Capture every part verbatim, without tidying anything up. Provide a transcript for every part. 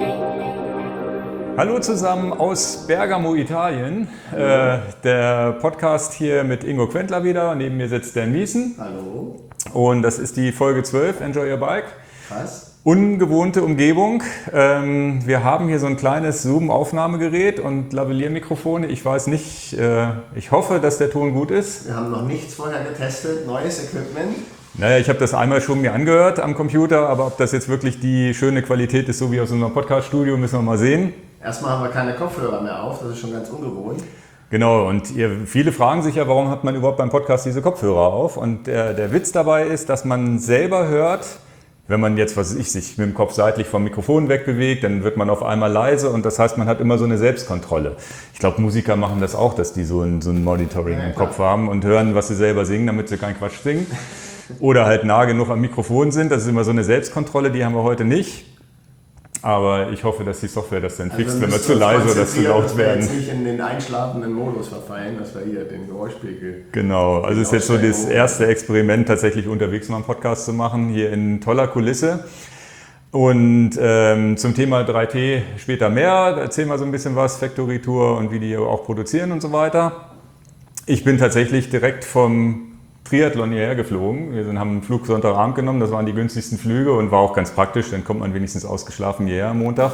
Hallo zusammen aus Bergamo, Italien. Äh, der Podcast hier mit Ingo Quentler wieder. Neben mir sitzt Dan Miesen. Hallo. Und das ist die Folge zwölf, Enjoy Your Bike. Krass. Ungewohnte Umgebung. Ähm, wir haben hier so ein kleines Zoom-Aufnahmegerät und Lavalier-Mikrofone. Ich weiß nicht, äh, ich hoffe, dass der Ton gut ist. Wir haben noch nichts vorher getestet, neues Equipment. Naja, ich habe das einmal schon mir angehört am Computer, aber ob das jetzt wirklich die schöne Qualität ist, so wie aus unserem Podcast-Studio, müssen wir mal sehen. Erstmal haben wir keine Kopfhörer mehr auf, das ist schon ganz ungewohnt. Genau, und ihr, viele fragen sich ja, warum hat man überhaupt beim Podcast diese Kopfhörer auf? Und der, der Witz dabei ist, dass man selber hört, wenn man jetzt, was weiß ich, sich mit dem Kopf seitlich vom Mikrofon wegbewegt, dann wird man auf einmal leise und das heißt, man hat immer so eine Selbstkontrolle. Ich glaube, Musiker machen das auch, dass die so ein, so ein Monitoring ja, im Kopf haben und hören, was sie selber singen, damit sie keinen Quatsch singen. Oder halt nah genug am Mikrofon sind. Das ist immer so eine Selbstkontrolle, die haben wir heute nicht. Aber ich hoffe, dass die Software das dann fixt, also wenn wir zu leise oder zu laut werden. Dass wir jetzt nicht in den einschlafenden Modus verfallen, dass wir hier den Geräuschpegel... Genau, also es ist jetzt so das erste Experiment, tatsächlich unterwegs mal einen Podcast zu machen, hier in toller Kulisse. Und ähm, zum Thema drei T später mehr, erzählen wir so ein bisschen was, Factory Tour und wie die auch produzieren und so weiter. Ich bin tatsächlich direkt vom Triathlon hierher geflogen. Wir sind, haben einen Flug Sonntagabend genommen, das waren die günstigsten Flüge und war auch ganz praktisch, dann kommt man wenigstens ausgeschlafen hierher am Montag.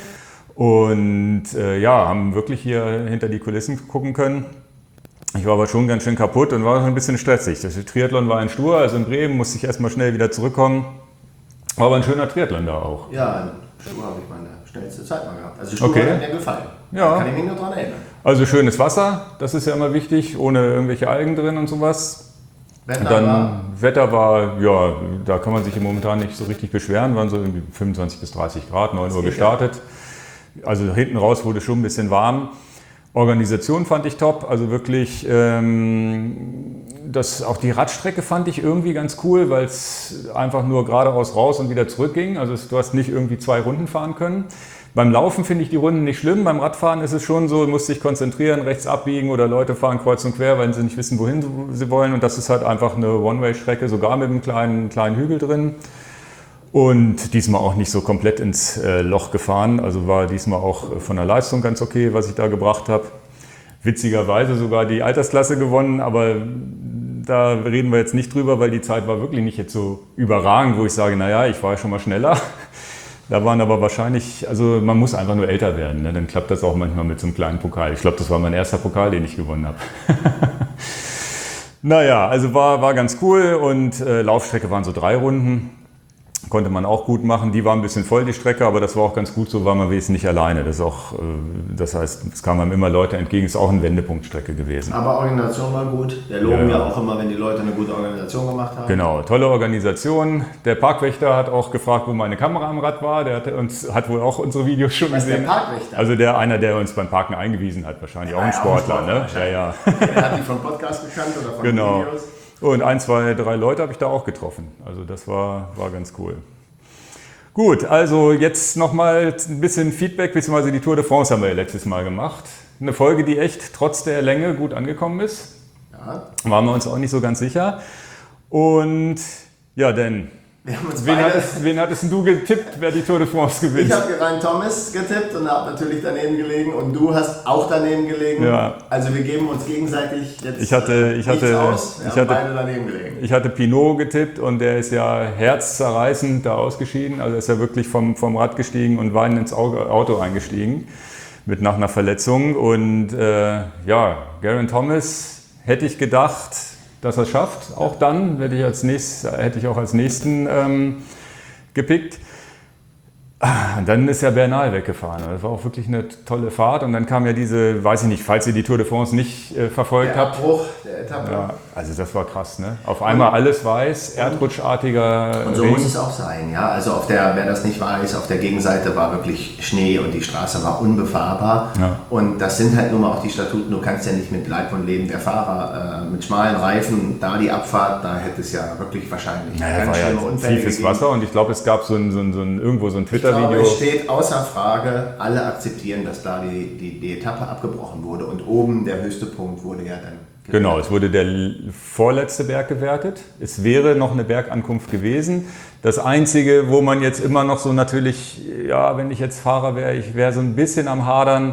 Und äh, ja, haben wirklich hier hinter die Kulissen gucken können. Ich war aber schon ganz schön kaputt und war schon ein bisschen stressig. Das Triathlon war in Stur, also in Bremen, musste ich erstmal schnell wieder zurückkommen. War aber ein schöner Triathlon da auch. Ja, in Stur habe ich meine schnellste Zeit mal gehabt. Also Stur okay. hat mir gefallen. Ja. Da kann ich mich nur dran erinnern. Also schönes Wasser, das ist ja immer wichtig, ohne irgendwelche Algen drin und sowas. Wetter Dann war? Wetter war, ja, da kann man sich momentan nicht so richtig beschweren, waren so irgendwie fünfundzwanzig bis dreißig Grad, neun Uhr gestartet. Also hinten raus wurde schon ein bisschen warm. Organisation fand ich top, also wirklich, ähm, das, auch die Radstrecke fand ich irgendwie ganz cool, weil es einfach nur geradeaus raus und wieder zurück ging. Also du hast nicht irgendwie zwei Runden fahren können. Beim Laufen finde ich die Runden nicht schlimm, beim Radfahren ist es schon so, du musst dich konzentrieren, rechts abbiegen oder Leute fahren kreuz und quer, weil sie nicht wissen, wohin sie wollen. Und das ist halt einfach eine One-Way-Strecke, sogar mit einem kleinen, kleinen Hügel drin. Und diesmal auch nicht so komplett ins äh, Loch gefahren, also war diesmal auch von der Leistung ganz okay, was ich da gebracht habe. Witzigerweise sogar die Altersklasse gewonnen, aber da reden wir jetzt nicht drüber, weil die Zeit war wirklich nicht jetzt so überragend, wo ich sage, naja, ich war ja schon mal schneller. Da waren aber wahrscheinlich, also man muss einfach nur älter werden, ne? Dann klappt das auch manchmal mit so einem kleinen Pokal. Ich glaube, das war mein erster Pokal, den ich gewonnen habe. Naja, also war, war ganz cool und äh, Laufstrecke waren so drei Runden. Konnte man auch gut machen. Die war ein bisschen voll, die Strecke, aber das war auch ganz gut so, weil man wesentlich nicht alleine. Das, ist auch, das heißt, es kamen einem immer Leute entgegen, ist auch eine Wendepunktstrecke gewesen. Aber Organisation war gut. Wir loben ja. ja auch immer, wenn die Leute eine gute Organisation gemacht haben. Genau, tolle Organisation. Der Parkwächter hat auch gefragt, wo meine Kamera am Rad war. Der hat, uns, hat wohl auch unsere Videos schon Was gesehen. Ist der Parkwächter? Also der einer, der uns beim Parken eingewiesen hat, wahrscheinlich ja, auch ein Sportler. Ja, auch ein Sportler ne? Ja, ja. Der hat die vom Podcast gekannt oder von genau. Videos. Und ein, zwei, drei Leute habe ich da auch getroffen. Also das war, war ganz cool. Gut, also jetzt nochmal ein bisschen Feedback, beziehungsweise die Tour de France haben wir ja letztes Mal gemacht. Eine Folge, die echt trotz der Länge gut angekommen ist. Ja. Waren wir uns auch nicht so ganz sicher. Und ja, denn, wen hattest, wen hattest du getippt, wer die Tour de France gewinnt? Ich habe Geraint Thomas getippt und habe natürlich daneben gelegen und du hast auch daneben gelegen. Ja. Also wir geben uns gegenseitig jetzt ich hatte, ich hatte, aus. Wir ich haben hatte, beide daneben gelegen. Ich hatte Pinot getippt und der ist ja herzzerreißend da ausgeschieden. Also ist er wirklich vom, vom Rad gestiegen und weinend ins Auto eingestiegen mit nach einer Verletzung. Und äh, ja, Geraint Thomas hätte ich gedacht, dass er es schafft. Auch dann hätte ich, als nächst, hätte ich auch als nächsten ähm, gepickt. Und dann ist ja Bernal weggefahren. Das war auch wirklich eine tolle Fahrt. Und dann kam ja diese, weiß ich nicht, falls ihr die Tour de France nicht äh, verfolgt der habt. Abbruch der Etappe. Ja, also das war krass, ne? Auf einmal alles weiß, erdrutschartiger Und so Regen. muss es auch sein, ja. Also auf der, wer das nicht weiß, auf der Gegenseite war wirklich Schnee und die Straße war unbefahrbar. Ja. Und das sind halt nun mal auch die Statuten. Du kannst ja nicht mit Leib und Leben der Fahrer äh, mit schmalen Reifen, da die Abfahrt, da hätte es ja wirklich wahrscheinlich Naja, ganz war schlimme ja Unfälle tiefes gegeben. Wasser und ich glaube, es gab so ein, so ein, so ein irgendwo so ein Ich glaube, Twitter-Video. es steht außer Frage, alle akzeptieren, dass da die, die, die Etappe abgebrochen wurde und oben der höchste Punkt wurde ja dann Genau, es wurde der vorletzte Berg gewertet. Es wäre noch eine Bergankunft gewesen. Das Einzige, wo man jetzt immer noch so natürlich, ja, wenn ich jetzt Fahrer wäre, ich wäre so ein bisschen am Hadern.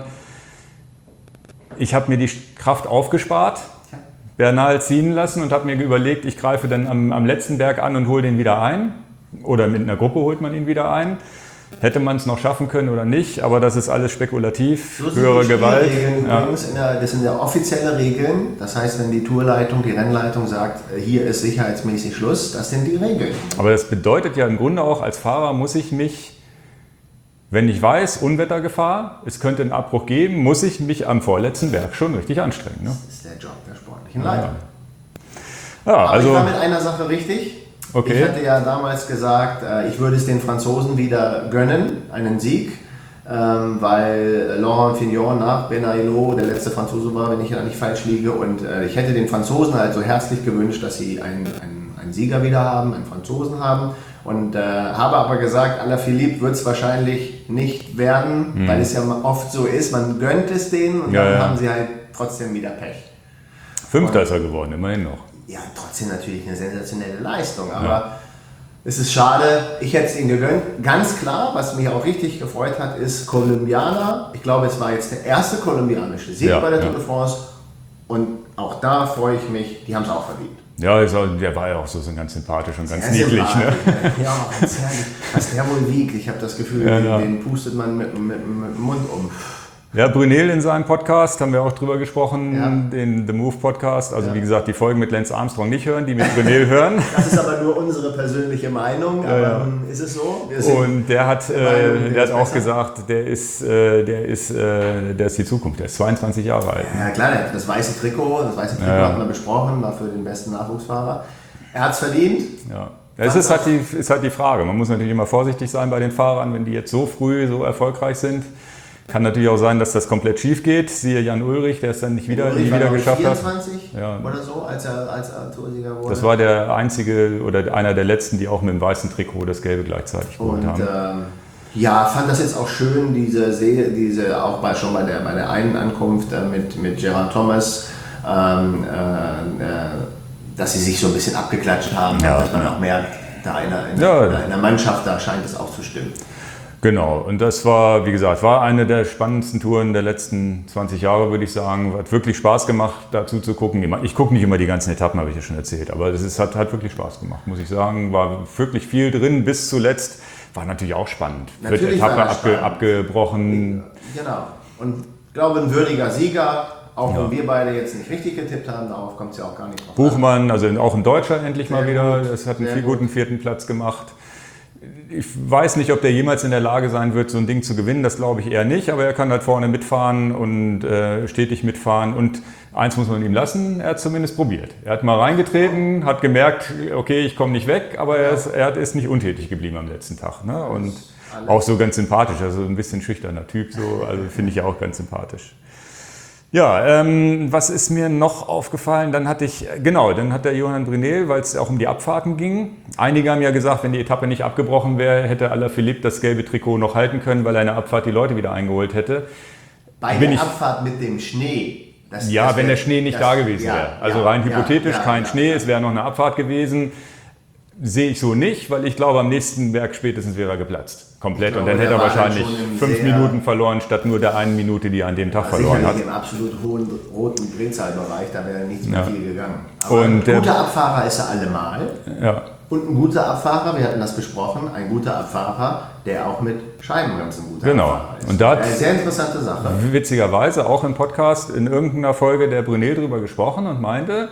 Ich habe mir die Kraft aufgespart, Bernal ziehen lassen und habe mir überlegt, ich greife dann am, am letzten Berg an und hole den wieder ein. Oder mit einer Gruppe holt man ihn wieder ein. Hätte man es noch schaffen können oder nicht, aber das ist alles spekulativ, so höhere Gewalt. Ja. Übrigens in der, das sind ja offizielle Regeln, das heißt, wenn die Tourleitung, die Rennleitung sagt, hier ist sicherheitsmäßig Schluss, das sind die Regeln. Aber das bedeutet ja im Grunde auch, als Fahrer muss ich mich, wenn ich weiß, Unwettergefahr, es könnte einen Abbruch geben, muss ich mich am vorletzten Berg schon richtig anstrengen. Ne? Das ist der Job der sportlichen Leitung. Ja, ja, aber also, ich war mit einer Sache richtig. Okay. Ich hatte ja damals gesagt, ich würde es den Franzosen wieder gönnen, einen Sieg, weil Laurent Fignon nach Benailot der letzte Franzose war, wenn ich da nicht falsch liege. Und ich hätte den Franzosen halt so herzlich gewünscht, dass sie einen, einen, einen Sieger wieder haben, einen Franzosen haben. Und äh, habe aber gesagt, Alaphilippe wird es wahrscheinlich nicht werden, mhm. weil es ja oft so ist, man gönnt es denen und ja, dann ja. haben sie halt trotzdem wieder Pech. Fünfter ist er geworden, immerhin noch. Ja, trotzdem natürlich eine sensationelle Leistung, aber ja. es ist schade, ich hätte es ihm gegönnt. Ganz klar, was mich auch richtig gefreut hat, ist Kolumbianer. Ich glaube, es war jetzt der erste kolumbianische Sieg ja, bei der ja. Tour de France und auch da freue ich mich, die haben es auch verdient. Ja, der war ja auch so, so ganz sympathisch und ganz niedlich. Ne? Ja, ganz herrlich. Was der wohl wiegt, ich habe das Gefühl, ja, ja. den pustet man mit, mit, mit dem Mund um. Ja, Brunel in seinem Podcast, haben wir auch drüber gesprochen, ja. den The Move Podcast. Also ja. wie gesagt, die Folgen mit Lance Armstrong nicht hören, die mit Brunel hören. Das ist aber nur unsere persönliche Meinung, aber ja, ja. ist es so? Und der hat, der Meinung, äh, der hat auch besser gesagt, der ist, äh, der, ist, äh, der ist die Zukunft, der ist zweiundzwanzig Jahre alt. Ja klar, das weiße Trikot, das weiße Trikot ja. hat man besprochen, war für den besten Nachwuchsfahrer. Er hat es verdient. Ja. Ja, es ist halt, die, ist halt die Frage, man muss natürlich immer vorsichtig sein bei den Fahrern, wenn die jetzt so früh so erfolgreich sind. Kann natürlich auch sein, dass das komplett schief geht. Siehe Jan Ulrich, der es dann nicht wieder, nie wieder geschafft vierundzwanzig hat. Ja. Oder so, als er als er Toursieger wurde. Das war der einzige oder einer der letzten, die auch mit dem weißen Trikot das Gelbe gleichzeitig geholt haben. Ähm, ja, fand das jetzt auch schön, diese See, diese auch bei, schon bei der, bei der einen Ankunft äh, mit, mit Geraint Thomas, ähm, äh, äh, dass sie sich so ein bisschen abgeklatscht haben, ja, dass man ja. auch merkt, da in der, in, ja. der, in der Mannschaft, da scheint es auch zu stimmen. Genau, und das war, wie gesagt, war eine der spannendsten Touren der letzten zwanzig Jahre, würde ich sagen. Hat wirklich Spaß gemacht, dazu zu gucken. Ich gucke nicht immer die ganzen Etappen, habe ich ja schon erzählt, aber es ist, hat, hat wirklich Spaß gemacht, muss ich sagen. War wirklich viel drin bis zuletzt. War natürlich auch spannend. Natürlich Vierte Etappe abge, abgebrochen. Genau, und ich glaube, ein würdiger Sieger. Auch ja. wenn wir beide jetzt nicht richtig getippt haben, darauf kommt es ja auch gar nicht drauf Buchmann, an. Also auch in Deutschland endlich Sehr mal wieder. Gut. Das hat einen viel gut. guten vierten Platz gemacht. Ich weiß nicht, ob der jemals in der Lage sein wird, so ein Ding zu gewinnen. Das glaube ich eher nicht. Aber er kann halt vorne mitfahren und äh, stetig mitfahren. Und eins muss man ihm lassen, er hat zumindest probiert. Er hat mal reingetreten, hat gemerkt, okay, ich komme nicht weg. Aber er ist, er ist nicht untätig geblieben am letzten Tag. Ne? Und auch so ganz sympathisch. Also ein bisschen schüchterner Typ. So. Also finde ich ja auch ganz sympathisch. Ja, ähm, was ist mir noch aufgefallen? Dann hatte ich, genau, dann hat der Johan Brunel, weil es auch um die Abfahrten ging. Einige haben ja gesagt, wenn die Etappe nicht abgebrochen wäre, hätte Alaphilippe das gelbe Trikot noch halten können, weil er in der Abfahrt die Leute wieder eingeholt hätte. Bei Bin der ich, Abfahrt mit dem Schnee. Das, ja, das wenn wär, der Schnee nicht das, da gewesen ja, wäre. Also ja, rein hypothetisch, ja, ja, kein ja, Schnee, ja. es wäre noch eine Abfahrt gewesen. Sehe ich so nicht, weil ich glaube, am nächsten Berg spätestens wäre er geplatzt. Komplett. Glaube, und dann hätte er wahrscheinlich fünf Minuten verloren, statt nur der einen Minute, die er an dem Tag verloren hat. Im absolut hohen roten Drehzahlbereich, da wäre nichts mehr ja. viel gegangen. Aber und ein guter der, Abfahrer ist er allemal. Ja. Und ein guter Abfahrer, wir hatten das besprochen, ein guter Abfahrer, der auch mit Scheibenbremsen ein guter genau. Abfahrer ist. Und da eine sehr interessante Sache. Witzigerweise auch im Podcast in irgendeiner Folge der Brunel drüber gesprochen und meinte,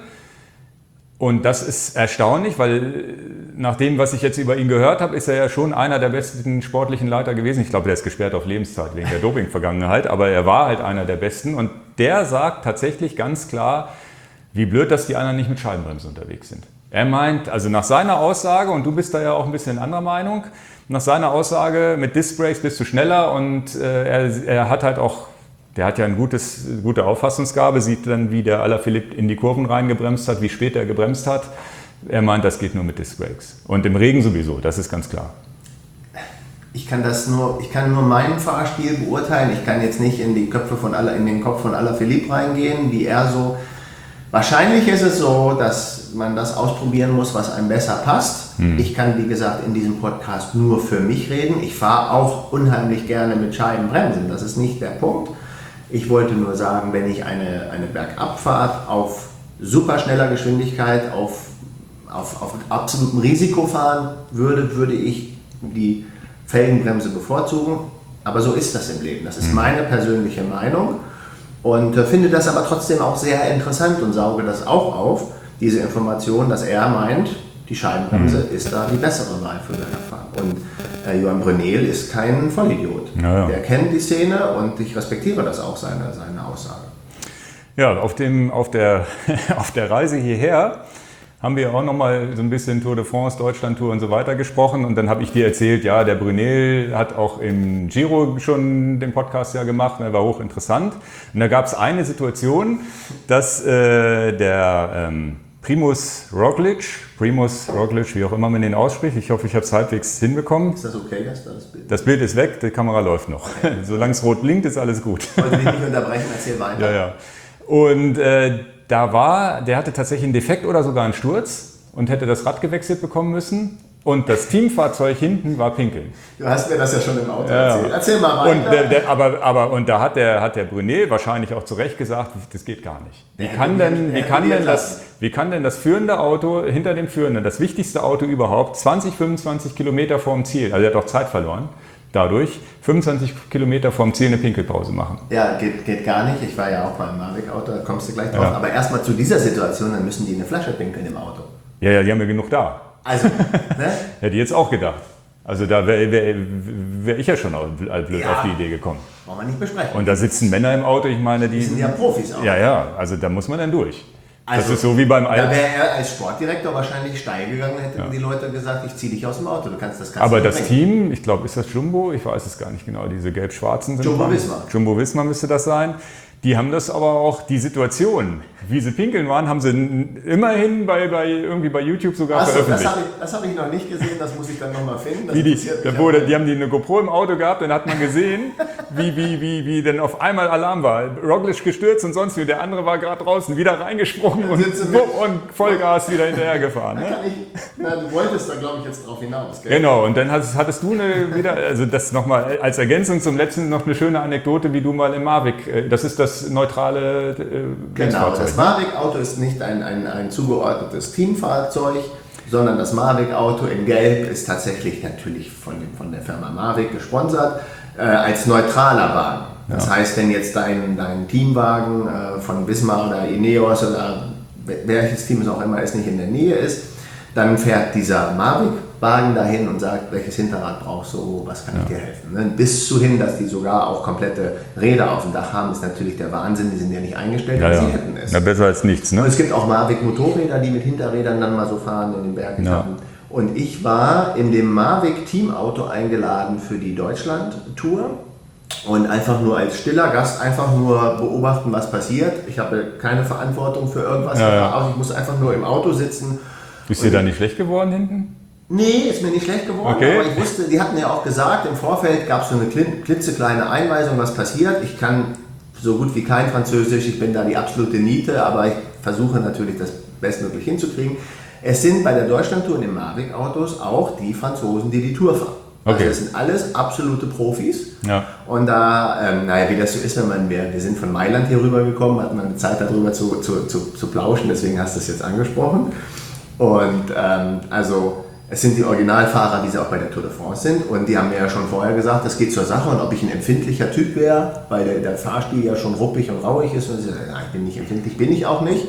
und das ist erstaunlich, weil nach dem, was ich jetzt über ihn gehört habe, ist er ja schon einer der besten sportlichen Leiter gewesen. Ich glaube, der ist gesperrt auf Lebenszeit wegen der Doping-Vergangenheit, aber er war halt einer der Besten. Und der sagt tatsächlich ganz klar, wie blöd, dass die anderen nicht mit Scheibenbremse unterwegs sind. Er meint, also nach seiner Aussage, und du bist da ja auch ein bisschen anderer Meinung, nach seiner Aussage, mit Disc Brakes bist du schneller und äh, er, er hat halt auch Der hat ja eine gutes, gute Auffassungsgabe, sieht dann, wie der Alaphilippe in die Kurven reingebremst hat, wie spät er gebremst hat. Er meint, das geht nur mit Disc Brakes. Und im Regen sowieso, das ist ganz klar. Ich kann das nur, ich kann nur meinen Fahrstil beurteilen. Ich kann jetzt nicht in die Köpfe von Ala, in den Kopf von Alaphilippe reingehen, wie er so Wahrscheinlich ist es so, dass man das ausprobieren muss, was einem besser passt. Hm. Ich kann, wie gesagt, in diesem Podcast nur für mich reden. Ich fahre auch unheimlich gerne mit Scheibenbremsen. Das ist nicht der Punkt. Ich wollte nur sagen, wenn ich eine, eine Bergabfahrt auf superschneller Geschwindigkeit, auf, auf, auf absolutem Risiko fahren würde, würde ich die Felgenbremse bevorzugen. Aber so ist das im Leben. Das ist meine persönliche Meinung. Und äh, finde das aber trotzdem auch sehr interessant und sauge das auch auf, diese Information, dass er meint, die Scheibenbremse mhm. ist da die bessere Wahl für Bergabfahren. Und äh, Johan Brunel ist kein Vollidiot. Ja, ja. Der kennt die Szene und ich respektiere das auch, seine, seine Aussage. Ja, auf, dem, auf, der, auf der Reise hierher haben wir auch nochmal so ein bisschen Tour de France, Deutschland-Tour und so weiter gesprochen. Und dann habe ich dir erzählt, ja, der Brunel hat auch im Giro schon den Podcast ja gemacht, der war hochinteressant. Und da gab es eine Situation, dass äh, der ähm, Primus Roglic, Primus Roglic, wie auch immer man den ausspricht, ich hoffe, ich habe es halbwegs hinbekommen. Ist das okay, dass da das Bild? Das Bild ist weg, die Kamera läuft noch. Okay. Solange es rot blinkt, ist alles gut. Ich wollte dich nicht unterbrechen, erzähl weiter. Ja, ja. Und äh, da war, der hatte tatsächlich einen Defekt oder sogar einen Sturz und hätte das Rad gewechselt bekommen müssen. Und das Teamfahrzeug hinten war pinkeln. Du hast mir das ja schon im Auto ja. erzählt. Erzähl mal weiter. Und, der, der, aber, aber, und da hat der, hat der Brunel wahrscheinlich auch zu Recht gesagt, das geht gar nicht. Wie kann, denn, wie, kann denn das, wie kann denn das führende Auto hinter dem Führenden, das wichtigste Auto überhaupt, zwanzig, fünfundzwanzig Kilometer vorm Ziel, also er hat auch Zeit verloren, dadurch fünfundzwanzig Kilometer vorm Ziel eine Pinkelpause machen? Ja, geht, geht gar nicht. Ich war ja auch beim Mavic-Auto, da kommst du gleich drauf. Ja. Aber erstmal zu dieser Situation, dann müssen die eine Flasche pinkeln im Auto. Ja, ja, die haben ja genug da. Also, ne? Hätte ich jetzt auch gedacht. Also da wäre wär, wär ich ja schon blöd ja, auf die Idee gekommen. Wollen wir nicht besprechen. Und da sitzen Männer im Auto, ich meine, die... Die sind ja Profis auch. Ja, ja, also da muss man dann durch. Also, das ist so wie beim... Da wäre er als Sportdirektor wahrscheinlich steil gegangen, hätten ja. die Leute gesagt, ich ziehe dich aus dem Auto, du kannst das Ganze Aber das bringen. Team, ich glaube, ist das Jumbo? Ich weiß es gar nicht genau, diese gelb-schwarzen sind... Jumbo Visma. Jumbo Visma müsste das sein. Die haben das aber auch, die Situation, wie sie pinkeln waren, haben sie immerhin bei, bei, irgendwie bei YouTube sogar Achso, veröffentlicht. Das habe ich, hab ich noch nicht gesehen, das muss ich dann nochmal finden. Das wie die, da wurde, die haben die eine GoPro im Auto gehabt, dann hat man gesehen, wie, wie, wie, wie denn auf einmal Alarm war. Roglic gestürzt und sonst wie, der andere war gerade draußen, wieder reingesprungen und, und Vollgas wieder hinterher gefahren. Ne? Ich, na, du wolltest da, glaube ich, jetzt drauf hinaus. Gell? Genau, und dann hattest, hattest du eine, wieder, also das nochmal als Ergänzung zum letzten noch eine schöne Anekdote, wie du mal im Mavic, das ist das neutrale äh, Genau, das Mavic-Auto ist nicht ein, ein, ein zugeordnetes Teamfahrzeug, sondern das Mavic-Auto in Gelb ist tatsächlich natürlich von, dem, von der Firma Mavic gesponsert, äh, als neutraler Wagen. Das ja. heißt, wenn jetzt dein, dein Teamwagen äh, von Visma oder Ineos oder welches Team es auch immer ist, nicht in der Nähe ist, dann fährt dieser Mavic-Wagen dahin und sagt, welches Hinterrad brauchst du, was kann ja. ich dir helfen. Ne? Bis zu hin, dass die sogar auch komplette Räder auf dem Dach haben, ist natürlich der Wahnsinn, die sind ja nicht eingestellt, ja, wie ja. sie hätten es. Na, besser als nichts. Ne? Und es gibt auch Mavic-Motorräder, die mit Hinterrädern dann mal so fahren in den Bergetappen. Ja. Und ich war in dem Mavic-Teamauto eingeladen für die Deutschland-Tour. Und einfach nur als stiller Gast, einfach nur beobachten, was passiert. Ich habe keine Verantwortung für irgendwas, ja, ja. ich muss einfach nur im Auto sitzen. Bist dir da nicht schlecht geworden hinten? Nee, ist mir nicht schlecht geworden, okay. aber ich wusste, die hatten ja auch gesagt, im Vorfeld gab es so eine klitzekleine Einweisung, was passiert. Ich kann so gut wie kein Französisch, ich bin da die absolute Niete, aber ich versuche natürlich das bestmöglich hinzukriegen. Es sind bei der Deutschlandtour in den Mavic-Autos auch die Franzosen, die die Tour fahren. Okay. Also das sind alles absolute Profis. Ja. Und da, ähm, naja, wie das so ist, wenn man, wir, wir sind von Mailand hier rüber gekommen, hatten wir eine Zeit darüber zu, zu, zu, zu plauschen, deswegen hast du es jetzt angesprochen. Und ähm, also es sind die Originalfahrer, wie sie auch bei der Tour de France sind. Und die haben mir ja schon vorher gesagt, das geht zur Sache. Und ob ich ein empfindlicher Typ wäre, weil der, der Fahrstil ja schon ruppig und rauig ist. Und sie sagen, ich bin nicht empfindlich, bin ich auch nicht.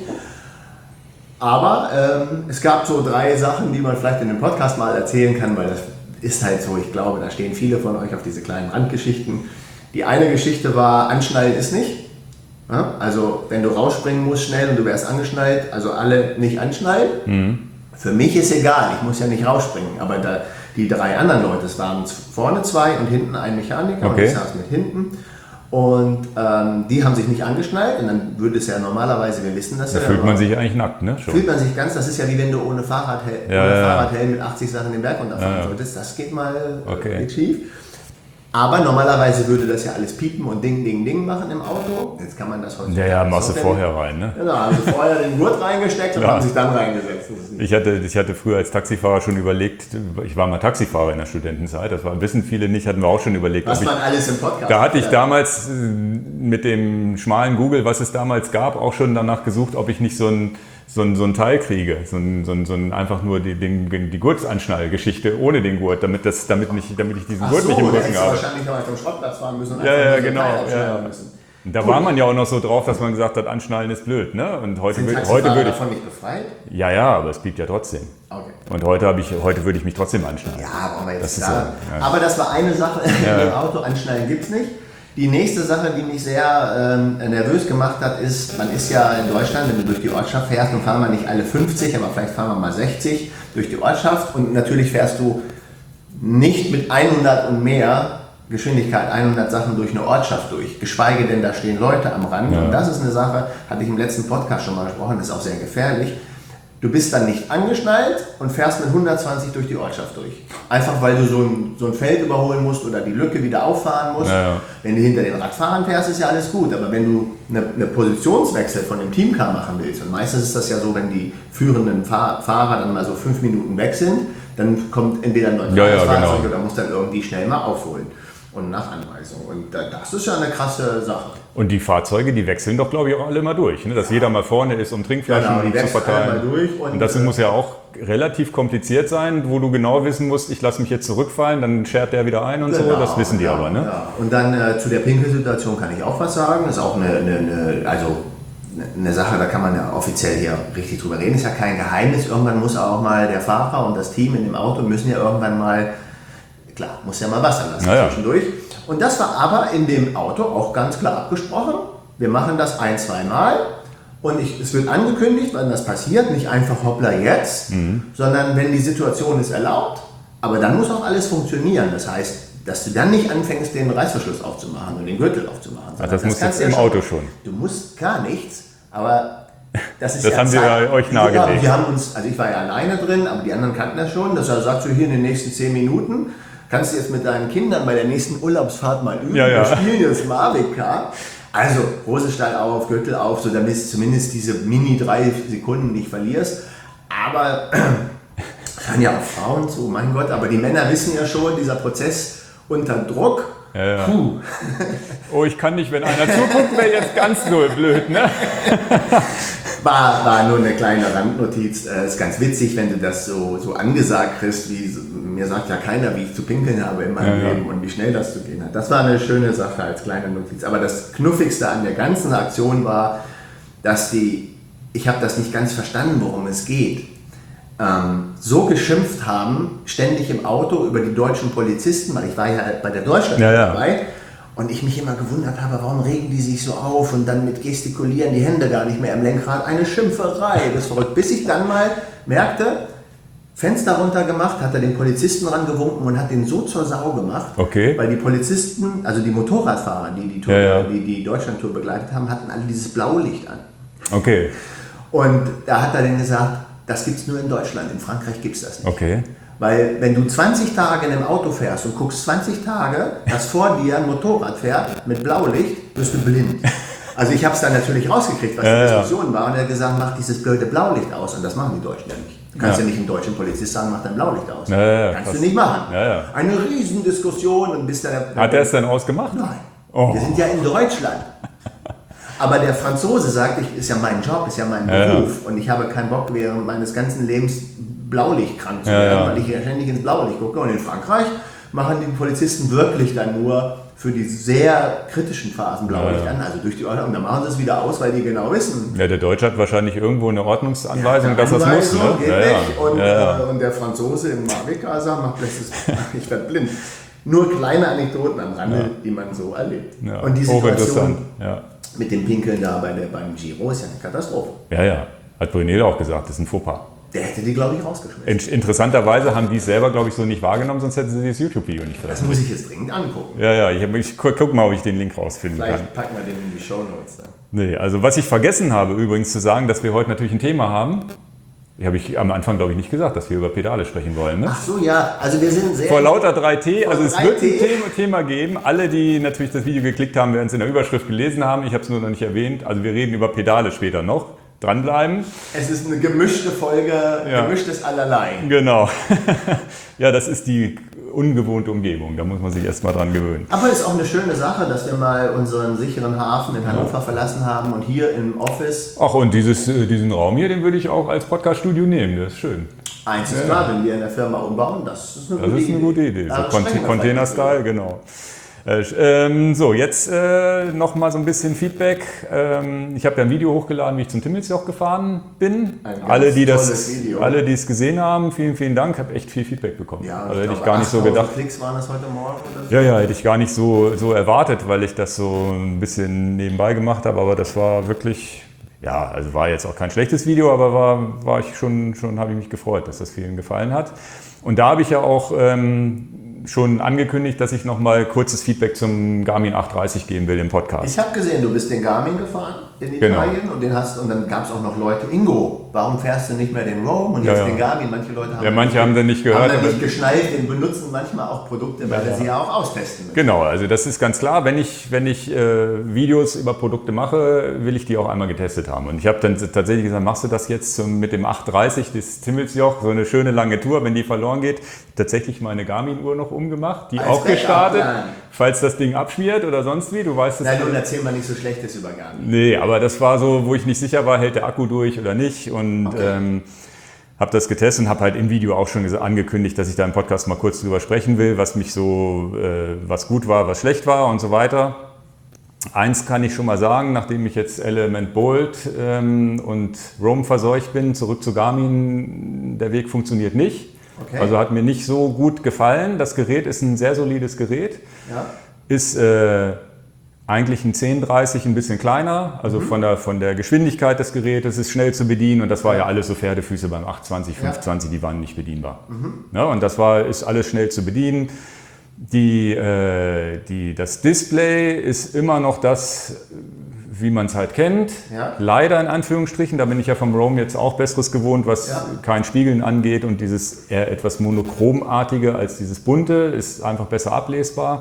Aber ähm, es gab so drei Sachen, die man vielleicht in dem Podcast mal erzählen kann, weil das ist halt so, ich glaube, da stehen viele von euch auf diese kleinen Randgeschichten. Die eine Geschichte war, anschnallen ist nicht. Ja, also wenn du rausspringen musst schnell und du wärst angeschnallt, also alle nicht anschnallen. Mhm. Für mich ist egal, ich muss ja nicht rausspringen. Aber da, die drei anderen Leute, es waren vorne zwei und hinten ein Mechaniker, okay. und ich saß mit hinten. Und ähm, die haben sich nicht angeschnallt und dann würde es ja normalerweise, wir wissen das da ja. Da fühlt man sich eigentlich nackt, ne? Schon. Fühlt man sich ganz, das ist ja wie wenn du ohne Fahrradhelm, ja, ohne ja, Fahrradhelm mit achtzig Sachen den Berg runterfahren ja, ja. solltest. Das geht mal okay. geht schief. Aber normalerweise würde das ja alles piepen und Ding, Ding, Ding machen im Auto. Jetzt kann man das heute. Ja, ja, machst du vorher rein, ne? Genau, also vorher den Gurt reingesteckt und ja. haben sich dann reingesetzt. Ich hatte, ich hatte früher als Taxifahrer schon überlegt, ich war mal Taxifahrer in der Studentenzeit, das war, wissen viele nicht, hatten wir auch schon überlegt. Was man ich, alles im Podcast Da hatte ich hat. damals mit dem schmalen Google, was es damals gab, auch schon danach gesucht, ob ich nicht so ein So ein, so ein Teil kriege, so ein, so ein, so ein einfach nur die, den, die Gurtsanschnallgeschichte ohne den Gurt, damit, das, damit, nicht, damit ich diesen Ach Gurt so, nicht im da Rücken hättest du habe. wahrscheinlich noch zum Schrottplatz fahren müssen und Ja, ja, nur so genau. ein Teil abschneiden Ja. müssen. Da Gut. war man ja auch noch so drauf, dass man gesagt hat, Anschnallen ist blöd, ne? Und heute, Sind würd, Taxifahrer heute würde ich. davon nicht befreit? Ja, ja, aber es blieb ja trotzdem. Okay. Und heute, habe ich, heute würde ich mich trotzdem anschnallen. Ja, brauchen wir jetzt Das ist da. so, ja. Aber das war eine Sache Ja. im Auto, anschnallen gibt es nicht. Die nächste Sache, die mich sehr ähm, nervös gemacht hat, ist, man ist ja in Deutschland, wenn du durch die Ortschaft fährst, dann fahren wir nicht alle fünfzig, aber vielleicht fahren wir mal sechzig durch die Ortschaft und natürlich fährst du nicht mit hundert und mehr Geschwindigkeit, hundert Sachen durch eine Ortschaft durch, geschweige denn, da stehen Leute am Rand. Ja. Und das ist eine Sache, hatte ich im letzten Podcast schon mal gesprochen, das ist auch sehr gefährlich. Du bist dann nicht angeschnallt und fährst mit hundertzwanzig durch die Ortschaft durch. Einfach weil du so ein, so ein Feld überholen musst oder die Lücke wieder auffahren musst. Ja, ja. Wenn du hinter den Radfahrern fährst, ist ja alles gut. Aber wenn du eine, eine Positionswechsel von dem Teamcar machen willst, und meistens ist das ja so, wenn die führenden Fahr Fahrer dann mal so fünf Minuten weg sind, dann kommt entweder ein neues Ja, ja, Fahrzeug genau. oder muss dann irgendwie schnell mal aufholen. Und nach Anweisung. Und das ist ja eine krasse Sache. Und die Fahrzeuge, die wechseln doch, glaube ich, auch alle mal durch. Ne? Dass jeder mal vorne ist, um Trinkflaschen Genau, die zu wechseln verteilen. alle mal durch und, und das äh, muss ja auch relativ kompliziert sein, wo du genau wissen musst, ich lasse mich jetzt zurückfallen, dann schert der wieder ein und so. Genau, Das wissen die ja, aber. Ne? Ja. Und dann äh, zu der Pinkelsituation kann ich auch was sagen. Das ist auch eine, eine, eine, also eine Sache, da kann man ja offiziell hier richtig drüber reden. Ist ja kein Geheimnis. Irgendwann muss auch mal der Fahrer und das Team in dem Auto müssen ja irgendwann mal, klar, muss ja mal Wasser lassen Ja, ja. zwischendurch. Und das war aber in dem Auto auch ganz klar abgesprochen. Wir machen das ein, zwei Mal und ich, es wird angekündigt, wenn das passiert, nicht einfach hoppla jetzt, Mhm. sondern wenn die Situation es erlaubt. Aber dann muss auch alles funktionieren. Das heißt, dass du dann nicht anfängst, den Reißverschluss aufzumachen und den Gürtel aufzumachen. Ach, das muss kannst jetzt du im ja Auto schon. Du musst gar nichts, aber das ist Das ja haben Sie Zeit- ja euch Ja, nahegelegt. wir haben uns, also ich war ja alleine drin, aber die anderen kannten das schon. Das sagst du hier in den nächsten zehn Minuten. Kannst du jetzt mit deinen Kindern bei der nächsten Urlaubsfahrt mal üben. Ja, ja. Wir spielen jetzt Mavic Car. Also Hosenstall auf, Gürtel auf, so damit du zumindest diese mini drei Sekunden nicht verlierst. Aber hören ja auch Frauen zu, mein Gott, aber die Männer wissen ja schon, dieser Prozess unter Druck. Ja, ja. Puh. Oh, ich kann nicht, wenn einer zuguckt, wäre jetzt ganz so blöd, ne? War, war nur eine kleine Randnotiz. Äh, ist ganz witzig, wenn du das so, so angesagt kriegst, wie so- mir sagt ja keiner, wie ich zu pinkeln habe in meinem Ja, ja. Leben und wie schnell das zu gehen hat. Das war eine schöne Sache als kleine Notiz. Aber das Knuffigste an der ganzen Aktion war, dass die, ich habe das nicht ganz verstanden, worum es geht, ähm, so geschimpft haben, ständig im Auto über die deutschen Polizisten, weil ich war ja bei der Deutschland Ja, ja. dabei. Und ich mich immer gewundert habe, warum regen die sich so auf und dann mit Gestikulieren die Hände gar nicht mehr im Lenkrad. Eine Schimpferei, das ist verrückt. Bis ich dann mal merkte, Fenster runter gemacht, hat er den Polizisten rangewunken und hat den so zur Sau gemacht. Okay. Weil die Polizisten, also die Motorradfahrer, die die, Tour, Ja, ja. die, die Deutschlandtour begleitet haben, hatten alle dieses Blaulicht an. Okay, Und da hat er dann gesagt, das gibt es nur in Deutschland, in Frankreich gibt es das nicht. okay. Weil wenn du zwanzig Tage in einem Auto fährst und guckst zwanzig Tage, dass vor dir ein Motorrad fährt mit Blaulicht, wirst du blind. Also ich habe es dann natürlich rausgekriegt, was Ja, die ja. Diskussion war. Und er hat gesagt, mach dieses blöde Blaulicht aus. Und das machen die Deutschen ja nicht. Du kannst ja, Ja. nicht einem deutschen Polizist sagen, mach dein Blaulicht aus. Ja, ja, ja, kannst krass. du nicht machen. Ja, ja. Eine Riesendiskussion und bis dann... Hat er es dann ausgemacht? Nein. Oh. Wir sind ja in Deutschland. Aber der Franzose sagt, ich, ist ja mein Job, ist ja mein Ja, ja. Beruf. Und ich habe keinen Bock, während meines ganzen Lebens Blaulichtkrank zu Ja, werden, ja. weil ich ja ständig ins Blaulicht gucke. Und in Frankreich machen die Polizisten wirklich dann nur für die sehr kritischen Phasen Blaulicht Ja, ja. an, also durch die Ordnung. Und dann machen sie es wieder aus, weil die genau wissen. Ja, der Deutsche hat wahrscheinlich irgendwo eine Ordnungsanweisung, Ja, dass das muss. Anweisung Ne? geht Ja, nicht. ja. Und, Ja, ja. äh, und der Franzose im Mavic-Car sagt, macht plötzlich, ich werde blind. Nur kleine Anekdoten am Rande, Ja. die man so erlebt. Ja, Und die Situation hochinteressant. Ja. mit dem Pinkeln da bei der, beim Giro ist ja eine Katastrophe. ja, ja. Hat Brunel auch gesagt, das ist ein Fauxpas. Der hätte die, glaube ich, rausgeschmissen. In- Interessanterweise haben die es selber, glaube ich, so nicht wahrgenommen, sonst hätten sie das YouTube-Video nicht Das verlassen. muss ich jetzt dringend angucken. Ja, ja, ich, hab- ich gu- guck mal, ob ich den Link rausfinden kann. Vielleicht packen wir den in die Shownotes. Dann. Nee, also was ich vergessen habe übrigens zu sagen, dass wir heute natürlich ein Thema haben. Habe ich am Anfang, glaube ich, nicht gesagt, dass wir über Pedale sprechen wollen. Ne? Ach so, ja. Also wir sind sehr... Vor lauter drei T, also es wird ein drei T. Thema, Thema geben. Alle, die natürlich das Video geklickt haben, werden es in der Überschrift gelesen haben. Ich habe es nur noch nicht erwähnt. Also wir reden über Pedale später noch. Dranbleiben. Es ist eine gemischte Folge, ja. Gemischtes Allerlei. Genau. Ja, das ist die ungewohnte Umgebung. Da muss man sich erst mal dran gewöhnen. Aber es ist auch eine schöne Sache, dass wir mal unseren sicheren Hafen in Hannover ja. verlassen haben und hier im Office... Ach, und dieses, diesen Raum hier, den würde ich auch als Podcast-Studio nehmen. Das ist schön. Eins ist klar, ja. wenn wir in der Firma umbauen, das ist eine das gute ist eine Idee. Gute Idee. So Cont- Container-Style, genau. Äh, ähm, so, jetzt äh, noch mal so ein bisschen Feedback. Ähm, ich habe ja ein Video hochgeladen, wie ich zum Timmelsjoch gefahren bin. Alle, die das, Video. alle, die es gesehen haben, vielen, vielen Dank. Ich habe echt viel Feedback bekommen. Ja, also hätte ich gar nicht so gedacht. Klicks waren das heute Morgen oder so? Ja, ja, hätte ich gar nicht so, so erwartet, weil ich das so ein bisschen nebenbei gemacht habe. Aber das war wirklich, ja, also war jetzt auch kein schlechtes Video, aber war, war ich schon, schon habe ich mich gefreut, dass das vielen gefallen hat. Und da habe ich ja auch ähm, schon angekündigt, dass ich noch mal kurzes Feedback zum Garmin acht dreißig geben will im Podcast. Ich habe gesehen, du bist den Garmin gefahren in Italien genau. und den hast und dann gab es auch noch Leute, Ingo, warum fährst du nicht mehr den Roam und jetzt ja, ja. den Garmin? Manche Leute haben ja, manche haben den nicht gehört, haben dann nicht geschnallt, den benutzen manchmal auch Produkte, weil ja, wir sie ja auch austesten müssen. Genau, also das ist ganz klar, wenn ich wenn ich äh, Videos über Produkte mache, will ich die auch einmal getestet haben. Und ich habe dann tatsächlich gesagt, machst du das jetzt zum, mit dem acht dreißig, das Timmelsjoch, so eine schöne lange Tour, wenn die verloren geht, tatsächlich meine Garmin-Uhr noch umgemacht, die Als auch gestartet, Backup, falls das Ding abschmiert oder sonst wie, du weißt es. Nein, nun erzähl mal nicht so Schlechtes über Garmin. Nee, aber das war so, wo ich nicht sicher war, hält der Akku durch oder nicht und okay. ähm, habe das getestet und habe halt im Video auch schon angekündigt, dass ich da im Podcast mal kurz drüber sprechen will, was mich so, äh, was gut war, was schlecht war und so weiter. Eins kann ich schon mal sagen, nachdem ich jetzt Element Bolt ähm, und Roam verseucht bin, zurück zu Garmin, der Weg funktioniert nicht. Okay. Also hat mir nicht so gut gefallen. Das Gerät ist ein sehr solides Gerät. Ja. Ist äh, eigentlich ein zehn dreißig ein bisschen kleiner, also mhm. von, der, von der Geschwindigkeit des Gerätes ist schnell zu bedienen und das war ja, ja alles so Pferdefüße beim acht zwanzig, fünf zwanzig, ja. die waren nicht bedienbar. Mhm. Ja, und das war, ist alles schnell zu bedienen. Die, äh, die, das Display ist immer noch das, wie man es halt kennt. Ja. Leider in Anführungsstrichen, da bin ich ja vom Roam jetzt auch Besseres gewohnt, was ja. kein Spiegeln angeht und dieses eher etwas monochromartige als dieses bunte ist einfach besser ablesbar.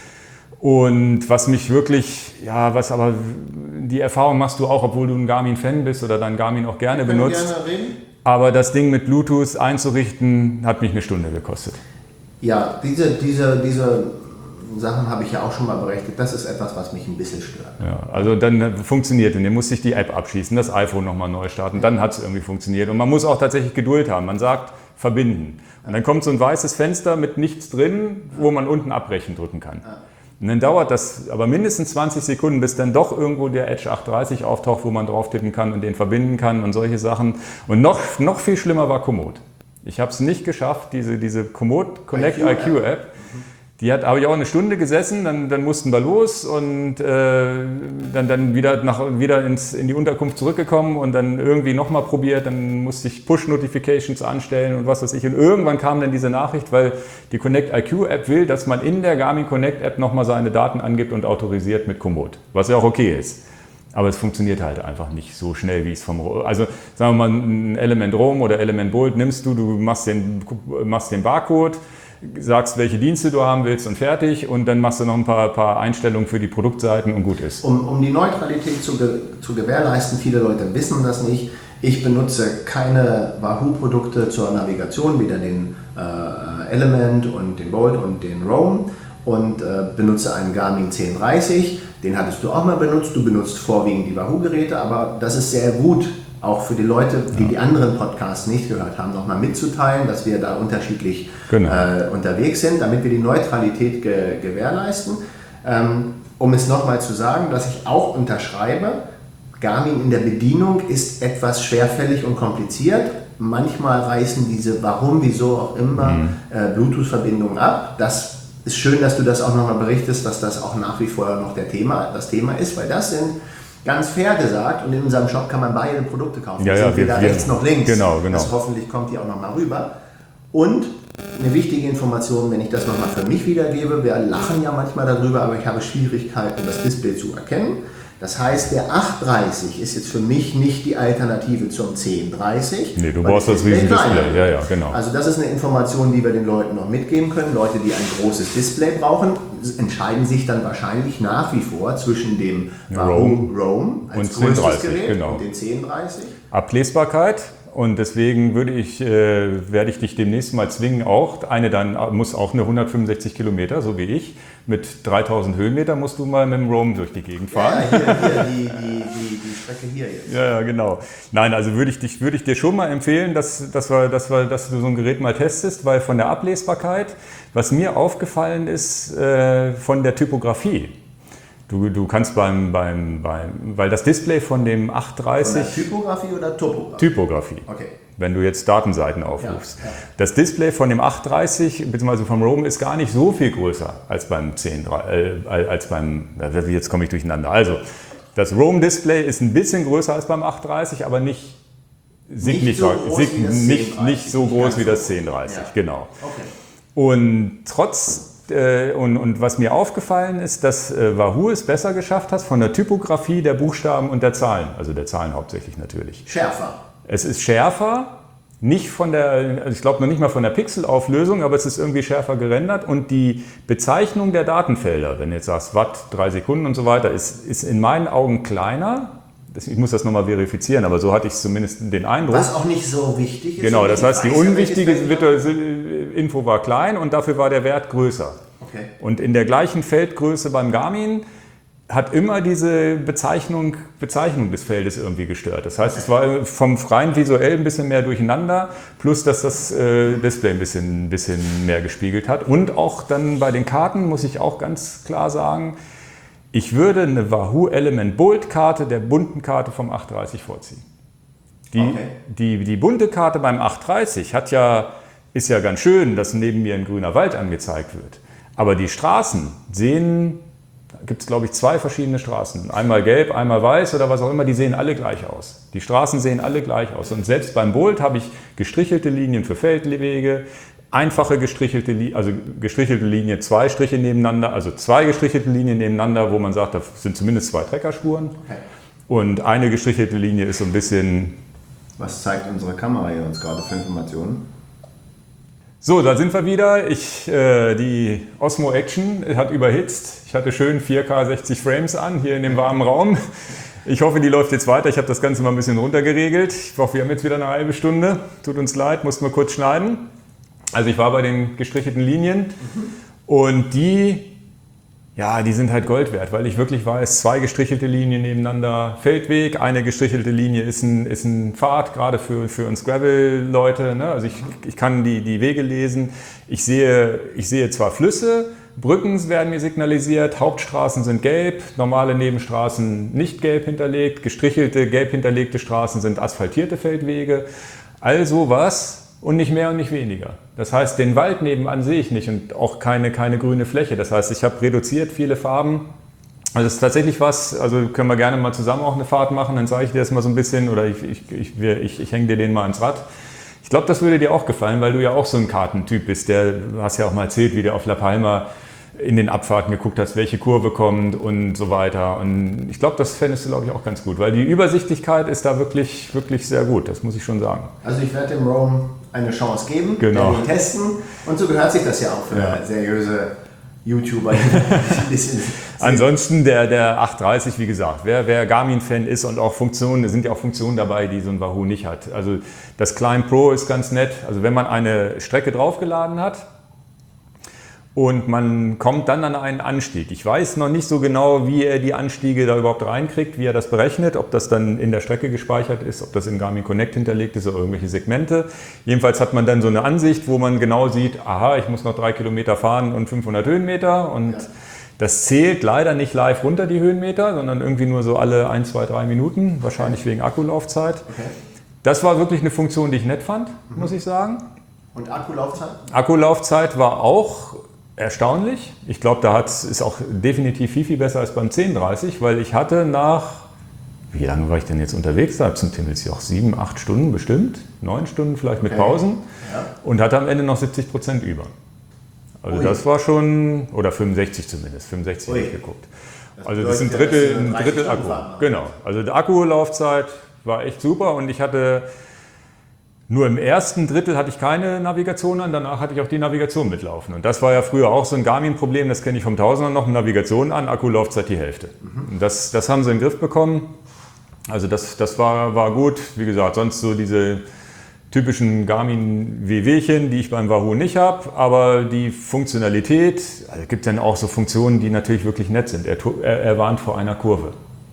Und was mich wirklich, ja, was aber die Erfahrung machst du auch, obwohl du ein Garmin-Fan bist oder dein Garmin auch gerne Wir benutzt. Gerne reden. Aber das Ding mit Bluetooth einzurichten, hat mich eine Stunde gekostet. Ja, diese, diese, diese Sachen habe ich ja auch schon mal berechnet. Das ist etwas, was mich ein bisschen stört. Ja, also dann funktioniert, und dann muss ich die App abschließen, das iPhone nochmal neu starten, dann hat es irgendwie funktioniert. Und man muss auch tatsächlich Geduld haben. Man sagt, verbinden. Und dann kommt so ein weißes Fenster mit nichts drin, wo man unten abbrechen drücken kann. Und dann dauert das aber mindestens zwanzig Sekunden, bis dann doch irgendwo der Edge acht dreißig auftaucht, wo man drauf tippen kann und den verbinden kann und solche Sachen. Und noch, noch viel schlimmer war Komoot. Ich habe es nicht geschafft, diese, diese Komoot Connect I Q App, die hat, habe ich auch eine Stunde gesessen, dann, dann mussten wir los und äh, dann, dann wieder, nach, wieder ins, in die Unterkunft zurückgekommen und dann irgendwie nochmal probiert, dann musste ich Push-Notifications anstellen und was weiß ich. Und irgendwann kam dann diese Nachricht, weil die Connect I Q App will, dass man in der Garmin Connect App nochmal seine Daten angibt und autorisiert mit Komoot, was ja auch okay ist. Aber es funktioniert halt einfach nicht so schnell, wie es vom... Also sagen wir mal, ein Element Roam oder Element Bolt nimmst du, du machst den, machst den Barcode, sagst, welche Dienste du haben willst und fertig und dann machst du noch ein paar, paar Einstellungen für die Produktseiten und gut ist. Um, um die Neutralität zu, ge, zu gewährleisten, viele Leute wissen das nicht, ich benutze keine Wahoo-Produkte zur Navigation, weder den äh, Element und den Bolt und den Roam und äh, benutze einen Garmin zehn dreißig, den hattest du auch mal benutzt, du benutzt vorwiegend die Wahoo-Geräte, aber das ist sehr gut, auch für die Leute, die ja. die anderen Podcasts nicht gehört haben, nochmal mitzuteilen, dass wir da unterschiedlich genau. äh, unterwegs sind, damit wir die Neutralität ge gewährleisten. Ähm, um es nochmal zu sagen, dass ich auch unterschreibe, Garmin in der Bedienung ist etwas schwerfällig und kompliziert. Manchmal reißen diese, warum, wieso auch immer, mhm. äh, Bluetooth-Verbindungen ab. Das ist schön, dass du das auch nochmal berichtest, dass das auch nach wie vor noch der Thema, das Thema ist, weil das sind ganz fair gesagt, und in unserem Shop kann man beide Produkte kaufen. Ja, ja, sind weder wir, rechts noch links. Genau, genau. Das hoffentlich kommt hier auch nochmal rüber. Und eine wichtige Information, wenn ich das nochmal für mich wiedergebe, wir lachen ja manchmal darüber, aber ich habe Schwierigkeiten, das Display zu erkennen. Das heißt, der acht dreißig ist jetzt für mich nicht die Alternative zum zehn dreißig. Nee, du brauchst das Riesendisplay. Ja, ja, genau. Also das ist eine Information, die wir den Leuten noch mitgeben können. Leute, die ein großes Display brauchen, entscheiden sich dann wahrscheinlich nach wie vor zwischen dem Wahoo Roam als und größtes Gerät genau. und dem zehn dreißig. Ablesbarkeit. Und deswegen würde ich, äh, werde ich dich demnächst mal zwingen, auch eine dann muss auch eine hundertfünfundsechzig Kilometer, so wie ich, mit dreitausend Höhenmeter musst du mal mit dem Roam durch die Gegend fahren. Ja, hier, hier die, die, die, die Strecke hier jetzt. Ja, ja, genau. Nein, also würde ich, dich, würde ich dir schon mal empfehlen, dass, dass, wir, dass, wir, dass du so ein Gerät mal testest, weil von der Ablesbarkeit, was mir aufgefallen ist, äh, von der Typografie. Du, du kannst beim, beim, beim, weil das Display von dem acht dreißig... Von der Typografie oder Topografie? Typografie. Okay. Wenn du jetzt Datenseiten aufrufst. Ja, ja. Das Display von dem acht dreißig bzw. vom Roam ist gar nicht so viel größer als beim zehn, äh, als beim, jetzt komme ich durcheinander. Also, das Roam-Display ist ein bisschen größer als beim acht dreißig, aber nicht signifikant, nicht, nicht, nicht so groß wie das zehn dreißig, ja. Genau. Okay. Und trotz Und, und was mir aufgefallen ist, dass äh, Wahoo es besser geschafft hat von der Typografie der Buchstaben und der Zahlen, also der Zahlen hauptsächlich natürlich. Schärfer. Es ist schärfer, nicht von der, also ich glaube noch nicht mal von der Pixelauflösung, aber es ist irgendwie schärfer gerendert und die Bezeichnung der Datenfelder, wenn du jetzt sagst Watt, drei Sekunden und so weiter, ist, ist in meinen Augen kleiner. Ich muss das nochmal verifizieren, aber so hatte ich zumindest den Eindruck. Was auch nicht so wichtig ist. Genau, das heißt, die unwichtige Info war klein und dafür war der Wert größer. Okay. Und in der gleichen Feldgröße beim Garmin hat immer diese Bezeichnung, Bezeichnung des Feldes irgendwie gestört. Das heißt, es war vom rein visuell ein bisschen mehr durcheinander, plus dass das äh, Display ein bisschen, ein bisschen mehr gespiegelt hat. Und auch dann bei den Karten muss ich auch ganz klar sagen, ich würde eine Wahoo Element Bold Karte der bunten Karte vom acht dreißig vorziehen. Die, okay. die, die bunte Karte beim acht dreißig hat ja, ist ja ganz schön, dass neben mir ein grüner Wald angezeigt wird. Aber die Straßen sehen, da gibt es glaube ich zwei verschiedene Straßen. Einmal gelb, einmal weiß oder was auch immer, die sehen alle gleich aus. Die Straßen sehen alle gleich aus. Und selbst beim Bold habe ich gestrichelte Linien für Feldwege, einfache gestrichelte, also gestrichelte Linie, zwei Striche nebeneinander, also zwei gestrichelte Linien nebeneinander, wo man sagt, da sind zumindest zwei Treckerspuren. Okay. Und eine gestrichelte Linie ist so ein bisschen... Was zeigt unsere Kamera hier uns gerade für Informationen? So, da sind wir wieder. Ich, äh, die Osmo Action hat überhitzt. Ich hatte schön vier K sechzig Frames an, hier in dem warmen Raum. Ich hoffe, die läuft jetzt weiter. Ich habe das Ganze mal ein bisschen runtergeregelt. Ich hoffe, wir haben jetzt wieder eine halbe Stunde. Tut uns leid, mussten wir kurz schneiden. Also ich war bei den gestrichelten Linien mhm. und die, ja, die sind halt Gold wert, weil ich wirklich weiß, zwei gestrichelte Linien nebeneinander, Feldweg, eine gestrichelte Linie ist ein, ist ein Pfad, gerade für, für uns Gravel-Leute. Ne? Also ich, ich kann die, die Wege lesen. Ich sehe, ich sehe zwar Flüsse, Brücken werden mir signalisiert, Hauptstraßen sind gelb, normale Nebenstraßen nicht gelb hinterlegt, gestrichelte, gelb hinterlegte Straßen sind asphaltierte Feldwege. Also was? Und nicht mehr und nicht weniger. Das heißt, den Wald nebenan sehe ich nicht und auch keine, keine grüne Fläche. Das heißt, ich habe reduziert viele Farben. Also das ist tatsächlich was, also können wir gerne mal zusammen auch eine Fahrt machen, dann zeige ich dir das mal so ein bisschen oder ich, ich, ich, ich, ich hänge dir den mal ins Rad. Ich glaube, das würde dir auch gefallen, weil du ja auch so ein Kartentyp bist. Der, du hast ja auch mal erzählt, wie der auf La Palma in den Abfahrten geguckt hast, welche Kurve kommt und so weiter. Und ich glaube, das fändest du, glaube ich, auch ganz gut, weil die Übersichtlichkeit ist da wirklich, wirklich sehr gut, das muss ich schon sagen. Also ich werde dem Roam eine Chance geben, genau. Den testen und so gehört sich das ja auch für ja. seriöse YouTuber. ein bisschen Ansonsten der, der acht dreißig, wie gesagt, wer, wer Garmin-Fan ist und auch Funktionen, es sind ja auch Funktionen dabei, die so ein Wahoo nicht hat. Also das Climb Pro ist ganz nett, also wenn man eine Strecke draufgeladen hat, und man kommt dann an einen Anstieg. Ich weiß noch nicht so genau, wie er die Anstiege da überhaupt reinkriegt, wie er das berechnet, ob das dann in der Strecke gespeichert ist, ob das in Garmin Connect hinterlegt ist oder irgendwelche Segmente. Jedenfalls hat man dann so eine Ansicht, wo man genau sieht, aha, ich muss noch drei Kilometer fahren und fünfhundert Höhenmeter. Und ja. das zählt leider nicht live runter, die Höhenmeter, sondern irgendwie nur so alle ein, zwei, drei Minuten, wahrscheinlich okay. wegen Akkulaufzeit. Okay. Das war wirklich eine Funktion, die ich nett fand, mhm. muss ich sagen. Und Akkulaufzeit? Akkulaufzeit war auch erstaunlich. Ich glaube, da ist auch definitiv viel, viel besser als beim zehn dreißig, weil ich hatte nach, wie lange war ich denn jetzt unterwegs? Da zum Timmels auch sieben, acht Stunden bestimmt, neun Stunden vielleicht mit okay. Pausen ja. und hatte am Ende noch siebzig Prozent über. Also Ui. Das war schon, oder fünfundsechzig zumindest, fünfundsechzig habe ich geguckt. Das also das ist ein Drittel, ein Drittel Akku. Genau, also die Akkulaufzeit war echt super und ich hatte nur im ersten Drittel hatte ich keine Navigation an, danach hatte ich auch die Navigation mitlaufen. Und das war ja früher auch so ein Garmin-Problem, das kenne ich vom Tausender noch, Navigation an, Akkulaufzeit die Hälfte. Mhm. Und das, das haben sie in den Griff bekommen. Also das, das war, war gut. Wie gesagt, sonst so diese typischen Garmin-Wehwehchen, die ich beim Wahoo nicht habe, aber die Funktionalität, also es gibt dann auch so Funktionen, die natürlich wirklich nett sind. Er, er, er warnt vor einer Kurve.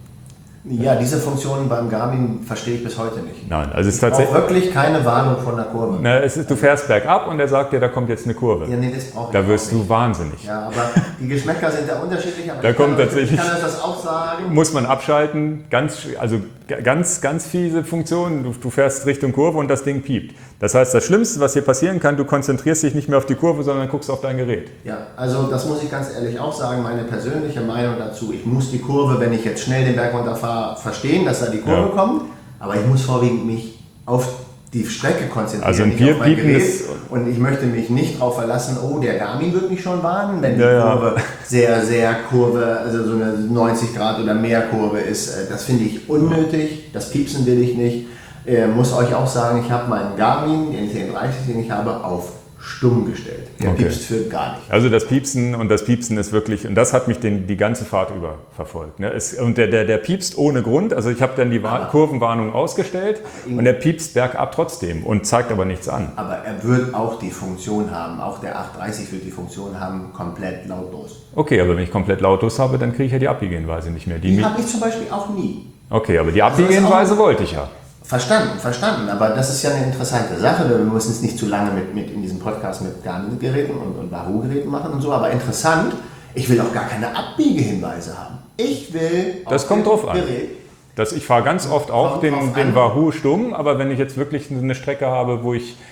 Ja, diese Funktionen beim Garmin verstehe ich bis heute nicht. Nein, also es ist ich tatsächlich wirklich keine Warnung von der Kurve. Na, es ist, du fährst bergab und er sagt dir, da kommt jetzt eine Kurve. Ja, nee, das brauche ich Da wirst auch du wahnsinnig. Ja, aber die Geschmäcker sind ja unterschiedlich. Aber da ich kommt kann, tatsächlich, ich kann das auch sagen. Muss man abschalten, ganz, also ganz, ganz fiese Funktion. Du, du fährst Richtung Kurve und das Ding piept. Das heißt, das Schlimmste, was hier passieren kann, du konzentrierst dich nicht mehr auf die Kurve, sondern guckst auf dein Gerät. Ja, also das muss ich ganz ehrlich auch sagen, meine persönliche Meinung dazu. Ich muss die Kurve, wenn ich jetzt schnell den Berg runterfahre, verstehen, dass da die Kurve ja. kommt, aber ich muss vorwiegend mich auf die Strecke konzentrieren, also nicht auf mein Gerät. Und ich möchte mich nicht darauf verlassen, oh, der Garmin wird mich schon warnen, wenn die ja, Kurve ja. sehr, sehr Kurve, also so eine neunzig Grad oder mehr Kurve ist. Das finde ich unnötig, das Piepsen will ich nicht. Ich muss euch auch sagen, ich habe meinen Garmin, den zehn dreißig, den ich habe, auf stumm gestellt. Der okay. piepst für gar nicht. Also das Piepsen und das Piepsen ist wirklich, und das hat mich den, die ganze Fahrt über verfolgt. Ne? Es, und der, der, der piepst ohne Grund, also ich habe dann die aber, Kurvenwarnung ausgestellt und der piepst bergab trotzdem und zeigt aber nichts an. Aber er wird auch die Funktion haben, auch der acht dreißig wird die Funktion haben, komplett lautlos. Okay, aber wenn ich komplett lautlos habe, dann kriege ich ja die Abbiegehinweise nicht mehr. Die, die habe ich zum Beispiel auch nie. Okay, aber die Abbiegehinweise wollte ich ja. Verstanden, verstanden. Aber das ist ja eine interessante Sache. Wir müssen es nicht zu lange mit, mit in diesem Podcast mit Garmin-Geräten und, und Wahoo-Geräten machen und so. Aber interessant, ich will auch gar keine Abbiegehinweise haben. Ich will das kommt drauf an. Das, ich fahre ganz oft auch den, den Wahoo stumm, aber wenn ich jetzt wirklich eine Strecke habe, wo ich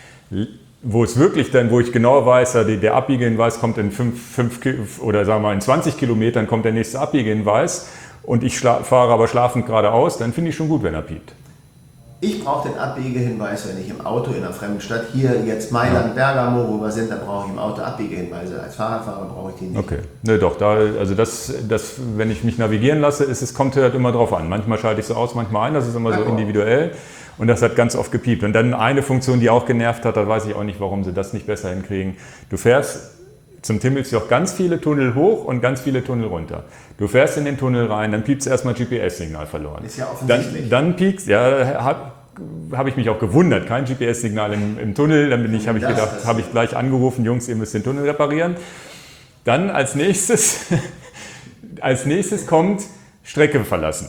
wo es wirklich dann, wo ich genau weiß, der Abbiegehinweis kommt in fünf oder sagen wir mal in zwanzig Kilometern kommt der nächste Abbiegehinweis und ich fahre aber schlafend geradeaus, dann finde ich schon gut, wenn er piept. Ich brauche den Abbiegehinweis, wenn ich im Auto in einer fremden Stadt, hier jetzt Mailand, Bergamo, wo wir sind, da brauche ich im Auto Abbiegehinweise. Als Fahrradfahrer brauche ich die nicht. Okay, ne, doch, da, also das, das, wenn ich mich navigieren lasse, ist, es kommt halt immer drauf an. Manchmal schalte ich so aus, manchmal ein, das ist immer so individuell und das hat ganz oft gepiept. Und dann eine Funktion, die auch genervt hat, da weiß ich auch nicht, warum sie das nicht besser hinkriegen. Du fährst zum Timmelsjoch ganz viele Tunnel hoch und ganz viele Tunnel runter. Du fährst in den Tunnel rein, dann piepst erstmal G P S-Signal verloren. Ist ja offensichtlich. Dann, dann piepst, ja, habe hab ich mich auch gewundert, kein G P S-Signal im, im Tunnel. Dann bin ich, habe ich gedacht, habe ich gleich angerufen, Jungs, ihr müsst den Tunnel reparieren. Dann als nächstes, als nächstes kommt Strecke verlassen.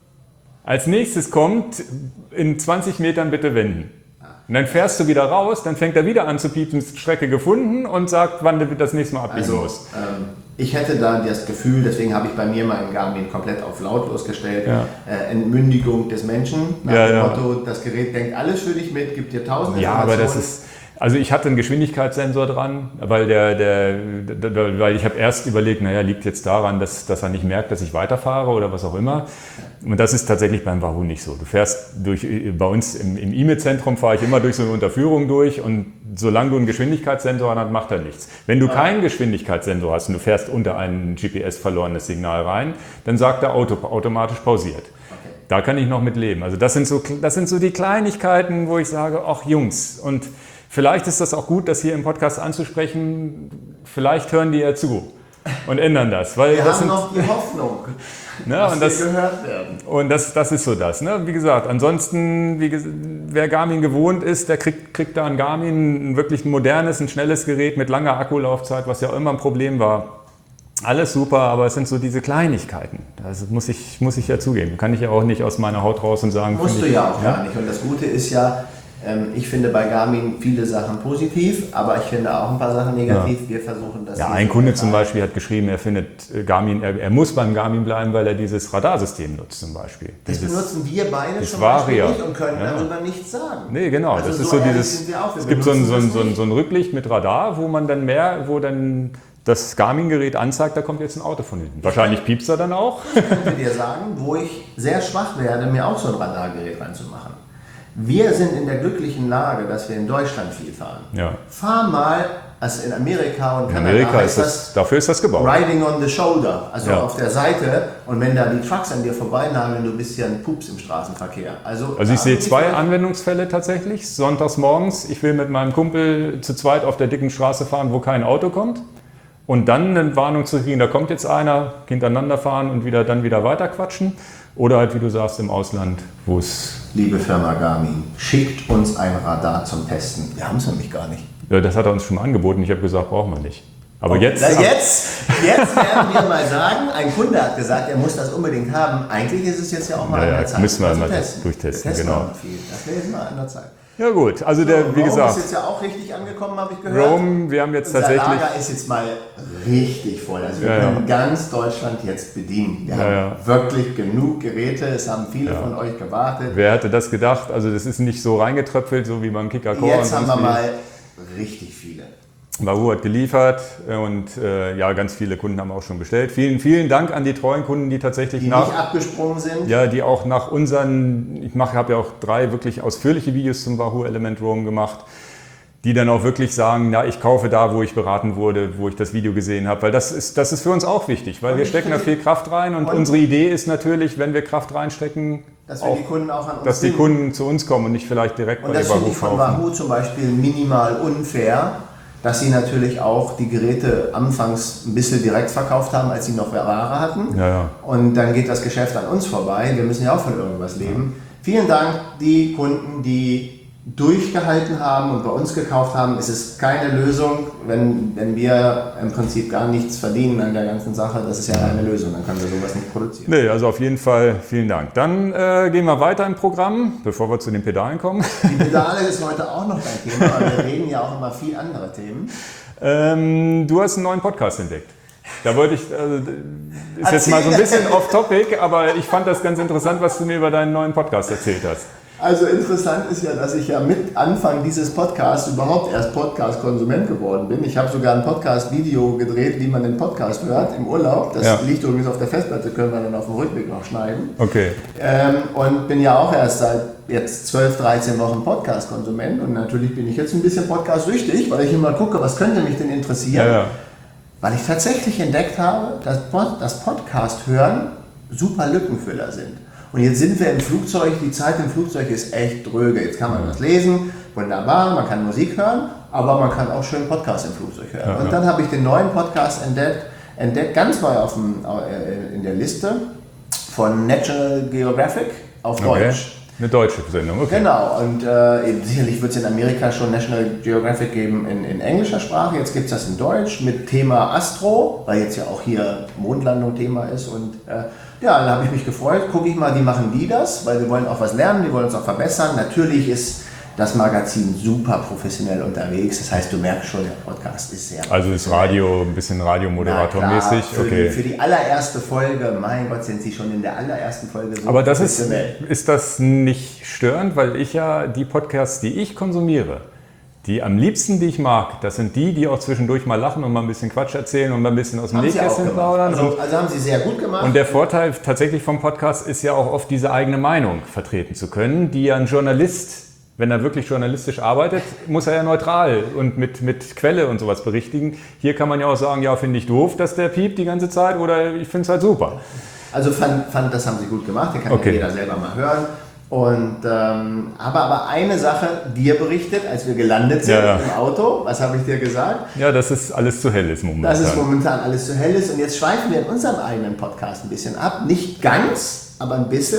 Als nächstes kommt in zwanzig Metern bitte wenden. Und dann fährst du wieder raus, dann fängt er wieder an zu piepen, Strecke gefunden und sagt, wann du das nächste Mal abbiegen also, musst. Ähm, ich hätte da das Gefühl, deswegen habe ich bei mir meinen Garmin komplett auf lautlos gestellt, ja. äh, Entmündigung des Menschen, nach ja, dem ja. Motto, das Gerät denkt alles für dich mit, gibt dir tausend ja, Informationen. Ja, aber das ist... Also ich hatte einen Geschwindigkeitssensor dran, weil, der, der, der, weil ich habe erst überlegt, naja, liegt jetzt daran, dass, dass er nicht merkt, dass ich weiterfahre oder was auch immer. Und das ist tatsächlich beim Wahoo nicht so. Du fährst durch, bei uns im, im I M E-Zentrum fahre ich immer durch so eine Unterführung durch und solange du einen Geschwindigkeitssensor hast, macht er nichts. Wenn du keinen Geschwindigkeitssensor hast und du fährst unter ein G P S verlorenes Signal rein, dann sagt er Auto, automatisch pausiert. Da kann ich noch mit leben. Also das sind so, das sind so die Kleinigkeiten, wo ich sage, ach Jungs, und vielleicht ist das auch gut, das hier im Podcast anzusprechen. Vielleicht hören die ja zu und ändern das. Weil Wir das haben sind, noch die Hoffnung, ne, dass und das, wir gehört werden. Und das, das ist so das. Ne? Wie gesagt, ansonsten, wie, wer Garmin gewohnt ist, der kriegt, kriegt da ein Garmin, ein wirklich ein modernes, ein schnelles Gerät mit langer Akkulaufzeit, was ja auch immer ein Problem war. Alles super, aber es sind so diese Kleinigkeiten. Das muss ich, muss ich ja zugeben. Kann ich ja auch nicht aus meiner Haut raus und sagen... Musst du ich, ja auch ja? gar nicht. Und das Gute ist ja, ich finde bei Garmin viele Sachen positiv, aber ich finde auch ein paar Sachen negativ. Ja. Wir versuchen das. Ja, ein Kunde zum Beispiel hat geschrieben, er findet Garmin, er, er muss beim Garmin bleiben, weil er dieses Radarsystem nutzt zum Beispiel. Das dieses, benutzen wir beide das zum Beispiel nicht und können ja. darüber nichts sagen. Nee, genau. Also das so ist so dieses. Es gibt so ein, so, ein, so, ein, so ein Rücklicht mit Radar, wo man dann mehr, wo dann das Garmin-Gerät anzeigt, da kommt jetzt ein Auto von hinten. Wahrscheinlich piepst er dann auch. Ich könnte dir sagen, wo ich sehr schwach werde, mir auch so ein Radargerät reinzumachen. Wir sind in der glücklichen Lage, dass wir in Deutschland viel fahren. Ja. Fahr mal als in Amerika und in Kanada. Amerika ist das, dafür ist das gebaut. Riding on the shoulder, also ja. auf der Seite. Und wenn da die Trucks an dir vorbeinageln, du bist ja ein Pups im Straßenverkehr. Also, also ich sehe zwei Anwendungsfälle tatsächlich. Sonntags morgens, ich will mit meinem Kumpel zu zweit auf der dicken Straße fahren, wo kein Auto kommt. Und dann eine Warnung zu kriegen, da kommt jetzt einer, hintereinander fahren und wieder, dann wieder weiter quatschen. Oder halt, wie du sagst, im Ausland, wo es... Liebe Firma Garmin, schickt uns ein Radar zum Testen. Wir haben es nämlich gar nicht. Ja, das hat er uns schon mal angeboten. Ich habe gesagt, brauchen wir nicht. Aber okay. jetzt... Na, jetzt, jetzt werden wir mal sagen, ein Kunde hat gesagt, er muss das unbedingt haben. Eigentlich ist es jetzt ja auch mal ja, an der ja, Zeit. müssen wir also mal testen. durchtesten, wir testen genau. Noch viel. Das wäre jetzt mal an der Zeit. Ja gut, also der, so, wie Rome gesagt... ist jetzt ja auch richtig angekommen, habe ich gehört. Rome, wir haben jetzt Unser tatsächlich... Lager ist jetzt mal richtig voll. Also wir ja, können ja. ganz Deutschland jetzt bedienen. Wir ja, haben ja. wirklich genug Geräte. Es haben viele ja. von euch gewartet. Wer hätte das gedacht? Also das ist nicht so reingetröpfelt, so wie beim Kicker Core. Jetzt haben wir mal richtig viele. Wahoo hat geliefert und äh, ja, ganz viele Kunden haben auch schon bestellt. Vielen, vielen Dank an die treuen Kunden, die tatsächlich die nach... nicht abgesprungen sind. Ja, die auch nach unseren... Ich mache, habe ja auch drei wirklich ausführliche Videos zum Wahoo Element Roam gemacht, die dann auch wirklich sagen, ja, ich kaufe da, wo ich beraten wurde, wo ich das Video gesehen habe. Weil das ist, das ist für uns auch wichtig, weil und wir stecken da viel Kraft rein und, und unsere Idee ist natürlich, wenn wir Kraft reinstecken, dass wir auch, die Kunden auch an uns dass die finden. Kunden zu uns kommen und nicht vielleicht direkt und bei der Wahoo kaufen. Und das finde ich von Wahoo zum Beispiel minimal unfair, dass sie natürlich auch die Geräte anfangs ein bisschen direkt verkauft haben, als sie noch Ware hatten. Ja, ja. Und dann geht das Geschäft an uns vorbei. Wir müssen ja auch von irgendwas leben. Ja. Vielen Dank, die Kunden, die durchgehalten haben und bei uns gekauft haben. Es ist keine Lösung, wenn, wenn wir im Prinzip gar nichts verdienen an der ganzen Sache. Das ist ja keine Lösung, dann können wir sowas nicht produzieren. Nee, also auf jeden Fall vielen Dank. Dann äh, gehen wir weiter im Programm, bevor wir zu den Pedalen kommen. Die Pedale ist heute auch noch ein Thema, aber wir reden ja auch immer viel andere Themen. Ähm, du hast einen neuen Podcast entdeckt. Da wollte ich, also, ist jetzt mal so ein bisschen off-topic, aber ich fand das ganz interessant, was du mir über deinen neuen Podcast erzählt hast. Also interessant ist ja, dass ich ja mit Anfang dieses Podcasts überhaupt erst Podcast-Konsument geworden bin. Ich habe sogar ein Podcast-Video gedreht, wie man den Podcast hört im Urlaub. Das ja. liegt übrigens auf der Festplatte, können wir dann auf dem Rückweg noch schneiden. Okay. Ähm, und bin ja auch erst seit jetzt zwölf, dreizehn Wochen Podcast-Konsument. Und natürlich bin ich jetzt ein bisschen Podcast-süchtig, weil ich immer gucke, was könnte mich denn interessieren. Ja, ja. Weil ich tatsächlich entdeckt habe, dass Pod- das Podcast-Hören super Lückenfüller sind. Und jetzt sind wir im Flugzeug, die Zeit im Flugzeug ist echt dröge. Jetzt kann man was lesen, wunderbar, man kann Musik hören, aber man kann auch schön Podcast im Flugzeug hören. Ja, und dann habe ich den neuen Podcast entdeckt, entdeckt ganz neu auf dem, in der Liste von National Geographic auf okay. Deutsch. Eine deutsche Sendung, okay. Genau, und äh, sicherlich wird es in Amerika schon National Geographic geben in, in englischer Sprache. Jetzt gibt es das in Deutsch mit Thema Astro, weil jetzt ja auch hier Mondlandung Thema ist. Und äh, ja, dann habe ich mich gefreut, gucke ich mal, wie machen die das, weil wir wollen auch was lernen, die wollen uns auch verbessern. Natürlich ist das Magazin super professionell unterwegs, das heißt, du merkst schon, der Podcast ist sehr Also ist Radio, ein bisschen Radiomoderatormäßig? Für, okay. die, für die allererste Folge, mein Gott, sind sie schon in der allerersten Folge so Aber das professionell. ist, ist das nicht störend, weil ich ja die Podcasts, die ich konsumiere, die am liebsten, die ich mag, das sind die, die auch zwischendurch mal lachen und mal ein bisschen Quatsch erzählen und mal ein bisschen aus dem Nähkästchen plaudern. Also, also haben sie sehr gut gemacht. Und der Vorteil tatsächlich vom Podcast ist ja auch oft diese eigene Meinung vertreten zu können, die ja ein Journalist, wenn er wirklich journalistisch arbeitet, muss er ja neutral und mit, mit Quelle und sowas berichtigen. Hier kann man ja auch sagen, ja, finde ich doof, dass der piept die ganze Zeit oder ich finde es halt super. Also fand, fand, das haben sie gut gemacht, den kann okay. ja jeder selber mal hören. Und, ähm, aber, aber eine Sache, dir berichtet, als wir gelandet sind ja, ja. im Auto, was habe ich dir gesagt? Ja, dass es alles zu hell ist momentan. Dass es momentan alles zu hell ist und jetzt schweifen wir in unserem eigenen Podcast ein bisschen ab. Nicht ganz, aber ein bisschen,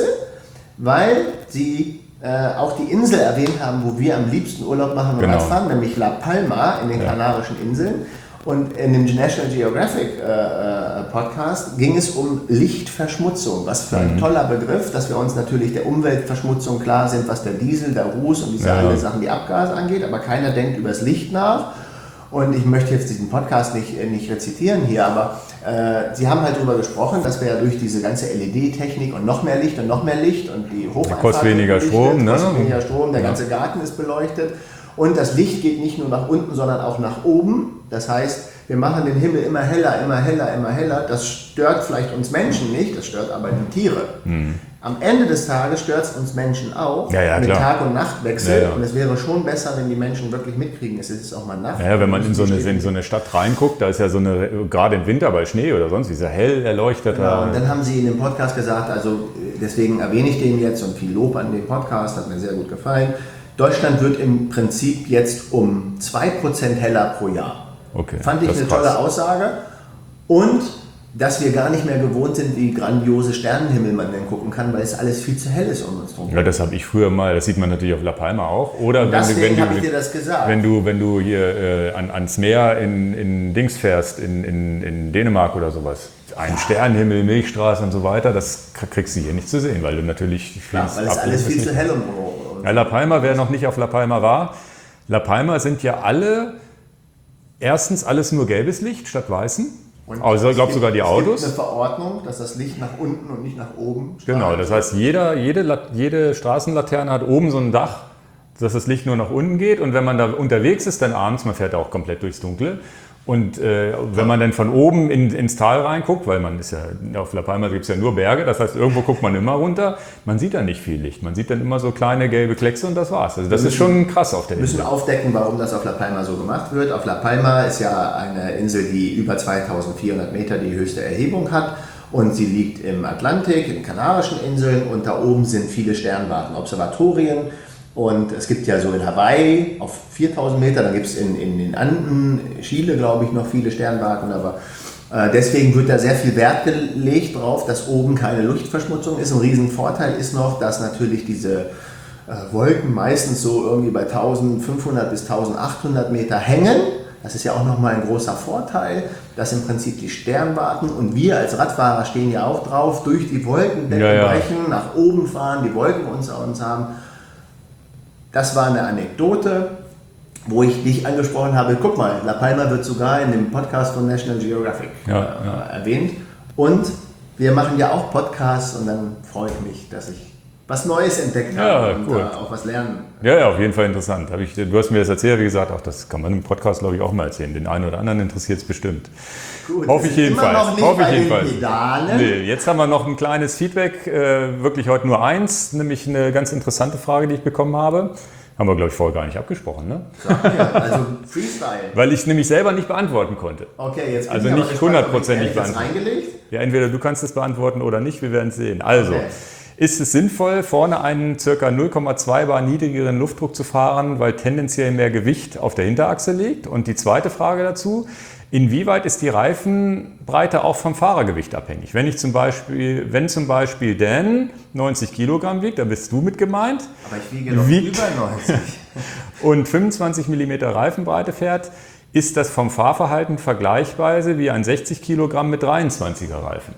weil sie äh, auch die Insel erwähnt haben, wo wir am liebsten Urlaub machen und genau. Radfahren, nämlich La Palma in den ja. Kanarischen Inseln. Und in dem National Geographic äh, Podcast ging es um Lichtverschmutzung. Was für ein mhm. toller Begriff, dass wir uns natürlich der Umweltverschmutzung klar sind, was der Diesel, der Ruß und diese ja. alle Sachen, die Abgase angeht. Aber keiner denkt über das Licht nach. Und ich möchte jetzt diesen Podcast nicht, nicht rezitieren hier, aber äh, Sie haben halt darüber gesprochen, dass wir ja durch diese ganze L E D-Technik und noch mehr Licht und noch mehr Licht und die Hofeinfahrt kostet weniger Strom, ne? kostet weniger Strom, der ja. ganze Garten ist beleuchtet. Und das Licht geht nicht nur nach unten, sondern auch nach oben. Das heißt, wir machen den Himmel immer heller, immer heller, immer heller. Das stört vielleicht uns Menschen nicht, das stört aber die Tiere. Mhm. Am Ende des Tages stört es uns Menschen auch, ja, ja, mit klar. Tag- und Nachtwechsel. Ja, ja. Und es wäre schon besser, wenn die Menschen wirklich mitkriegen, es ist auch mal Nacht. Ja, wenn man in so, eine, in so eine Stadt reinguckt, da ist ja so eine, gerade im Winter bei Schnee oder sonst, dieser hell erleuchteter... Genau, und dann haben sie in dem Podcast gesagt, also deswegen erwähne ich den jetzt und viel Lob an den Podcast, hat mir sehr gut gefallen. Deutschland wird im Prinzip jetzt um zwei Prozent heller pro Jahr. Okay, Fand ich eine tolle Aussage. Und dass wir gar nicht mehr gewohnt sind, wie grandiose Sternenhimmel man denn gucken kann, weil es alles viel zu hell ist um uns herum. Ja, das habe ich früher mal, das sieht man natürlich auf La Palma auch. Oder wenn deswegen du, habe ich dir das gesagt. Wenn du, wenn du hier äh, an, ans Meer in, in Dings fährst, in, in, in Dänemark oder sowas, ein ja. Sternenhimmel, Milchstraße und so weiter, das kriegst du hier nicht zu sehen, weil du natürlich... Klar, weil es alles viel zu hell um uns. Ja, La Palma, wer noch nicht auf La Palma war, La Palma sind ja alle, erstens alles nur gelbes Licht statt weißem. Und also ich glaube sogar die Autos. Es gibt eine Verordnung, dass das Licht nach unten und nicht nach oben strahlt. Genau, das heißt, jeder, jede, jede Straßenlaterne hat oben so ein Dach, dass das Licht nur nach unten geht. Und wenn man da unterwegs ist, dann abends, man fährt auch komplett durchs Dunkle. Und äh, wenn man dann von oben in, ins Tal reinguckt, weil man ist ja, auf La Palma gibt es ja nur Berge, das heißt, irgendwo guckt man immer runter, man sieht da nicht viel Licht. Man sieht dann immer so kleine gelbe Kleckse und das war's. Also das wir ist schon krass auf der Insel. Wir Insel. müssen aufdecken, warum das auf La Palma so gemacht wird. Auf La Palma ist ja eine Insel, die über zweitausendvierhundert Meter die höchste Erhebung hat. Und sie liegt im Atlantik, in den Kanarischen Inseln, und da oben sind viele Sternwarten, Observatorien. Und es gibt ja so in Hawaii auf viertausend Meter, dann gibt es in, in den Anden, Chile, glaube ich, noch viele Sternwarten, aber äh, deswegen wird da sehr viel Wert gelegt drauf, dass oben keine Luftverschmutzung ist. Ein Riesenvorteil ist noch, dass natürlich diese äh, Wolken meistens so irgendwie bei eintausendfünfhundert bis eintausendachthundert Meter hängen. Das ist ja auch nochmal ein großer Vorteil, dass im Prinzip die Sternwarten und wir als Radfahrer stehen ja auch drauf, durch die Wolkendecken ja, ja. brechen, nach oben fahren, die Wolken uns uns haben. Das war eine Anekdote, wo ich dich angesprochen habe. Guck mal, La Palma wird sogar in dem Podcast von National Geographic ja, äh, ja. erwähnt. Und wir machen ja auch Podcasts und dann freue ich mich, dass ich was Neues entdeckt habe ja, und cool. äh, auch was lernen. Ja, ja, auf jeden Fall interessant. Hab ich, du hast mir das erzählt, wie gesagt, auch das kann man im Podcast, glaube ich, auch mal erzählen. Den einen oder anderen interessiert es bestimmt. Gut, hoffe ich jedenfalls. Immer noch nicht hoffe bei ich den jedenfalls. Pedalen. Nee, jetzt haben wir noch ein kleines Feedback, äh, wirklich heute nur eins, nämlich eine ganz interessante Frage, die ich bekommen habe. Haben wir, glaube ich, vorher gar nicht abgesprochen, ne? Sag mir, also Freestyle. Weil ich es nämlich selber nicht beantworten konnte. Okay, jetzt bin Also ich aber nicht gespannt, hundertprozentig ob ich ehrlich beantworten. das reingelegt. Ja, entweder du kannst es beantworten oder nicht, wir werden es sehen. Also, Okay. ist es sinnvoll, vorne einen ca. null Komma zwei bar niedrigeren Luftdruck zu fahren, weil tendenziell mehr Gewicht auf der Hinterachse liegt? Und die zweite Frage dazu, inwieweit ist die Reifenbreite auch vom Fahrergewicht abhängig? Wenn ich zum Beispiel, wenn zum Beispiel Dan neunzig Kilogramm wiegt, da bist du mit gemeint, Aber ich wiege noch Wiegt- über neunzig. und fünfundzwanzig Millimeter Reifenbreite fährt, ist das vom Fahrverhalten vergleichsweise wie ein sechzig Kilogramm mit dreiundzwanziger Reifen.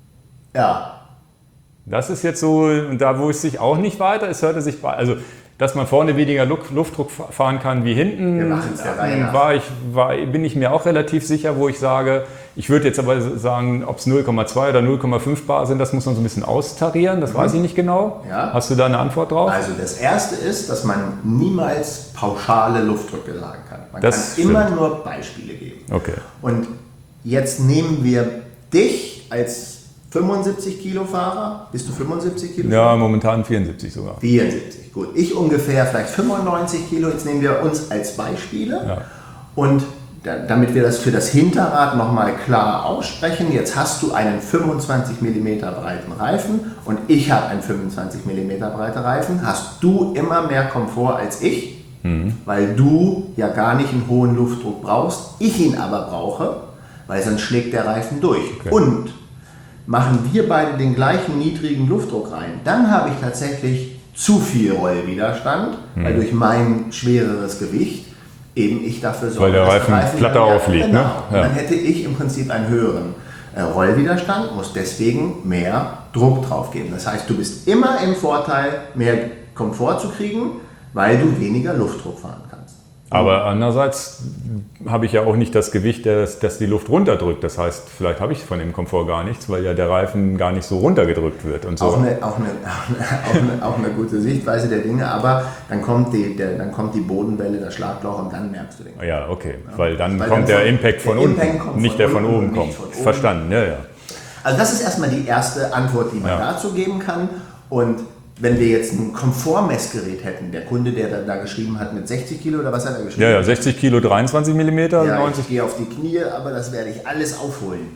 Ja, Das ist jetzt so, und da wo es sich auch nicht weiter, es hörte sich, bei- also dass man vorne weniger Lu- Luftdruck fahren kann wie hinten, Wir machen's der Reihe nach. war ich, war, bin ich mir auch relativ sicher, wo ich sage, ich würde jetzt aber sagen, ob es null Komma zwei oder null Komma fünf bar sind, das muss man so ein bisschen austarieren, das weiß ich nicht genau. Ja. Hast du da eine Antwort drauf? also das Erste ist, dass man niemals pauschale Luftdrücke sagen kann. Man Das kann immer stimmt. nur Beispiele geben. Okay. Und jetzt nehmen wir dich als fünfundsiebzig Kilo Fahrer. Bist du fünfundsiebzig Kilo? Ja, momentan vierundsiebzig sogar. vierundsiebzig, gut. Ich ungefähr vielleicht fünfundneunzig Kilo. Jetzt nehmen wir uns als Beispiele. Ja. Und da, damit wir das für das Hinterrad nochmal klar aussprechen, jetzt hast du einen fünfundzwanzig Millimeter breiten Reifen und ich habe einen fünfundzwanzig Millimeter breiten Reifen. Hast du immer mehr Komfort als ich, mhm. weil du ja gar nicht einen hohen Luftdruck brauchst, ich ihn aber brauche, weil sonst schlägt der Reifen durch. Okay. Und machen wir beide den gleichen niedrigen Luftdruck rein, dann habe ich tatsächlich zu viel Rollwiderstand, mhm. weil durch mein schwereres Gewicht eben ich dafür sorge, Weil der dass Reifen Reifen platter dann- aufliegt, genau. ne? Und Ja. dann hätte ich im Prinzip einen höheren äh, Rollwiderstand, muss deswegen mehr Druck drauf geben. Das heißt, du bist immer im Vorteil, mehr Komfort zu kriegen, weil du weniger Luftdruck fahren kannst. Aber andererseits habe ich ja auch nicht das Gewicht, das, das die Luft runterdrückt. Das heißt, vielleicht habe ich von dem Komfort gar nichts, weil ja der Reifen gar nicht so runtergedrückt wird und so. Auch eine, auch, eine, auch, eine, auch eine gute Sichtweise der Dinge, aber dann kommt die, der, dann kommt die Bodenwelle, das Schlagloch und dann merkst du den. Ja, okay, weil dann Weil kommt dann der von- Impact von der unten, Impact kommt nicht von der von unten und oben nicht kommt. von oben. Verstanden, ja, ja. Also das ist erstmal die erste Antwort, die man Ja. dazu geben kann. Und wenn wir jetzt ein Komfortmessgerät hätten, der Kunde, der da, da geschrieben hat mit sechzig Kilo oder was hat er geschrieben? Ja, ja, sechzig Kilo, dreiundzwanzig Millimeter, ja, neunzig. Ich gehe auf die Knie, aber das werde ich alles aufholen.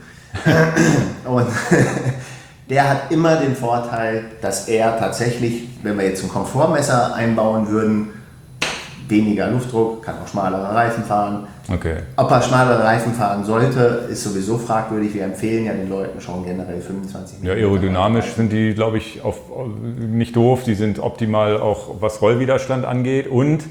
Und der hat immer den Vorteil, dass er tatsächlich, wenn wir jetzt ein Komfortmesser einbauen würden, weniger Luftdruck, kann auch schmalere Reifen fahren. Okay. Ob er schmalere Reifen fahren sollte, ist sowieso fragwürdig. Wir empfehlen ja den Leuten schon generell fünfundzwanzig Ja, aerodynamisch sind die, glaube ich, auf, nicht doof. Die sind optimal auch, was Rollwiderstand angeht. Und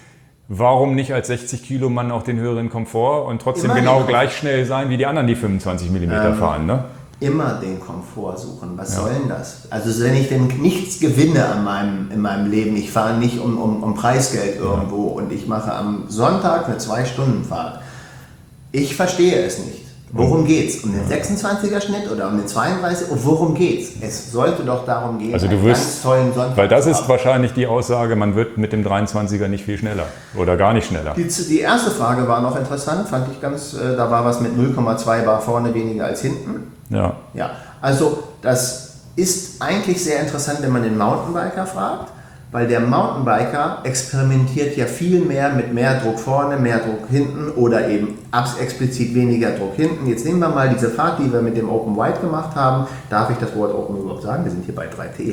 warum nicht als sechzig Kilo Mann auch den höheren Komfort und trotzdem Immer genau den gleich schnell sein wie die anderen, die fünfundzwanzig Millimeter Ähm, fahren, ne? Immer den Komfort suchen. Was Ja. soll denn das? Also wenn ich denn nichts gewinne an meinem, in meinem Leben, ich fahre nicht um, um, um Preisgeld irgendwo und ich mache am Sonntag eine zwei-Stunden-Fahrt. Ich verstehe es nicht. Worum geht's? Um den sechsundzwanziger Schnitt oder um den zweiunddreißiger? Und worum geht's? Es sollte doch darum gehen, Also du einen wirst, ganz tollen Sonntag weil das zu ist haben. wahrscheinlich die Aussage, man wird mit dem dreiundzwanziger nicht viel schneller oder gar nicht schneller. Die, die erste Frage war noch interessant, fand ich ganz, äh, da war was mit null Komma zwei Bar vorne weniger als hinten. Ja. Ja, also das ist eigentlich sehr interessant, wenn man den Mountainbiker fragt, weil der Mountainbiker experimentiert ja viel mehr mit mehr Druck vorne, mehr Druck hinten oder eben abs explizit weniger Druck hinten. Jetzt nehmen wir mal diese Fahrt, die wir mit dem Open Wide gemacht haben. Darf ich das Wort Open überhaupt sagen? Wir sind hier bei drei T.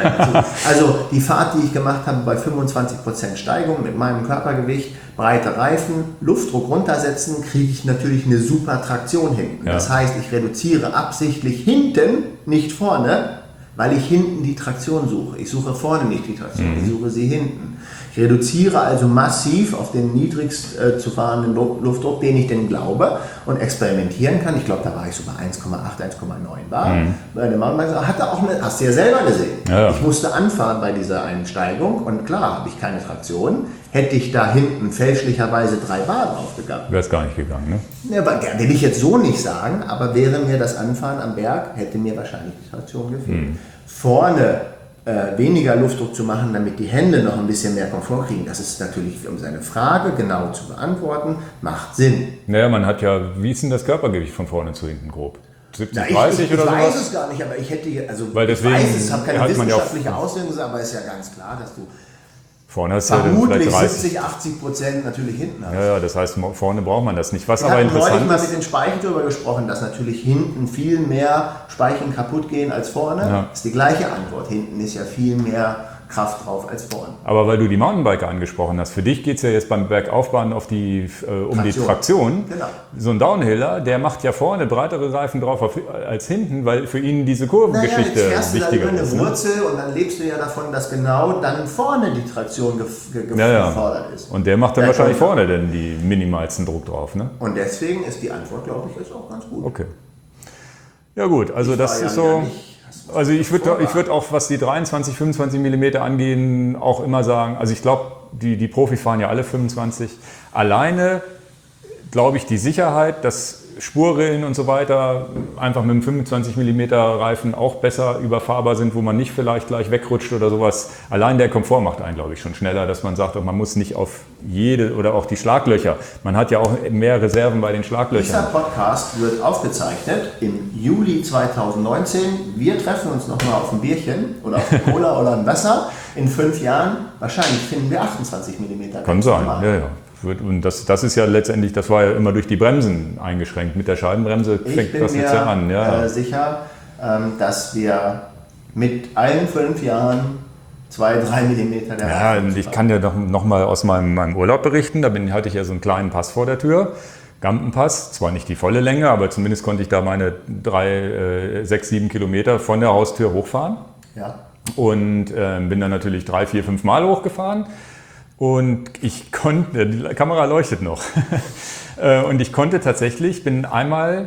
Also die Fahrt, die ich gemacht habe bei fünfundzwanzig Prozent Steigung mit meinem Körpergewicht, breite Reifen, Luftdruck runtersetzen, kriege ich natürlich eine super Traktion hinten. Ja. Das heißt, ich reduziere absichtlich hinten, nicht vorne, weil ich hinten die Traktion suche. Ich suche vorne nicht die Traktion, ich suche sie hinten. Ich reduziere also massiv auf den niedrigst äh, zu fahrenden Luftdruck, den ich denn glaube, und experimentieren kann. Ich glaube, da war ich so bei eins Komma acht, eins Komma neun Bar. Mhm. Bei dem Mountainbike hat er auch eine, hast du ja selber gesehen. Ja. Ich musste anfahren bei dieser einen Steigung und klar, habe ich keine Traktion. Hätte ich da hinten fälschlicherweise drei Bar drauf gegangen. Wäre es gar nicht gegangen, ne? Ja, will ich jetzt so nicht sagen, aber wäre mir das Anfahren am Berg, hätte mir wahrscheinlich die Traktion gefehlt. Mhm. Vorne äh, weniger Luftdruck zu machen, damit die Hände noch ein bisschen mehr Komfort kriegen, das ist natürlich, um seine Frage genau zu beantworten, macht Sinn. Naja, man hat ja, wie ist denn das Körpergewicht von vorne zu hinten grob? siebzig, Na, ich, dreißig ich, ich oder sowas? Ich weiß es gar nicht, aber ich hätte, also Weil deswegen ich weiß es, habe keine hat man ja wissenschaftliche auch- Auslegung, aber es ist ja ganz klar, dass du Vorne hast du ja dann vermutlich vielleicht dreißig. siebzig, achtzig Prozent natürlich hinten hast. Ja, ja, das heißt, vorne braucht man das nicht. Was Wir aber hatten neulich interessant mal mit ist, den Speichen darüber gesprochen, dass natürlich hinten viel mehr Speichen kaputt gehen als vorne. Ja. Das ist die gleiche Antwort. Hinten ist ja viel mehr Kraft drauf als vorne. aber weil du die Mountainbiker angesprochen hast, für dich geht es ja jetzt beim Bergaufbahn auf die, äh, um die Traktion. Traktion. Genau. So ein Downhiller, der macht ja vorne breitere Reifen drauf auf, als hinten, weil für ihn diese Kurvengeschichte jetzt fährst du da über wichtiger eine ist. Ne? Wurzel und dann lebst du ja davon, dass genau dann vorne die Traktion gef ge Ja, ja. gefordert ist. Und der macht dann Der wahrscheinlich kommt- vorne denn die minimalsten Druck drauf. Ne? Und deswegen ist die Antwort, glaube ich, jetzt auch ganz gut. Okay. Ja gut, also Ich das war ja ist wieder so... nicht- Also ich würde Vorrat. ich würd auch, was die dreiundzwanzig, fünfundzwanzig Millimeter angehen, auch immer sagen, also ich glaube, die, die Profis fahren ja alle fünfundzwanzig. Alleine glaube ich, die Sicherheit, dass Spurrillen und so weiter einfach mit einem fünfundzwanzig Millimeter Reifen auch besser überfahrbar sind, wo man nicht vielleicht gleich wegrutscht oder sowas. Allein der Komfort macht einen, glaube ich, schon schneller, dass man sagt, man muss nicht auf jede oder auch die Schlaglöcher. Man hat ja auch mehr Reserven bei den Dieser Schlaglöchern. Podcast wird aufgezeichnet im Juli zweitausendneunzehn. Wir treffen uns nochmal auf ein Bierchen oder auf eine Cola oder ein Wasser. In fünf Jahren, wahrscheinlich finden wir achtundzwanzig Millimeter. Kann sein, ja, ja. Und das, das ist ja letztendlich, das war ja immer durch die Bremsen eingeschränkt. Mit der Scheibenbremse Ich fängt bin das mir jetzt ja an. Ja. äh, sicher, ähm, dass wir mit allen fünf Jahren zwei, drei Millimeter der Ja, Reifen und ich haben. kann dir noch, noch mal aus meinem, meinem Urlaub berichten. Da bin, hatte ich ja so einen kleinen Pass vor der Tür. Gampenpass, zwar nicht die volle Länge, aber zumindest konnte ich da meine drei, äh, sechs, sieben Kilometer von der Haustür hochfahren. Ja. Und äh, bin dann natürlich drei, vier, fünf Mal hochgefahren. Und ich konnte, die Kamera leuchtet noch. Äh, und ich konnte tatsächlich, bin einmal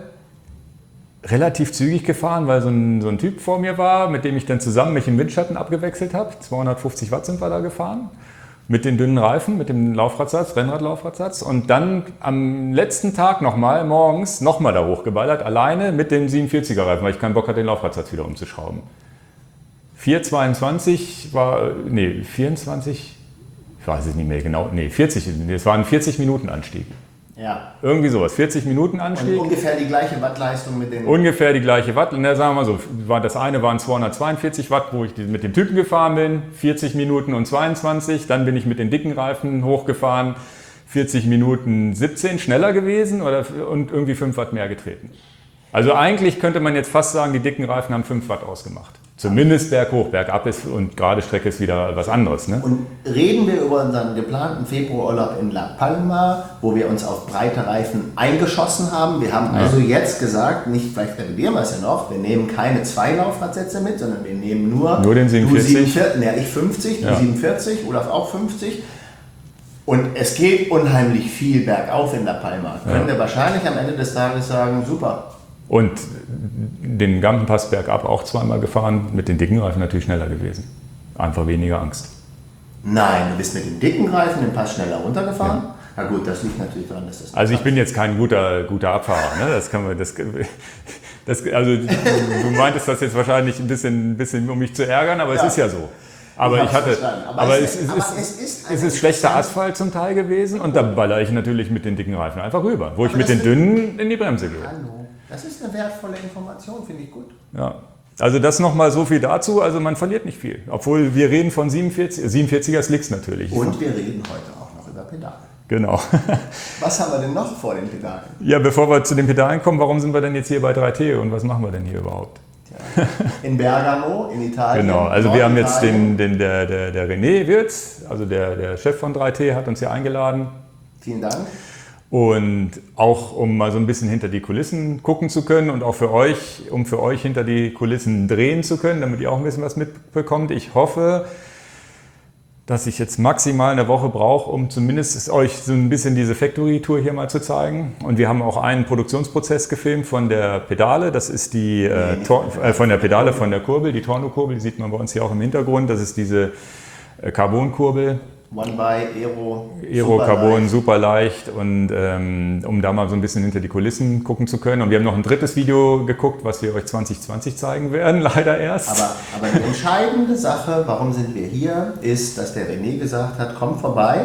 relativ zügig gefahren, weil so ein, so ein Typ vor mir war, mit dem ich dann zusammen mich im Windschatten abgewechselt habe. zweihundertfünfzig Watt sind wir da gefahren. Mit den dünnen Reifen, mit dem Laufradsatz, Rennradlaufradsatz. Und dann am letzten Tag nochmal, morgens, nochmal da hochgeballert, alleine mit dem siebenundvierziger Reifen, weil ich keinen Bock hatte, den Laufradsatz wieder umzuschrauben. vier zweiundzwanzig war, nee, vierundzwanzig, ich weiß es nicht mehr genau, nee, vierzig, es war ein vierzig Minuten Anstieg. Ja. Irgendwie sowas, vierzig Minuten Anstieg. Und ungefähr die gleiche Wattleistung mit den... Ungefähr die gleiche Watt. Und da sagen wir mal so, das eine waren zweihundertzweiundvierzig Watt, wo ich mit dem Typen gefahren bin, vierzig Minuten und zweiundzwanzig. Dann bin ich mit den dicken Reifen hochgefahren, vierzig Minuten siebzehn, schneller gewesen oder, und irgendwie fünf Watt mehr getreten. Also eigentlich könnte man jetzt fast sagen, die dicken Reifen haben fünf Watt ausgemacht. Zumindest berghoch, bergab ist und gerade Strecke ist wieder was anderes. Ne? Und reden wir über unseren geplanten Februarurlaub in La Palma, wo wir uns auf breite Reifen eingeschossen haben. Wir haben ja. also jetzt gesagt, nicht, vielleicht revidieren wir es ja noch, wir nehmen keine zwei Laufradsätze mit, sondern wir nehmen nur, nur den siebenundvierzig. Du siebenundvierzig, ne, ich fünfzig, du ja. siebenundvierzig, Olaf auch fünfzig. Und es geht unheimlich viel bergauf in La Palma. Ja. Können wir wahrscheinlich am Ende des Tages sagen, super. Und den Gampenpass bergab auch zweimal gefahren, mit den dicken Reifen natürlich schneller gewesen. Einfach weniger Angst. Nein, du bist mit den dicken Reifen den Pass schneller runtergefahren? Ja. Na gut, das liegt natürlich daran, dass das... Also ich bin jetzt kein guter, guter Abfahrer. Ne? Das kann man, das, das, also du meintest das jetzt wahrscheinlich ein bisschen, ein bisschen um mich zu ärgern, aber ja. es ist ja so. Aber ich hatte, aber, aber, es, es, aber ist, es ist, es ist schlechter Asphalt zum Teil gewesen und da baller ich natürlich mit den dicken Reifen einfach rüber, wo aber ich mit den dünnen in die Bremse gehe. Hallo. Das ist eine wertvolle Information, finde ich gut. Ja, also das nochmal so viel dazu, also man verliert nicht viel. Obwohl wir reden von siebenundvierzig, siebenundvierziger Slicks natürlich. Und wir reden heute auch noch über Pedale. Genau. Was haben wir denn noch vor den Pedalen? Ja, bevor wir zu den Pedalen kommen, warum sind wir denn jetzt hier bei drei T und was machen wir denn hier überhaupt? Tja, in Bergamo, in Italien. Genau, also wir haben jetzt den, den der, der, der René Wirtz, also der, der Chef von drei T, hat uns hier eingeladen. Vielen Dank. Und auch, um mal so ein bisschen hinter die Kulissen gucken zu können und auch für euch, um für euch hinter die Kulissen drehen zu können, damit ihr auch ein bisschen was mitbekommt. Ich hoffe, dass ich jetzt maximal eine Woche brauche, um zumindest euch so ein bisschen diese Factory-Tour hier mal zu zeigen. Und wir haben auch einen Produktionsprozess gefilmt von der Pedale. Das ist die, äh, Tor, äh, von der Pedale, von der Kurbel, die Torno-Kurbel, die sieht man bei uns hier auch im Hintergrund. Das ist diese äh, Carbon-Kurbel. One by Aero. Aero Carbon, super leicht und ähm, um da mal so ein bisschen hinter die Kulissen gucken zu können. Und wir haben noch ein drittes Video geguckt, was wir euch zwanzig zwanzig zeigen werden, leider erst. Aber, aber die entscheidende Sache, warum sind wir hier, ist, dass der René gesagt hat, kommt vorbei.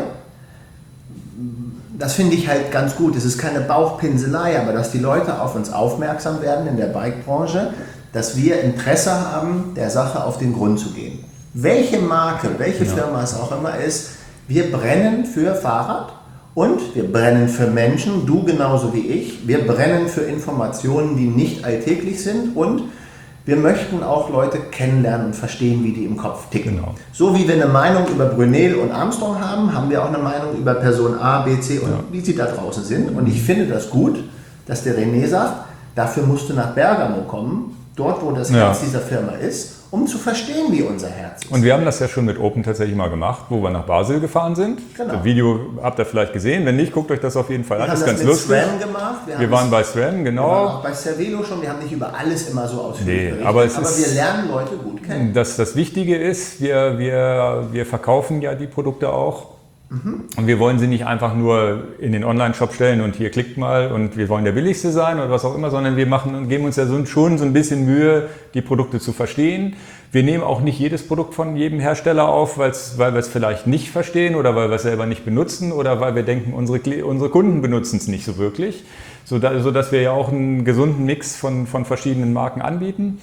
Das finde ich halt ganz gut. Es ist keine Bauchpinselei, aber dass die Leute auf uns aufmerksam werden in der Bike-Branche, dass wir Interesse haben, der Sache auf den Grund zu gehen. Welche Marke, welche ja. Firma es auch immer ist, wir brennen für Fahrrad und wir brennen für Menschen, du genauso wie ich. Wir brennen für Informationen, die nicht alltäglich sind und wir möchten auch Leute kennenlernen und verstehen, wie die im Kopf ticken. Genau. So wie wir eine Meinung über Brunel und Armstrong haben, haben wir auch eine Meinung über Person A, B, C und ja. wie sie da draußen sind. Und ich finde das gut, dass der René sagt, dafür musst du nach Bergamo kommen, dort wo das Herz ja. dieser Firma ist, um zu verstehen, wie unser Herz ist. Und wir haben das ja schon mit Open tatsächlich mal gemacht, wo wir nach Basel gefahren sind. Genau. Das Video habt ihr vielleicht gesehen. Wenn nicht, guckt euch das auf jeden Fall wir an. Das ist ganz mit lustig. SRAM gemacht. Wir, wir waren bei SRAM, genau. Wir waren auch bei Cervelo schon. Wir haben nicht über alles immer so ausführlich nee, berichtet. aber, es aber ist, wir lernen Leute gut kennen. Das, das Wichtige ist, wir, wir, wir verkaufen ja die Produkte auch. Mhm. Und wir wollen sie nicht einfach nur in den Online-Shop stellen und hier klickt mal und wir wollen der billigste sein oder was auch immer, sondern wir machen und geben uns ja so, schon so ein bisschen Mühe, die Produkte zu verstehen. Wir nehmen auch nicht jedes Produkt von jedem Hersteller auf, weil's, weil wir es vielleicht nicht verstehen oder weil wir es selber nicht benutzen oder weil wir denken, unsere, unsere Kunden benutzen es nicht so wirklich, sodass wir ja auch einen gesunden Mix von, von verschiedenen Marken anbieten.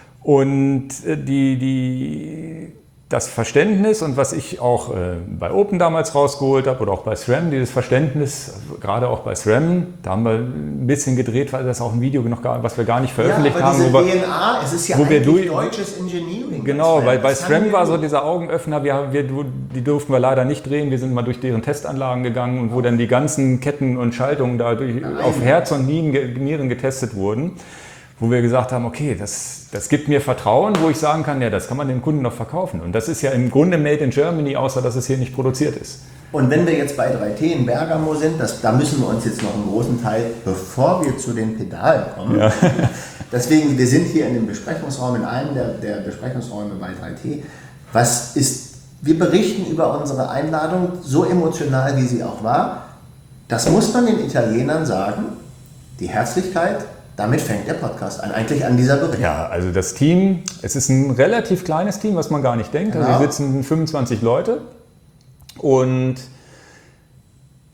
Und die, die das Verständnis und was ich auch äh, bei Open damals rausgeholt habe oder auch bei SRAM, dieses Verständnis, gerade auch bei SRAM, da haben wir ein bisschen gedreht, weil das auch ein Video noch gar, was wir gar nicht veröffentlicht ja, aber haben. Diese wo wir, D N A, es ist ja wo eigentlich wir durch, deutsches Engineering. Genau, weil bei SRAM war so dieser Augenöffner, wir, wir, die durften wir leider nicht drehen, wir sind mal durch deren Testanlagen gegangen und wo dann die ganzen Ketten und Schaltungen da durch, auf Herz und Nieren getestet wurden. Wo wir gesagt haben, okay, das, das gibt mir Vertrauen, wo ich sagen kann, ja, das kann man dem Kunden noch verkaufen. Und das ist ja im Grunde made in Germany, außer dass es hier nicht produziert ist. Und wenn wir jetzt bei drei T in Bergamo sind, das, da müssen wir uns jetzt noch einen großen Teil, bevor wir zu den Pedalen kommen, ja. Deswegen, wir sind hier in dem Besprechungsraum, in einem der, der Besprechungsräume bei drei T. Was ist, wir berichten über unsere Einladung, so emotional wie sie auch war. Das muss man den Italienern sagen, die Herzlichkeit. Damit fängt der Podcast an, eigentlich an dieser Bericht. Ja, also das Team, es ist ein relativ kleines Team, was man gar nicht denkt. Genau. Also hier sitzen fünfundzwanzig Leute und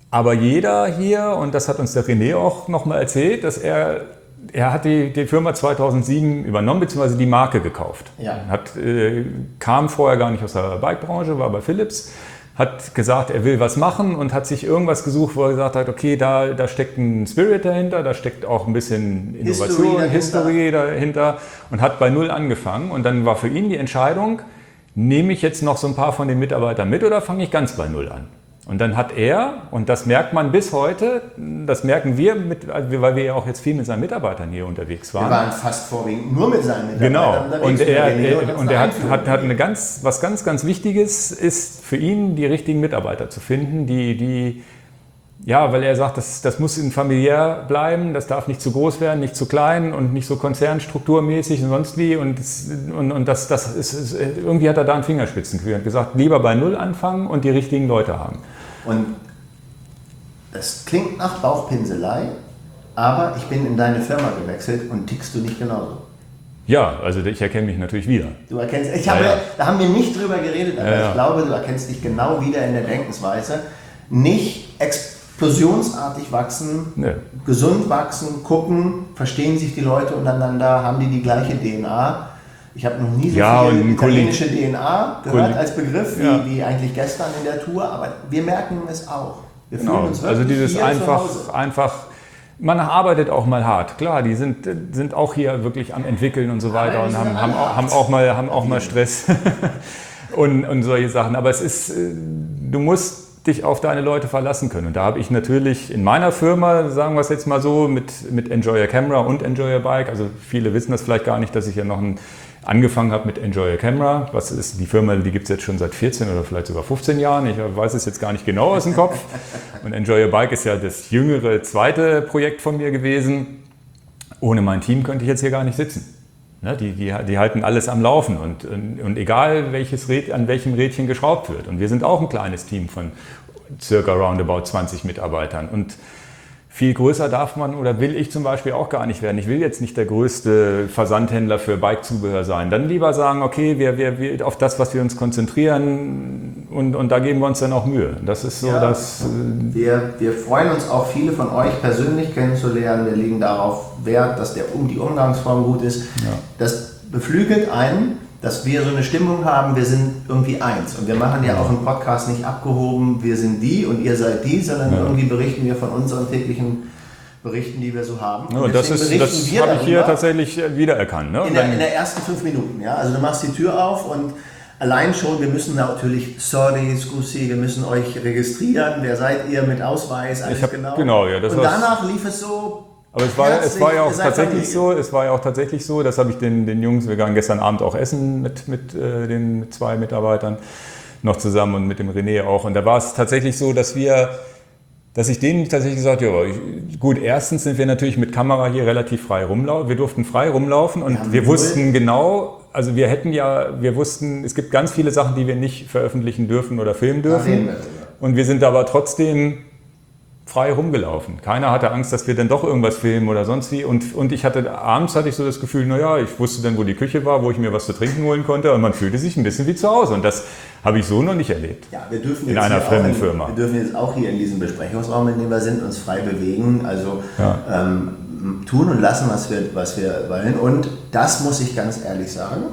Aber jeder hier, und das hat uns der René auch nochmal erzählt, dass er, er hat die, die Firma zweitausendsieben übernommen, beziehungsweise die Marke gekauft. Ja. Hat, äh, kam vorher gar nicht aus der Bike-Branche, war bei Philips, hat gesagt, er will was machen und hat sich irgendwas gesucht, wo er gesagt hat, okay, da, da steckt ein Spirit dahinter, da steckt auch ein bisschen Innovation, History, History dahinter und hat bei Null angefangen. Und dann war für ihn die Entscheidung, nehme ich jetzt noch so ein paar von den Mitarbeitern mit oder fange ich ganz bei Null an? Und dann hat er, und das merkt man bis heute, das merken wir, mit, weil wir ja auch jetzt viel mit seinen Mitarbeitern hier unterwegs waren. Wir waren fast vorwiegend nur mit seinen Mitarbeitern genau. unterwegs. Und er, er, und er hat, hat, hat eine ganz, was ganz, ganz Wichtiges ist für ihn, die richtigen Mitarbeiter zu finden, die, die ja, weil er sagt, das, das muss familiär bleiben, das darf nicht zu groß werden, nicht zu klein und nicht so konzernstrukturmäßig und sonst wie. Und, und, und das, das ist, ist, irgendwie hat er da ein Fingerspitzengefühl und gesagt, lieber bei Null anfangen und die richtigen Leute haben. Und das klingt nach Bauchpinselei, aber ich bin in deine Firma gewechselt und tickst du nicht genauso? Ja, also ich erkenne mich natürlich wieder. Du erkennst, ich habe, ja, ja. Da haben wir nicht drüber geredet, aber ja, ja. ich glaube, du erkennst dich genau wieder in der Denkensweise. Nicht explosionsartig wachsen, nee. gesund wachsen, gucken, verstehen sich die Leute untereinander, haben die die gleiche D N A. Ich habe noch nie so ja, viel italienische D N A gehört Kolleg als Begriff, wie, ja. wie eigentlich gestern in der Tour, aber wir merken es auch. Wir genau. fühlen uns wirklich also dieses hier einfach, zu Hause. einfach, man arbeitet auch mal hart. Klar, die sind, sind auch hier wirklich am entwickeln und so weiter und haben, haben, auch, haben auch mal, haben auch mal Stress und, und solche Sachen. Aber es ist, du musst dich auf deine Leute verlassen können. Und da habe ich natürlich in meiner Firma, sagen wir es jetzt mal so, mit, mit Enjoy Your Camera und Enjoy Your Bike, also viele wissen das vielleicht gar nicht, dass ich ja noch ein, angefangen habe mit Enjoy Your Camera. Was ist die Firma, die gibt es jetzt schon seit vierzehn oder vielleicht sogar fünfzehn Jahren. Ich weiß es jetzt gar nicht genau aus dem Kopf. Und Enjoy Your Bike ist ja das jüngere zweite Projekt von mir gewesen. Ohne mein Team könnte ich jetzt hier gar nicht sitzen. Die, die, die halten alles am Laufen und, und, und egal welches Rät, an welchem Rädchen geschraubt wird. Und wir sind auch ein kleines Team von circa roundabout zwanzig Mitarbeitern. Und viel größer darf man oder will ich zum Beispiel auch gar nicht werden. Ich will jetzt nicht der größte Versandhändler für Bike-Zubehör sein. Dann lieber sagen, okay, wir, wir, wir auf das, was wir uns konzentrieren und, und da geben wir uns dann auch Mühe. Das ist so, ja, dass... Wir, wir freuen uns auch, viele von euch persönlich kennenzulernen. Wir legen darauf Wert, dass der, die Umgangsform gut ist. Ja. Das beflügelt einen, dass wir so eine Stimmung haben, wir sind irgendwie eins. Und wir machen ja auch im Podcast nicht abgehoben, wir sind die und ihr seid die, sondern ja. irgendwie berichten wir von unseren täglichen Berichten, die wir so haben. Und, und das ist, das habe ich hier tatsächlich wiedererkannt. Ne? In, der, in der ersten fünf Minuten. Ja? Also du machst die Tür auf und allein schon, wir müssen natürlich, sorry, scusi, wir müssen euch registrieren, wer seid ihr mit Ausweis, alles ich hab, genau. genau ja, das und danach lief es so... Aber es war, es war ja auch tatsächlich so, es war ja auch tatsächlich so, das habe ich den, den Jungs, wir waren gestern Abend auch essen mit, mit äh, den mit zwei Mitarbeitern noch zusammen und mit dem René auch. Und da war es tatsächlich so, dass wir, dass ich denen tatsächlich gesagt habe, ja, gut, erstens sind wir natürlich mit Kamera hier relativ frei rumlaufen, wir durften frei rumlaufen und ja, wir wussten genau, also wir hätten ja, wir wussten, es gibt ganz viele Sachen, die wir nicht veröffentlichen dürfen oder filmen dürfen. Und wir sind aber trotzdem frei rumgelaufen. Keiner hatte Angst, dass wir dann doch irgendwas filmen oder sonst wie. Und, und ich hatte, abends hatte ich so das Gefühl, naja, ich wusste dann, wo die Küche war, wo ich mir was zu trinken holen konnte und man fühlte sich ein bisschen wie zu Hause. Und das habe ich so noch nicht erlebt. Ja, wir dürfen in einer fremden Firma. Wir dürfen jetzt auch hier in diesem Besprechungsraum, in dem wir sind, uns frei bewegen. Also ja. ähm, tun und lassen, was wir, was wir wollen. Und das muss ich ganz ehrlich sagen.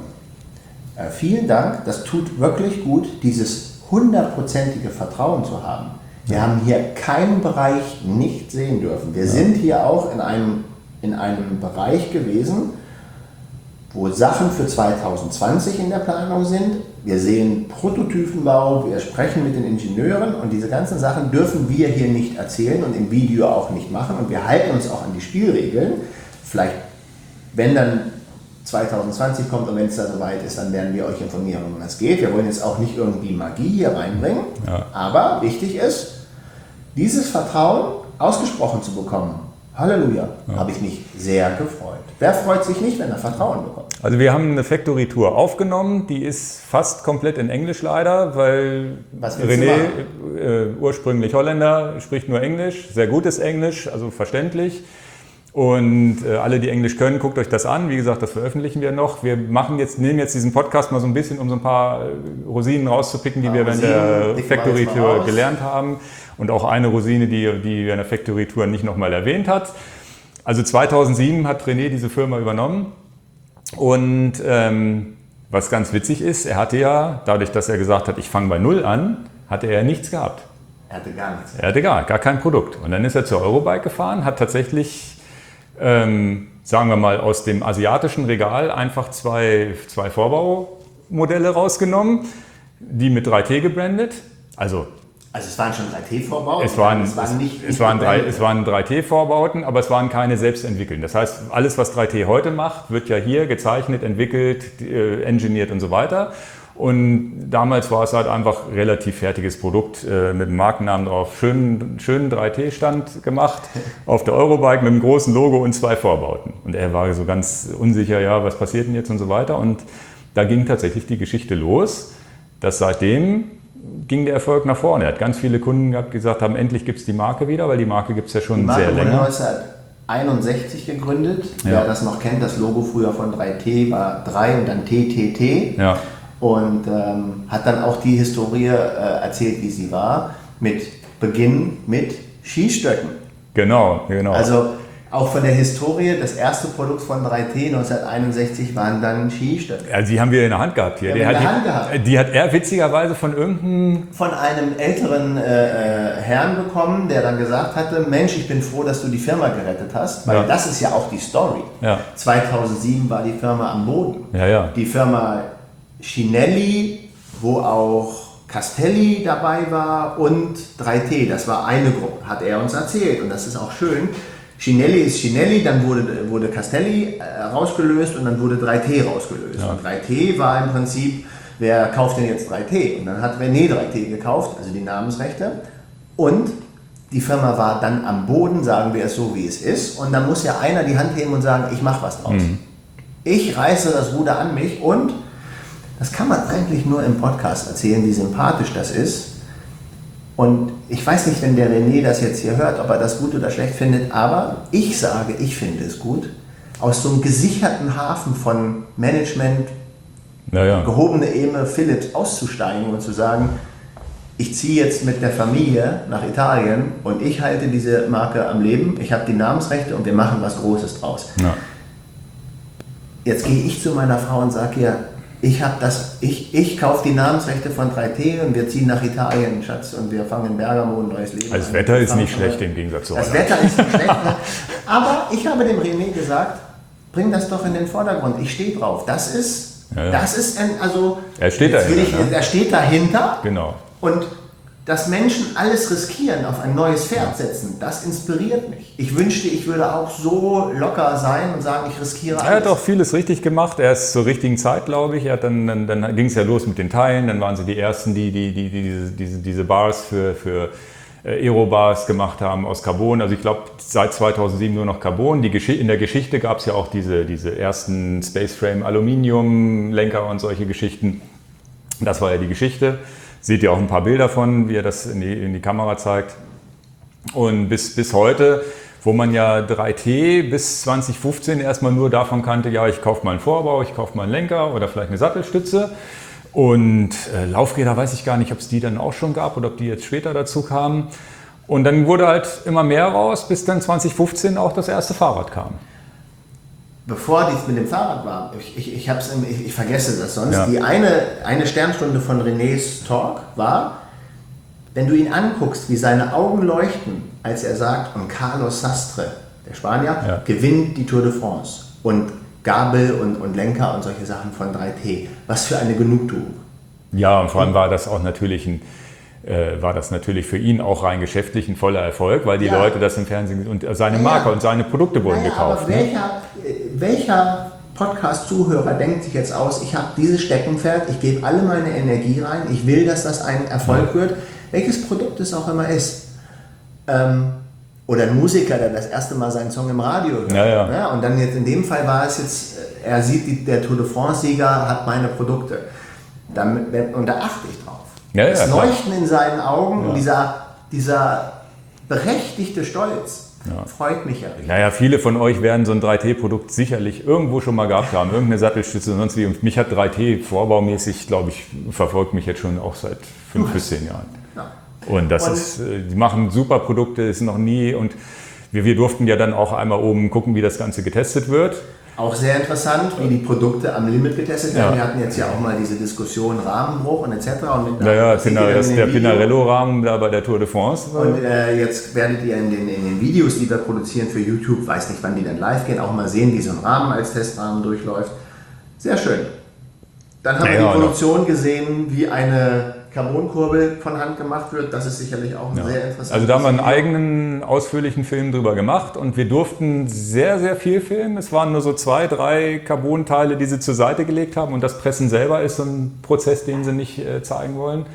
Äh, vielen Dank. Das tut wirklich gut, dieses hundertprozentige Vertrauen zu haben. Wir haben hier keinen Bereich nicht sehen dürfen. Wir ja. sind hier auch in einem, in einem Bereich gewesen, wo Sachen für zwanzig zwanzig in der Planung sind. Wir sehen Prototypenbau, wir sprechen mit den Ingenieuren und diese ganzen Sachen dürfen wir hier nicht erzählen und im Video auch nicht machen. Und wir halten uns auch an die Spielregeln. Vielleicht, wenn dann zwanzig zwanzig kommt und wenn es da soweit ist, dann werden wir euch informieren, um was es geht. Wir wollen jetzt auch nicht irgendwie Magie hier reinbringen, ja. aber wichtig ist, dieses Vertrauen ausgesprochen zu bekommen. Halleluja, ja. habe ich mich sehr gefreut. Wer freut sich nicht, wenn er Vertrauen bekommt? Also wir haben eine Factory-Tour aufgenommen, die ist fast komplett in Englisch leider, weil René, äh, ursprünglich Holländer, spricht nur Englisch, sehr gutes Englisch, also verständlich. Und äh, alle, die Englisch können, guckt euch das an. Wie gesagt, das veröffentlichen wir noch. Wir machen jetzt, nehmen jetzt diesen Podcast mal so ein bisschen, um so ein paar Rosinen rauszupicken, die ja, wir während der Factory-Tour gelernt haben. Und auch eine Rosine, die, die in der Factory-Tour nicht nochmal erwähnt hat. Also zweitausendsieben hat René diese Firma übernommen. Und ähm, was ganz witzig ist, er hatte ja, dadurch, dass er gesagt hat, ich fange bei Null an, hatte er ja nichts gehabt. Er hatte gar nichts. Er hatte gar, gar kein Produkt. Und dann ist er zur Eurobike gefahren, hat tatsächlich... Ähm, sagen wir mal, aus dem asiatischen Regal einfach zwei, zwei Vorbaumodelle rausgenommen, die mit drei T gebrandet. Also, also es waren schon drei T-Vorbauten? Es waren, es waren, nicht, es, nicht waren drei, es waren drei T-Vorbauten, aber es waren keine selbstentwickelten. Das heißt, alles, was drei T heute macht, wird ja hier gezeichnet, entwickelt, äh, engineert und so weiter. Und damals war es halt einfach relativ fertiges Produkt äh, mit dem Markennamen drauf. Schönen, schönen drei T-Stand gemacht auf der Eurobike mit einem großen Logo und zwei Vorbauten. Und er war so ganz unsicher, ja, was passiert denn jetzt und so weiter. Und da ging tatsächlich die Geschichte los, dass seitdem ging der Erfolg nach vorne. Er hat ganz viele Kunden gehabt, die gesagt haben, endlich gibt es die Marke wieder, weil die Marke gibt es ja schon sehr länger. neunzehnhunderteinundsechzig gegründet. Ja. Wer das noch kennt, das Logo früher von drei T war drei und dann T T T. Ja. Und ähm, hat dann auch die Historie äh, erzählt, wie sie war, mit Beginn mit Skistöcken. Genau, genau. Also auch von der Historie, das erste Produkt von drei T neunzehnhunderteinundsechzig waren dann Skistöcke. Also die haben wir in der Hand gehabt hier. Die, die, hat, in der Hand die, gehabt. die hat er witzigerweise von irgendeinem... Von einem älteren äh, Herrn bekommen, der dann gesagt hatte, Mensch, ich bin froh, dass du die Firma gerettet hast, weil ja. das ist ja auch die Story. Ja. zweitausendsieben war die Firma am Boden. Ja, ja. Die Firma Chinelli, wo auch Castelli dabei war und drei T, das war eine Gruppe, hat er uns erzählt und das ist auch schön. Chinelli ist Chinelli, dann wurde, wurde Castelli äh, rausgelöst und dann wurde drei T rausgelöst. Ja. Und drei T war im Prinzip, wer kauft denn jetzt drei T? Und dann hat René drei T gekauft, also die Namensrechte. Und die Firma war dann am Boden, sagen wir es so, wie es ist. Und dann muss ja einer die Hand heben und sagen, ich mache was draus. Mhm. Ich reiße das Ruder an mich und das kann man eigentlich nur im Podcast erzählen, wie sympathisch das ist. Und ich weiß nicht, wenn der René das jetzt hier hört, ob er das gut oder schlecht findet, aber ich sage, ich finde es gut, aus so einem gesicherten Hafen von Management, naja. gehobene Ebene Philips auszusteigen und zu sagen, ich ziehe jetzt mit der Familie nach Italien und ich halte diese Marke am Leben, ich habe die Namensrechte und wir machen was Großes draus. Ja. Jetzt gehe ich zu meiner Frau und sage ihr, Ich habe das, ich, ich kaufe die Namensrechte von drei T und wir ziehen nach Italien, Schatz, und wir fangen in Bergamo ein neues Leben an. Das Wetter ist nicht schlecht im Gegensatz zu Das Wetter ist nicht schlecht, aber ich habe dem René gesagt, bring das doch in den Vordergrund, ich stehe drauf. Das ist, ja, ja. das ist ein, also... Er steht dahinter. Ich, ne? Er steht dahinter. Genau. Und dass Menschen alles riskieren, auf ein neues Pferd setzen, das inspiriert mich. Ich wünschte, ich würde auch so locker sein und sagen, ich riskiere alles. Er hat auch vieles richtig gemacht. Er ist zur richtigen Zeit, glaube ich. Er hat dann, dann, dann ging es ja los mit den Teilen. Dann waren sie die Ersten, die, die, die, die diese, diese, diese Bars für, für Aero-Bars gemacht haben aus Carbon. Also ich glaube, seit zweitausendsieben nur noch Carbon. Die Gesch- in der Geschichte gab es ja auch diese, diese ersten Spaceframe-Aluminium-Lenker und solche Geschichten. Das war ja die Geschichte. Seht ihr auch ein paar Bilder von, wie er das in die, in die Kamera zeigt. Und bis, bis heute, wo man ja drei T bis zwanzig fünfzehn erstmal nur davon kannte, ja, ich kaufe mal einen Vorbau, ich kaufe mal einen Lenker oder vielleicht eine Sattelstütze. Und äh, Laufräder weiß ich gar nicht, ob es die dann auch schon gab oder ob die jetzt später dazu kamen. Und dann wurde halt immer mehr raus, bis dann zwanzig fünfzehn auch das erste Fahrrad kam. Bevor dies mit dem Fahrrad war, ich, ich, ich, hab's, ich, ich vergesse das sonst, ja. die eine, eine Sternstunde von Renés Talk war, wenn du ihn anguckst, wie seine Augen leuchten, als er sagt, und Carlos Sastre, der Spanier, ja. gewinnt die Tour de France und Gabel und, und Lenker und solche Sachen von drei T. Was für eine Genugtuung. Ja, und vor allem war das auch natürlich ein Äh, war das natürlich für ihn auch rein geschäftlich ein voller Erfolg, weil die ja. Leute das im Fernsehen und seine Marke ja. und seine Produkte wurden naja, gekauft. Aber welcher, ne? welcher Podcast-Zuhörer denkt sich jetzt aus, ich habe dieses Steckenpferd, ich gebe alle meine Energie rein, ich will, dass das ein Erfolg ja. wird, welches Produkt es auch immer ist. Ähm, oder ein Musiker, der das erste Mal seinen Song im Radio hört. Ja, ja. Ja, und dann jetzt in dem Fall war es jetzt, er sieht, die, der Tour de France-Sieger hat meine Produkte. Damit, und da achte ich drauf. Ja, das ja, Leuchten in seinen Augen ja. und dieser, dieser berechtigte Stolz Ja. Freut mich ja richtig. Naja, viele von euch werden so ein drei T-Produkt sicherlich irgendwo schon mal gehabt haben, irgendeine Sattelstütze und sonst wie. Und mich hat drei T vorbaumäßig, glaube ich, verfolgt mich jetzt schon auch seit fünf bis zehn Jahren. Ja. Und das und ist, die machen super Produkte, ist noch nie. Und wir, wir durften ja dann auch einmal oben gucken, wie das Ganze getestet wird. Auch sehr interessant, wie die Produkte am Limit getestet werden. Ja. Wir hatten jetzt ja auch mal diese Diskussion Rahmenbruch und et cetera. Und mit naja, das ist der Pinarello-Rahmen da bei der Tour de France. Und äh, jetzt werdet ihr in den, in den Videos, die wir produzieren für YouTube, weiß nicht, wann die dann live gehen, auch mal sehen, wie so ein Rahmen als Testrahmen durchläuft. Sehr schön. Dann haben naja, wir die Produktion noch gesehen, wie eine Carbonkurbel von Hand gemacht wird. Das ist sicherlich auch ein ja. sehr interessantes. Also da haben wir einen eigenen ausführlichen Film drüber gemacht und wir durften sehr, sehr viel filmen. Es waren nur so zwei, drei Carbonteile, die sie zur Seite gelegt haben und das Pressen selber ist so ein Prozess, den sie nicht äh, zeigen wollen.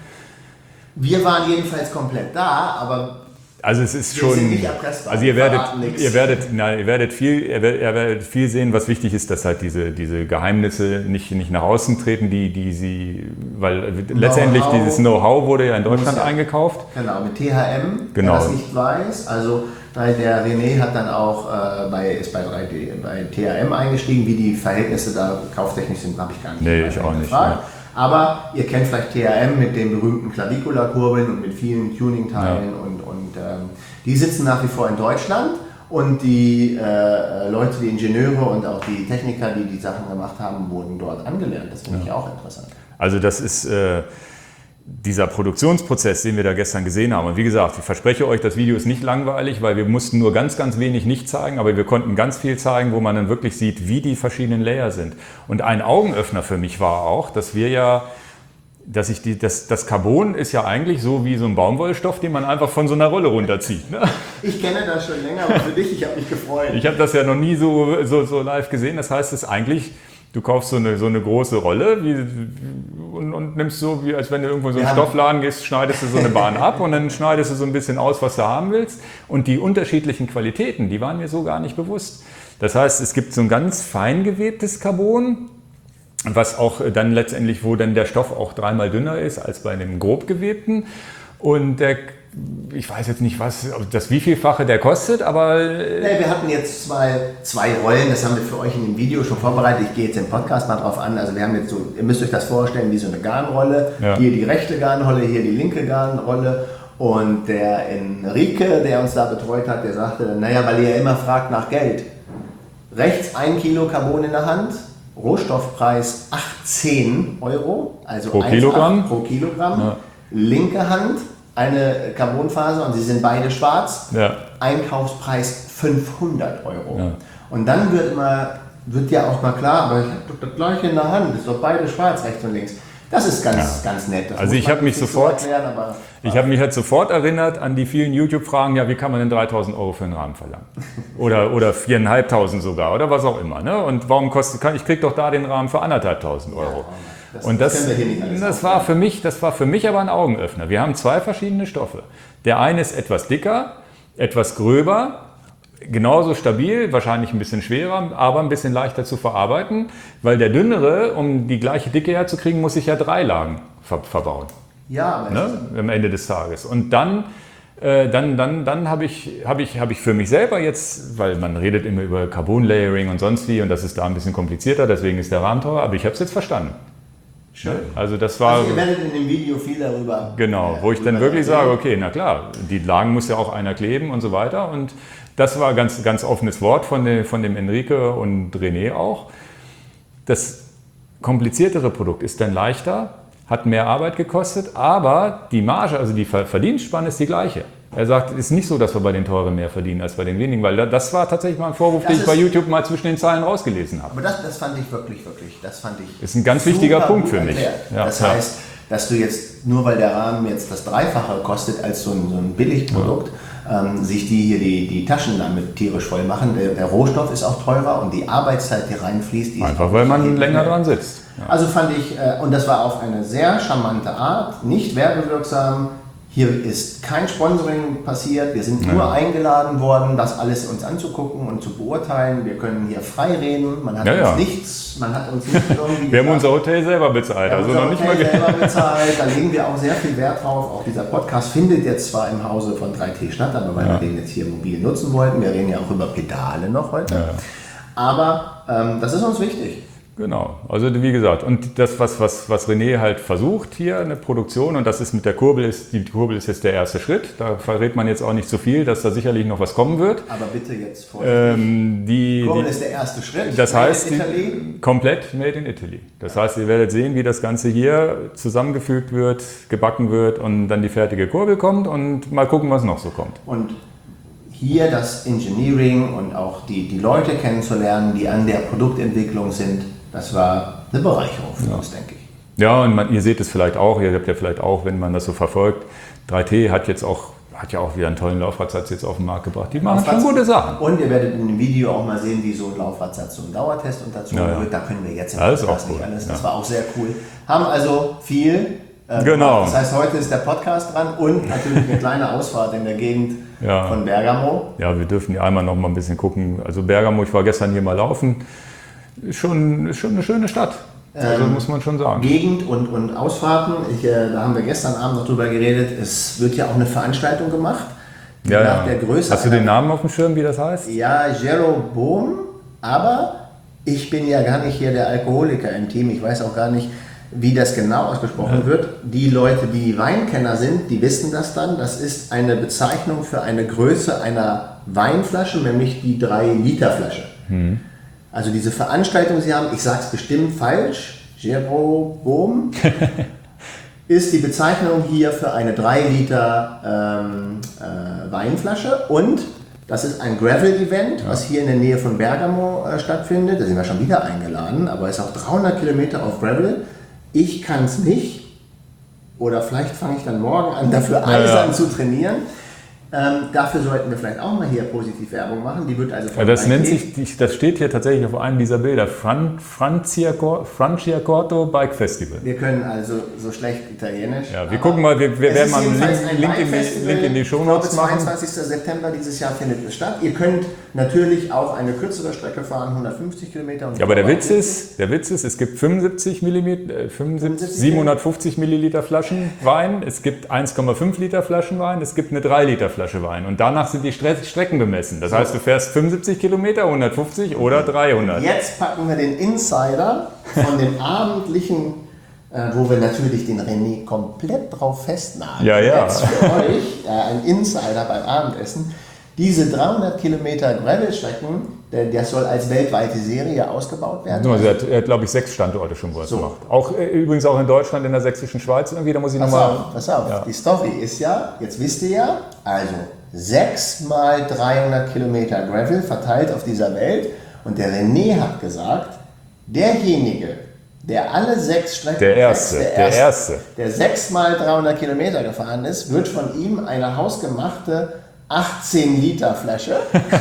Wir waren jedenfalls komplett da, aber also es ist schon, also ihr werdet, ihr werdet, na, ihr werdet viel, ihr werdet, ihr werdet viel sehen, was wichtig ist, dass halt diese, diese Geheimnisse nicht, nicht nach außen treten, die, die sie, weil Know-how. Letztendlich dieses Know-how wurde ja in Deutschland ja, eingekauft. Genau, mit T H M, genau. wer das nicht weiß, also weil der René hat dann auch äh, bei, ist bei, drei D, bei T H M eingestiegen, wie die Verhältnisse da kauftechnisch sind, habe ich gar nicht. Nee, ich auch nicht. Ja. Aber ihr kennt vielleicht T H M mit den berühmten Clavicula-Kurbeln und mit vielen Tuning-Teilen ja. und, und ähm, die sitzen nach wie vor in Deutschland und die äh, Leute, die Ingenieure und auch die Techniker, die die Sachen gemacht haben, wurden dort angelernt. Das finde ja. ich auch interessant. Also das ist äh, dieser Produktionsprozess, den wir da gestern gesehen haben. Und wie gesagt, ich verspreche euch, das Video ist nicht langweilig, weil wir mussten nur ganz, ganz wenig nicht zeigen, aber wir konnten ganz viel zeigen, wo man dann wirklich sieht, wie die verschiedenen Layer sind. Und ein Augenöffner für mich war auch, dass wir ja, dass ich die, das, das Carbon ist ja eigentlich so wie so ein Baumwollstoff, den man einfach von so einer Rolle runterzieht. Ne? Ich kenne das schon länger, aber für dich, ich habe mich gefreut. Ich habe das ja noch nie so, so, so live gesehen. Das heißt, es ist eigentlich, du kaufst so eine, so eine große Rolle wie, und, und nimmst so, wie als wenn du irgendwo in so einen ja. Stoffladen gehst, schneidest du so eine Bahn ab und dann schneidest du so ein bisschen aus, was du haben willst. Und die unterschiedlichen Qualitäten, die waren mir so gar nicht bewusst. Das heißt, es gibt so ein ganz fein gewebtes Carbon, was auch dann letztendlich, wo dann der Stoff auch dreimal dünner ist als bei einem grob gewebten. Und der, ich weiß jetzt nicht, was das wievielfache der kostet, aber... Nee, wir hatten jetzt zwei, zwei Rollen, das haben wir für euch in dem Video schon vorbereitet. Ich gehe jetzt im Podcast mal drauf an. Also wir haben jetzt so, ihr müsst euch das vorstellen wie so eine Garnrolle. Ja. Hier die rechte Garnrolle, hier die linke Garnrolle. Und der Enrique, der uns da betreut hat, der sagte, naja, weil ihr ja immer fragt nach Geld. Rechts ein Kilo Carbon in der Hand. Rohstoffpreis achtzehn Euro, also pro Kilogramm. pro Kilogramm. Ja. Linke Hand, eine Carbonfaser und sie sind beide schwarz. Ja. Einkaufspreis fünfhundert Euro. Ja. Und dann wird, immer, wird ja auch mal klar, aber ich habe doch das gleiche in der Hand, ist doch beide schwarz, rechts und links. Das ist ganz, ja. ganz nett. Das also ich habe mich sofort, so erklären, aber, ich habe mich halt sofort erinnert an die vielen YouTube-Fragen, ja, wie kann man denn dreitausend Euro für einen Rahmen verlangen? Oder, oder viertausendfünfhundert sogar, oder was auch immer. Ne? Und warum kostet, kann, ich kriege doch da den Rahmen für anderthalbtausend Euro. Ja, das, und das, das, das, war für mich, das war für mich aber ein Augenöffner. Wir haben zwei verschiedene Stoffe. Der eine ist etwas dicker, etwas gröber, genauso stabil, wahrscheinlich ein bisschen schwerer, aber ein bisschen leichter zu verarbeiten, weil der dünnere, um die gleiche Dicke herzukriegen, muss ich ja drei Lagen ver verbauen. Ja, ne? Am Ende des Tages. Und dann, äh, dann, dann, dann habe ich, hab ich, hab ich für mich selber jetzt, weil man redet immer über Carbon-Layering und sonst wie und das ist da ein bisschen komplizierter, deswegen ist der Rahmen teurer, aber ich habe es jetzt verstanden. Schön. Also das war, also ihr werdet in dem Video viel darüber. Genau, wo ich dann wirklich sage, okay, na klar, die Lagen muss ja auch einer kleben und so weiter. Und das war ganz, ganz offenes Wort von dem, von dem Enrique und René auch. Das kompliziertere Produkt ist dann leichter, hat mehr Arbeit gekostet, aber die Marge, also die Verdienstspanne ist die gleiche. Er sagt, es ist nicht so, dass wir bei den Teuren mehr verdienen als bei den wenigen, weil das war tatsächlich mal ein Vorwurf, das den ich bei YouTube mal zwischen den Zeilen rausgelesen habe. Aber das, das fand ich wirklich, wirklich, das fand ich ist ein ganz wichtiger Punkt für mich. Ja, das ja. heißt, dass du jetzt, nur weil der Rahmen jetzt das Dreifache kostet als so ein, so ein Billigprodukt, ja. ähm, sich die hier die, die Taschen damit tierisch voll machen. Der, der Rohstoff ist auch teurer und die Arbeitszeit, die reinfließt, die einfach, weil man länger dran sitzt. Ja. Also fand ich, äh, und das war auf eine sehr charmante Art, nicht werbewirksam, Hier ist kein Sponsoring passiert, wir sind nur ja. eingeladen worden, das alles uns anzugucken und zu beurteilen. Wir können hier frei reden, man hat ja, uns ja. nichts, man hat uns nicht irgendwie... Wir haben unser Hotel selber bezahlt, also noch nicht mal... Wir haben unser Hotel selber bezahlt, da legen wir auch sehr viel Wert drauf. Auch dieser Podcast findet jetzt zwar im Hause von drei T statt, aber weil ja. wir den jetzt hier mobil nutzen wollten, wir reden ja auch über Pedale noch heute, ja. aber ähm, das ist uns wichtig. Genau, also wie gesagt, und das, was, was, was René halt versucht hier, eine Produktion, und das ist mit der Kurbel, ist, die Kurbel ist jetzt der erste Schritt, da verrät man jetzt auch nicht so viel, dass da sicherlich noch was kommen wird. Aber bitte jetzt vorsichtig, ähm, die Kurbel die, ist der erste Schritt, das heißt, die, komplett made in Italy. Das heißt, ihr werdet sehen, wie das Ganze hier zusammengefügt wird, gebacken wird und dann die fertige Kurbel kommt und mal gucken, was noch so kommt. Und hier das Engineering und auch die, die Leute kennenzulernen, die an der Produktentwicklung sind, das war eine Bereicherung für ja. uns, denke ich. Ja, und man, ihr seht es vielleicht auch, ihr habt ja vielleicht auch, wenn man das so verfolgt, drei T hat jetzt auch, hat ja auch wieder einen tollen Laufradsatz jetzt auf den Markt gebracht. Die machen schon gute Sachen. Und ihr werdet in dem Video auch mal sehen, wie so ein Laufradsatz so ein Dauertest unterzogen ja, ja. wird. Da können wir jetzt im Podcast nicht alles. Das ja. war auch sehr cool. Haben also viel. Äh, genau. Das heißt, heute ist der Podcast dran und natürlich eine kleine Ausfahrt in der Gegend ja. von Bergamo. Ja, wir dürfen hier einmal noch mal ein bisschen gucken. Also Bergamo, ich war gestern hier mal laufen. Ist schon, ist schon eine schöne Stadt, also ähm, muss man schon sagen. Gegend und, und Ausfahrten, ich, äh, da haben wir gestern Abend noch drüber geredet, es wird ja auch eine Veranstaltung gemacht. Ja, nach ja. der Größe Hast du den Namen auf dem Schirm, wie das heißt? Ja, Jeroboam, aber ich bin ja gar nicht hier der Alkoholiker im Team, ich weiß auch gar nicht, wie das genau ausgesprochen ja. wird. Die Leute, die Weinkenner sind, die wissen das dann. Das ist eine Bezeichnung für eine Größe einer Weinflasche, nämlich die drei Liter Flasche. Hm. Also diese Veranstaltung, Sie haben, ich sage es bestimmt falsch, Jeroboam, ist die Bezeichnung hier für eine drei Liter ähm, äh, Weinflasche und das ist ein Gravel-Event, ja. was hier in der Nähe von Bergamo äh, stattfindet. Da sind wir schon wieder eingeladen, aber es ist auch dreihundert Kilometer auf Gravel. Ich kann es nicht oder vielleicht fange ich dann morgen an, dafür eisern ja. zu trainieren. Ähm, dafür sollten wir vielleicht auch mal hier positiv Werbung machen. Die wird also von ja, das nennt sich, das steht hier tatsächlich auf einem dieser Bilder, Fran, Franciacorta Bike Festival. Wir können also so schlecht Italienisch. Ja, wir gucken mal, wir, wir werden mal einen Link, Link, in die, Link in die Shownotes machen. zweiundzwanzigsten September dieses Jahr findet es statt. Ihr könnt natürlich auch eine kürzere Strecke fahren, hundertfünfzig Kilometer. Und ja, aber der Witz ist, der Witz ist, es gibt fünfundsiebzig Milliliter, äh, fünfundsiebzig, siebenhundertfünfzig Milliliter Flaschen Wein, es gibt eins Komma fünf Liter Flaschen Wein, es gibt eine drei Liter Flasche Wein. Und danach sind die Strecken bemessen. Das heißt, du fährst fünfundsiebzig Kilometer, hundertfünfzig oder dreihundert. Jetzt packen wir den Insider von dem abendlichen, äh, wo wir natürlich den René komplett drauf festnageln. Ja, ja. Jetzt für euch äh, ein Insider beim Abendessen. Diese dreihundert Kilometer Gravel-Strecken, das soll als weltweite Serie ausgebaut werden. Also er hat, er hat glaube ich, sechs Standorte schon was so. gemacht. Auch, äh, übrigens auch in Deutschland, in der sächsischen Schweiz. Irgendwie, da muss ich pass nochmal... auf, pass auf. Ja. Die Story ist ja, jetzt wisst ihr ja, also sechs mal dreihundert Kilometer Gravel verteilt auf dieser Welt. Und der René hat gesagt, derjenige, der alle sechs Strecken... Der Erste, der, der Erste, der sechs mal dreihundert Kilometer gefahren ist, wird von ihm eine hausgemachte achtzehn Liter Flasche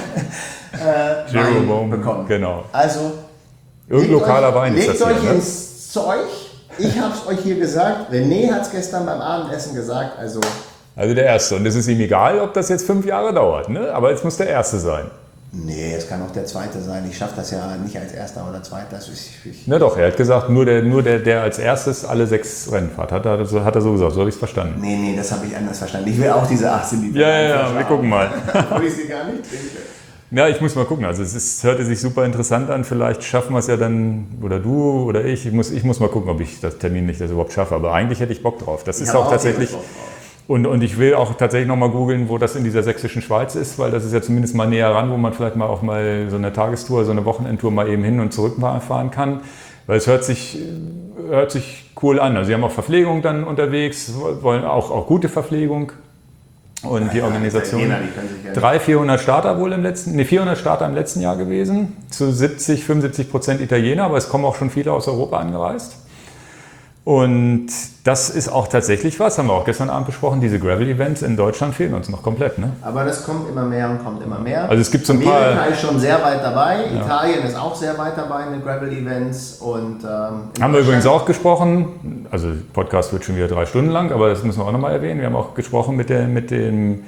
äh, Wein bekommen. Genau. Also irgendein lokaler euch, Wein ist legt das euch hier, ins Zeug. Ich habe es euch hier gesagt. René hat es gestern beim Abendessen gesagt. Also, also der Erste. Und es ist ihm egal, ob das jetzt fünf Jahre dauert. Ne? Aber es muss der Erste sein. Nee, es kann auch der Zweite sein. Ich schaffe das ja nicht als Erster oder Zweiter. Das ist, ich, Na doch, er hat gesagt, nur der, nur der, der als erstes alle sechs Rennen fährt. Hat er, hat er so gesagt, so habe ich es verstanden. Nee, nee, das habe ich anders verstanden. Ich will auch diese achtzehn Liter. Ja, ja, ja, wir gucken mal. Ob ich sie gar nicht trinke. Ja, ich muss mal gucken. Also es ist, hörte sich super interessant an. Vielleicht schaffen wir es ja dann, oder du oder ich. Ich muss, ich muss mal gucken, ob ich das Termin nicht das überhaupt schaffe. Aber eigentlich hätte ich Bock drauf. Das ich ist auch, auch tatsächlich... Und, und ich will auch tatsächlich nochmal googeln, wo das in dieser sächsischen Schweiz ist, weil das ist ja zumindest mal näher ran, wo man vielleicht mal auch mal so eine Tagestour, so eine Wochenendtour mal eben hin und zurück fahren kann. Weil es hört sich, hört sich cool an. Also sie haben auch Verpflegung dann unterwegs, wollen auch, auch gute Verpflegung. Und ja, die Organisation, dreihundert, vierhundert Starter wohl im letzten, nee, vierhundert Starter im letzten Jahr gewesen, zu siebzig, fünfundsiebzig Prozent Italiener, aber es kommen auch schon viele aus Europa angereist. Und das ist auch tatsächlich was, haben wir auch gestern Abend besprochen, diese Gravel-Events in Deutschland fehlen uns noch komplett. Ne? Aber das kommt immer mehr und kommt immer mehr. Also es gibt so ein Amerika paar... ist schon sehr weit dabei, Ja. Italien ist auch sehr weit dabei in den Gravel-Events. Und, ähm, Haben wir übrigens auch gesprochen, also der Podcast wird schon wieder drei Stunden lang, aber das müssen wir auch nochmal erwähnen. Wir haben auch gesprochen mit, der, mit dem...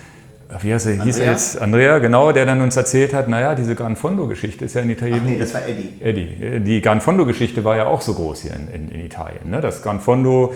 Wie heißt er, hieß er jetzt? Andrea, genau, der dann uns erzählt hat, naja, diese Gran Fondo-Geschichte ist ja in Italien... Ach nee, das war Eddie. Eddie. Die Gran Fondo-Geschichte war ja auch so groß hier in, in, in Italien. Ne? Das Gran Fondo,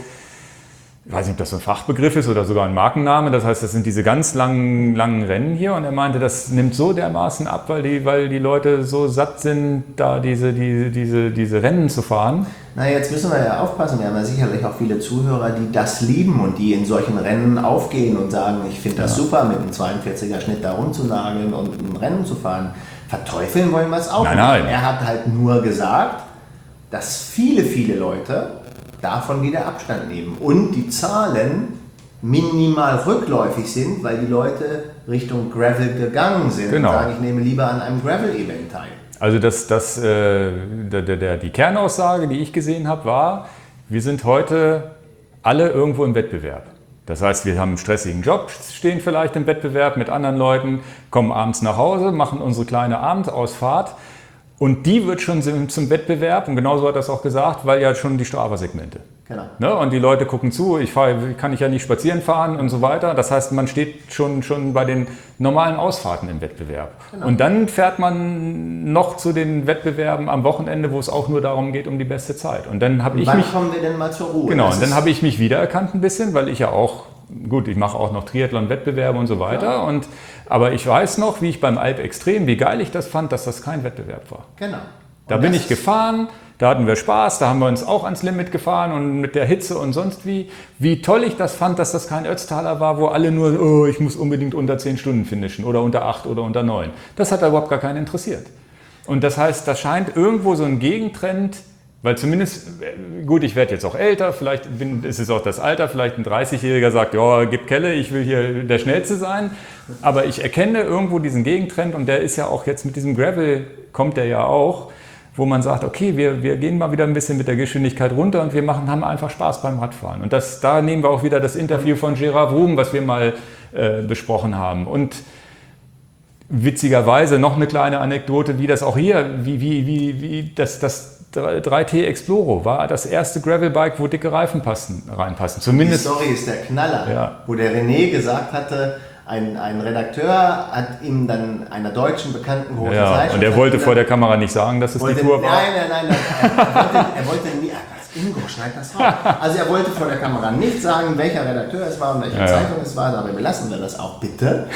ich weiß nicht, ob das so ein Fachbegriff ist oder sogar ein Markenname, das heißt, das sind diese ganz langen, langen Rennen hier und er meinte, das nimmt so dermaßen ab, weil die, weil die Leute so satt sind, da diese, diese, diese, diese Rennen zu fahren. Na, jetzt müssen wir ja aufpassen. Wir haben ja sicherlich auch viele Zuhörer, die das lieben und die in solchen Rennen aufgehen und sagen, ich finde das ja. super, mit einem zweiundvierziger Schnitt da rumzunageln und ein Rennen zu fahren. Verteufeln wollen wir es auch nein, nicht. nein. Er hat halt nur gesagt, dass viele, viele Leute davon wieder Abstand nehmen und die Zahlen minimal rückläufig sind, weil die Leute Richtung Gravel gegangen sind genau. und sagen, ich nehme lieber an einem Gravel-Event teil. Also das, das, äh, der, der, die Kernaussage, die ich gesehen habe, war, wir sind heute alle irgendwo im Wettbewerb. Das heißt, wir haben einen stressigen Job, stehen vielleicht im Wettbewerb mit anderen Leuten, kommen abends nach Hause, machen unsere kleine Abendausfahrt und die wird schon zum Wettbewerb und genauso hat er es auch gesagt, weil ja schon die Strava-Segmente. Genau. Ne? Und die Leute gucken zu, ich fahr, kann ich ja nicht spazieren fahren und so weiter. Das heißt, man steht schon, schon bei den normalen Ausfahrten im Wettbewerb. Genau. Und dann fährt man noch zu den Wettbewerben am Wochenende, wo es auch nur darum geht, um die beste Zeit. Und dann habe ich wann mich... kommen wir denn mal zur Ruhe? Genau, das und dann habe ich mich wiedererkannt ein bisschen, weil ich ja auch... Gut, ich mache auch noch Triathlon-Wettbewerbe und so weiter. Ja. Und, aber ich weiß noch, wie ich beim Alp Extrem, wie geil ich das fand, dass das kein Wettbewerb war. Genau. Da bin ich gefahren, da hatten wir Spaß, da haben wir uns auch ans Limit gefahren und mit der Hitze und sonst wie. Wie toll ich das fand, dass das kein Ötztaler war, wo alle nur, oh, ich muss unbedingt unter zehn Stunden finishen oder unter acht oder unter neun. Das hat da überhaupt gar keinen interessiert. Und das heißt, da scheint irgendwo so ein Gegentrend, weil zumindest, gut, ich werde jetzt auch älter, vielleicht bin, ist es auch das Alter, vielleicht ein dreißigjähriger sagt, ja, gib Kelle, ich will hier der Schnellste sein. Aber ich erkenne irgendwo diesen Gegentrend und der ist ja auch jetzt mit diesem Gravel, kommt der ja auch, wo man sagt, okay, wir, wir gehen mal wieder ein bisschen mit der Geschwindigkeit runter und wir machen, haben einfach Spaß beim Radfahren. Und das, da nehmen wir auch wieder das Interview von Gérard Vroom, was wir mal äh, besprochen haben. Und witzigerweise noch eine kleine Anekdote, wie das auch hier, wie, wie, wie, wie das, das drei T Exploro war das erste Gravelbike, wo dicke Reifen passen, reinpassen. Zumindest, die Story ist der Knaller, ja. Wo der René gesagt hatte, Ein, ein Redakteur hat ihm dann einer deutschen bekannten großen ja, Zeitschrift... Und er wollte vor der Kamera nicht sagen, dass es wollte, die Tour war? Nein, nein, nein, nein. Er wollte, er wollte nie... Ingo, schneid das raus. Also er wollte vor der Kamera nicht sagen, welcher Redakteur es war und welche ja, Zeitung ja. es war, aber belassen wir das auch bitte.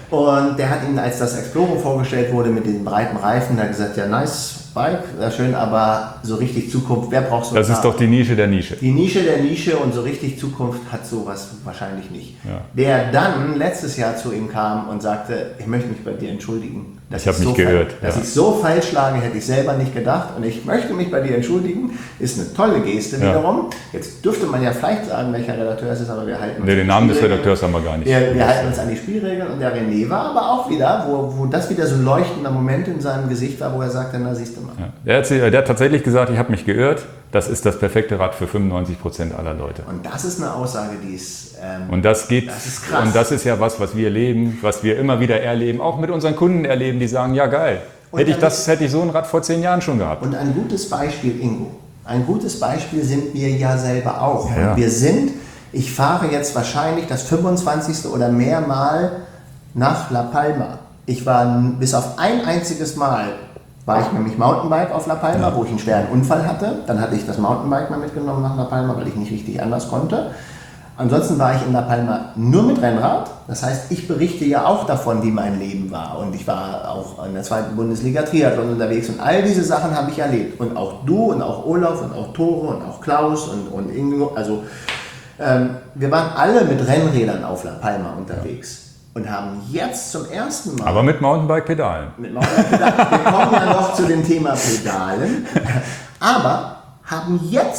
Und der hat ihm, als das Exploro vorgestellt wurde mit den breiten Reifen, der hat gesagt, ja, nice Bike, sehr schön, aber so richtig Zukunft, wer braucht so Das ist doch die Nische der Nische. Die Nische der Nische und so richtig Zukunft hat sowas wahrscheinlich nicht. Ja. Der dann letztes Jahr zu ihm kam und sagte, ich möchte mich bei dir entschuldigen. Ich habe mich so gehört. Dass ja. ich so falsch schlage, hätte ich selber nicht gedacht und ich möchte mich bei dir entschuldigen. Ist eine tolle Geste ja. wiederum. Jetzt dürfte man ja vielleicht sagen, welcher Redakteur es ist, aber wir halten uns nee, den Namen des Redakteurs haben wir gar nicht. Wir, wir halten uns an die Spielregeln und der René war aber auch wieder, wo, wo das wieder so ein leuchtender Moment in seinem Gesicht war, wo er sagte, na siehst du mal. Ja. Der, hat, der hat tatsächlich gesagt, ich habe mich geirrt. Das ist das perfekte Rad für fünfundneunzig Prozent aller Leute. Und das ist eine Aussage, die ist... Ähm, und das geht, das ist krass. Und das ist ja was, was wir erleben, was wir immer wieder erleben, auch mit unseren Kunden erleben, die sagen, ja geil, hätte ich, das, hätte ich so ein Rad vor zehn Jahren schon gehabt. Und ein gutes Beispiel, Ingo, ein gutes Beispiel sind wir ja selber auch. Ja. Und wir sind, ich fahre jetzt wahrscheinlich das fünfundzwanzigste oder mehr Mal nach La Palma. Ich war bis auf ein einziges Mal, war ich nämlich Mountainbike auf La Palma, ja. wo ich einen schweren Unfall hatte. Dann hatte ich das Mountainbike mal mitgenommen nach La Palma, weil ich nicht richtig anders konnte. Ansonsten war ich in La Palma nur mit Rennrad. Das heißt, ich berichte ja auch davon, wie mein Leben war. Und ich war auch in der zweiten Bundesliga Triathlon unterwegs. Und all diese Sachen habe ich erlebt. Und auch du und auch Olaf und auch Tore und auch Klaus und, und Ingo. Also ähm, wir waren alle mit Rennrädern auf La Palma unterwegs. Ja. Und haben jetzt zum ersten Mal... Aber mit Mountainbike-Pedalen. Mit Mountainbike-Pedalen. Wir kommen ja noch zu dem Thema Pedalen. Aber haben jetzt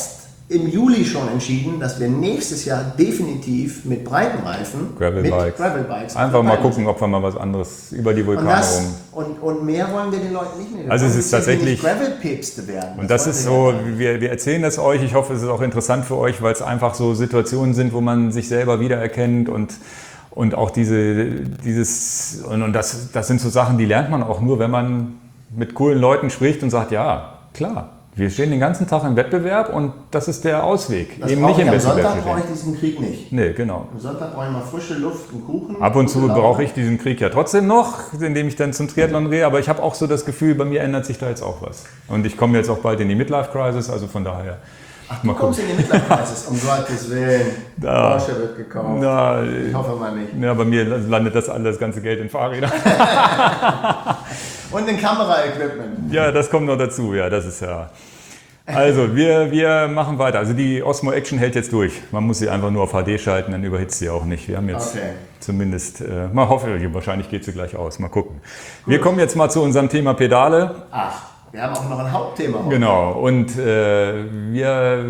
im Juli schon entschieden, dass wir nächstes Jahr definitiv mit breiten Reifen, Gravelbikes. mit Gravelbikes Einfach mal gucken, ob wir mal was anderes über die Vulkane und, das, rum. und, und mehr wollen wir den Leuten nicht mehr. Wir also es wollen ist tatsächlich Gravel-Päpste werden. Und das, das ist so, wir, wir erzählen das euch. Ich hoffe, es ist auch interessant für euch, weil es einfach so Situationen sind, wo man sich selber wiedererkennt und und auch diese dieses und, und das das sind so Sachen, die lernt man auch nur, wenn man mit coolen Leuten spricht und sagt, ja klar. Wir stehen den ganzen Tag im Wettbewerb und das ist der Ausweg. Das Eben nicht im am Wettbewerb. Sonntag brauche ich diesen Krieg nicht. Nee, genau. Am Sonntag brauche ich mal frische Luft und Kuchen. Ab und zu brauche ich diesen Krieg ja trotzdem noch, indem ich dann zum Triathlon gehe. Aber ich habe auch so das Gefühl, bei mir ändert sich da jetzt auch was. Und ich komme jetzt auch bald in die Midlife-Crisis, also von daher. Ach, du kommst in die Midlife-Crisis, um Gottes Willen. Da, Porsche wird gekauft. Na, ich hoffe mal nicht. Ja, bei mir landet das alles, das ganze Geld in Fahrrädern. Und in Kamera-Equipment. Ja, das kommt noch dazu. Ja, das ist ja... Also, wir, wir machen weiter. Also die Osmo Action hält jetzt durch. Man muss sie einfach nur auf H D schalten, dann überhitzt sie auch nicht. Wir haben jetzt okay. zumindest, äh, mal hoffe, wahrscheinlich geht sie gleich aus. Mal gucken. Gut. Wir kommen jetzt mal zu unserem Thema Pedale. Ach, wir haben auch noch ein Hauptthema heute. Genau. Und äh, wir,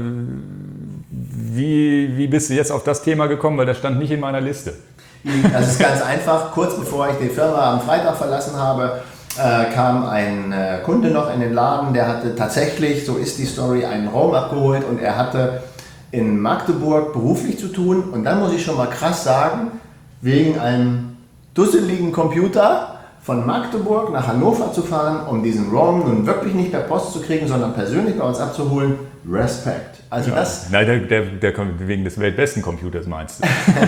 wie, wie bist du jetzt auf das Thema gekommen? Weil das stand nicht in meiner Liste. Das ist ganz einfach. Kurz bevor ich die Firma am Freitag verlassen habe, Äh, kam ein äh, Kunde noch in den Laden, der hatte tatsächlich, so ist die Story, einen Raum abgeholt und er hatte in Magdeburg beruflich zu tun. Und dann muss ich schon mal krass sagen, wegen einem dusseligen Computer von Magdeburg nach Hannover zu fahren, um diesen ROM nun wirklich nicht per Post zu kriegen, sondern persönlich bei uns abzuholen, Respekt. Also ja. das. Nein, der, der, der kommt wegen des weltbesten Computers, meinst du?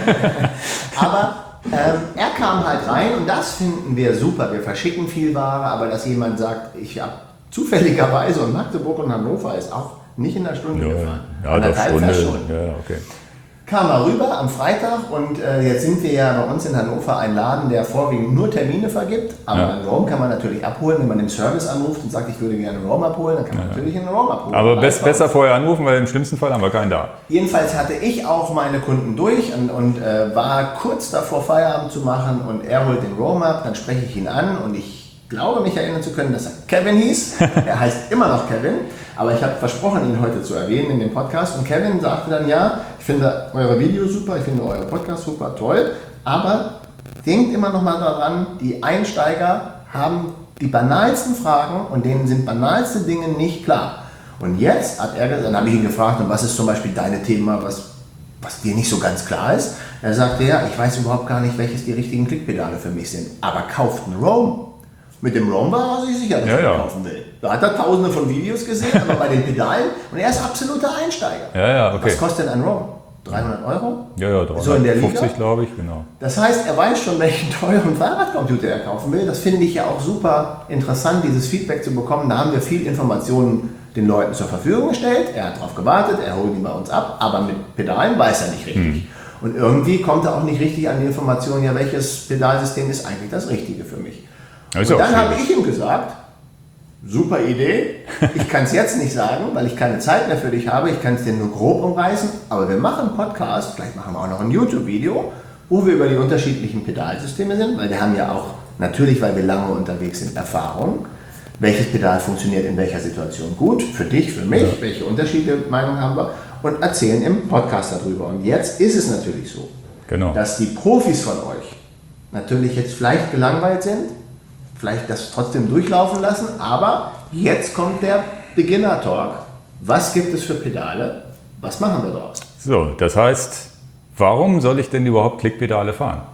Aber ähm, er kam halt rein und das finden wir super. Wir verschicken viel Ware, aber dass jemand sagt, ich habe zufälligerweise und Magdeburg und Hannover ist auch nicht in der Stunde ja, gefahren. Ja, doch Stunde. Schon. Ja, okay. Kam er rüber am Freitag und äh, jetzt sind wir ja bei uns in Hannover ein Laden, der vorwiegend nur Termine vergibt. Aber ja. einen ROM kann man natürlich abholen, wenn man den Service anruft und sagt, ich würde gerne einen ROM abholen, dann kann man ja. natürlich einen ROM abholen. Aber best, besser vorher anrufen, weil im schlimmsten Fall haben wir keinen da. Jedenfalls hatte ich auch meine Kunden durch und, und äh, war kurz davor Feierabend zu machen und er holt den ROM ab, dann spreche ich ihn an und ich glaube mich erinnern zu können, dass er Kevin hieß. Er heißt immer noch Kevin, aber ich habe versprochen, ihn heute zu erwähnen in dem Podcast. Und Kevin sagte dann, ja, ich finde eure Videos super, ich finde eure Podcast super toll, aber denkt immer noch mal daran, die Einsteiger haben die banalsten Fragen und denen sind banalste Dinge nicht klar. Und jetzt hat er, dann habe ich ihn gefragt, und was ist zum Beispiel dein Thema, was, was dir nicht so ganz klar ist? Er sagte, ja, ich weiß überhaupt gar nicht, welches die richtigen Klickpedale für mich sind, aber kauft einen ROM. Mit dem ROM war er sich sicher, dass ja, er ja. kaufen will. Da hat er tausende von Videos gesehen, aber bei den Pedalen, und er ist absoluter Einsteiger. Ja, ja, okay. Was kostet denn ein ROM? dreihundert Euro? Ja, ja, dreihundertfünfzig, so in der Liga? glaube ich, genau. Das heißt, er weiß schon, welchen teuren Fahrradcomputer er kaufen will. Das finde ich ja auch super interessant, dieses Feedback zu bekommen. Da haben wir viel Informationen den Leuten zur Verfügung gestellt. Er hat darauf gewartet, er holt ihn bei uns ab, aber mit Pedalen weiß er nicht richtig. Hm. Und irgendwie kommt er auch nicht richtig an die Information, ja, welches Pedalsystem ist eigentlich das Richtige für mich. Und dann habe ich ihm gesagt, super Idee, ich kann es jetzt nicht sagen, weil ich keine Zeit mehr für dich habe, ich kann es dir nur grob umreißen, aber wir machen einen Podcast, vielleicht machen wir auch noch ein YouTube-Video, wo wir über die unterschiedlichen Pedalsysteme sind, weil wir haben ja auch, natürlich, weil wir lange unterwegs sind, Erfahrung, welches Pedal funktioniert in welcher Situation gut, für dich, für mich, ja. welche Unterschiede, Meinung haben wir und erzählen im Podcast darüber. Und jetzt ist es natürlich so, genau. dass die Profis von euch natürlich jetzt vielleicht gelangweilt sind, vielleicht das trotzdem durchlaufen lassen, aber jetzt kommt der Beginner-Talk. Was gibt es für Pedale? Was machen wir daraus? So, das heißt, warum soll ich denn überhaupt Klickpedale fahren?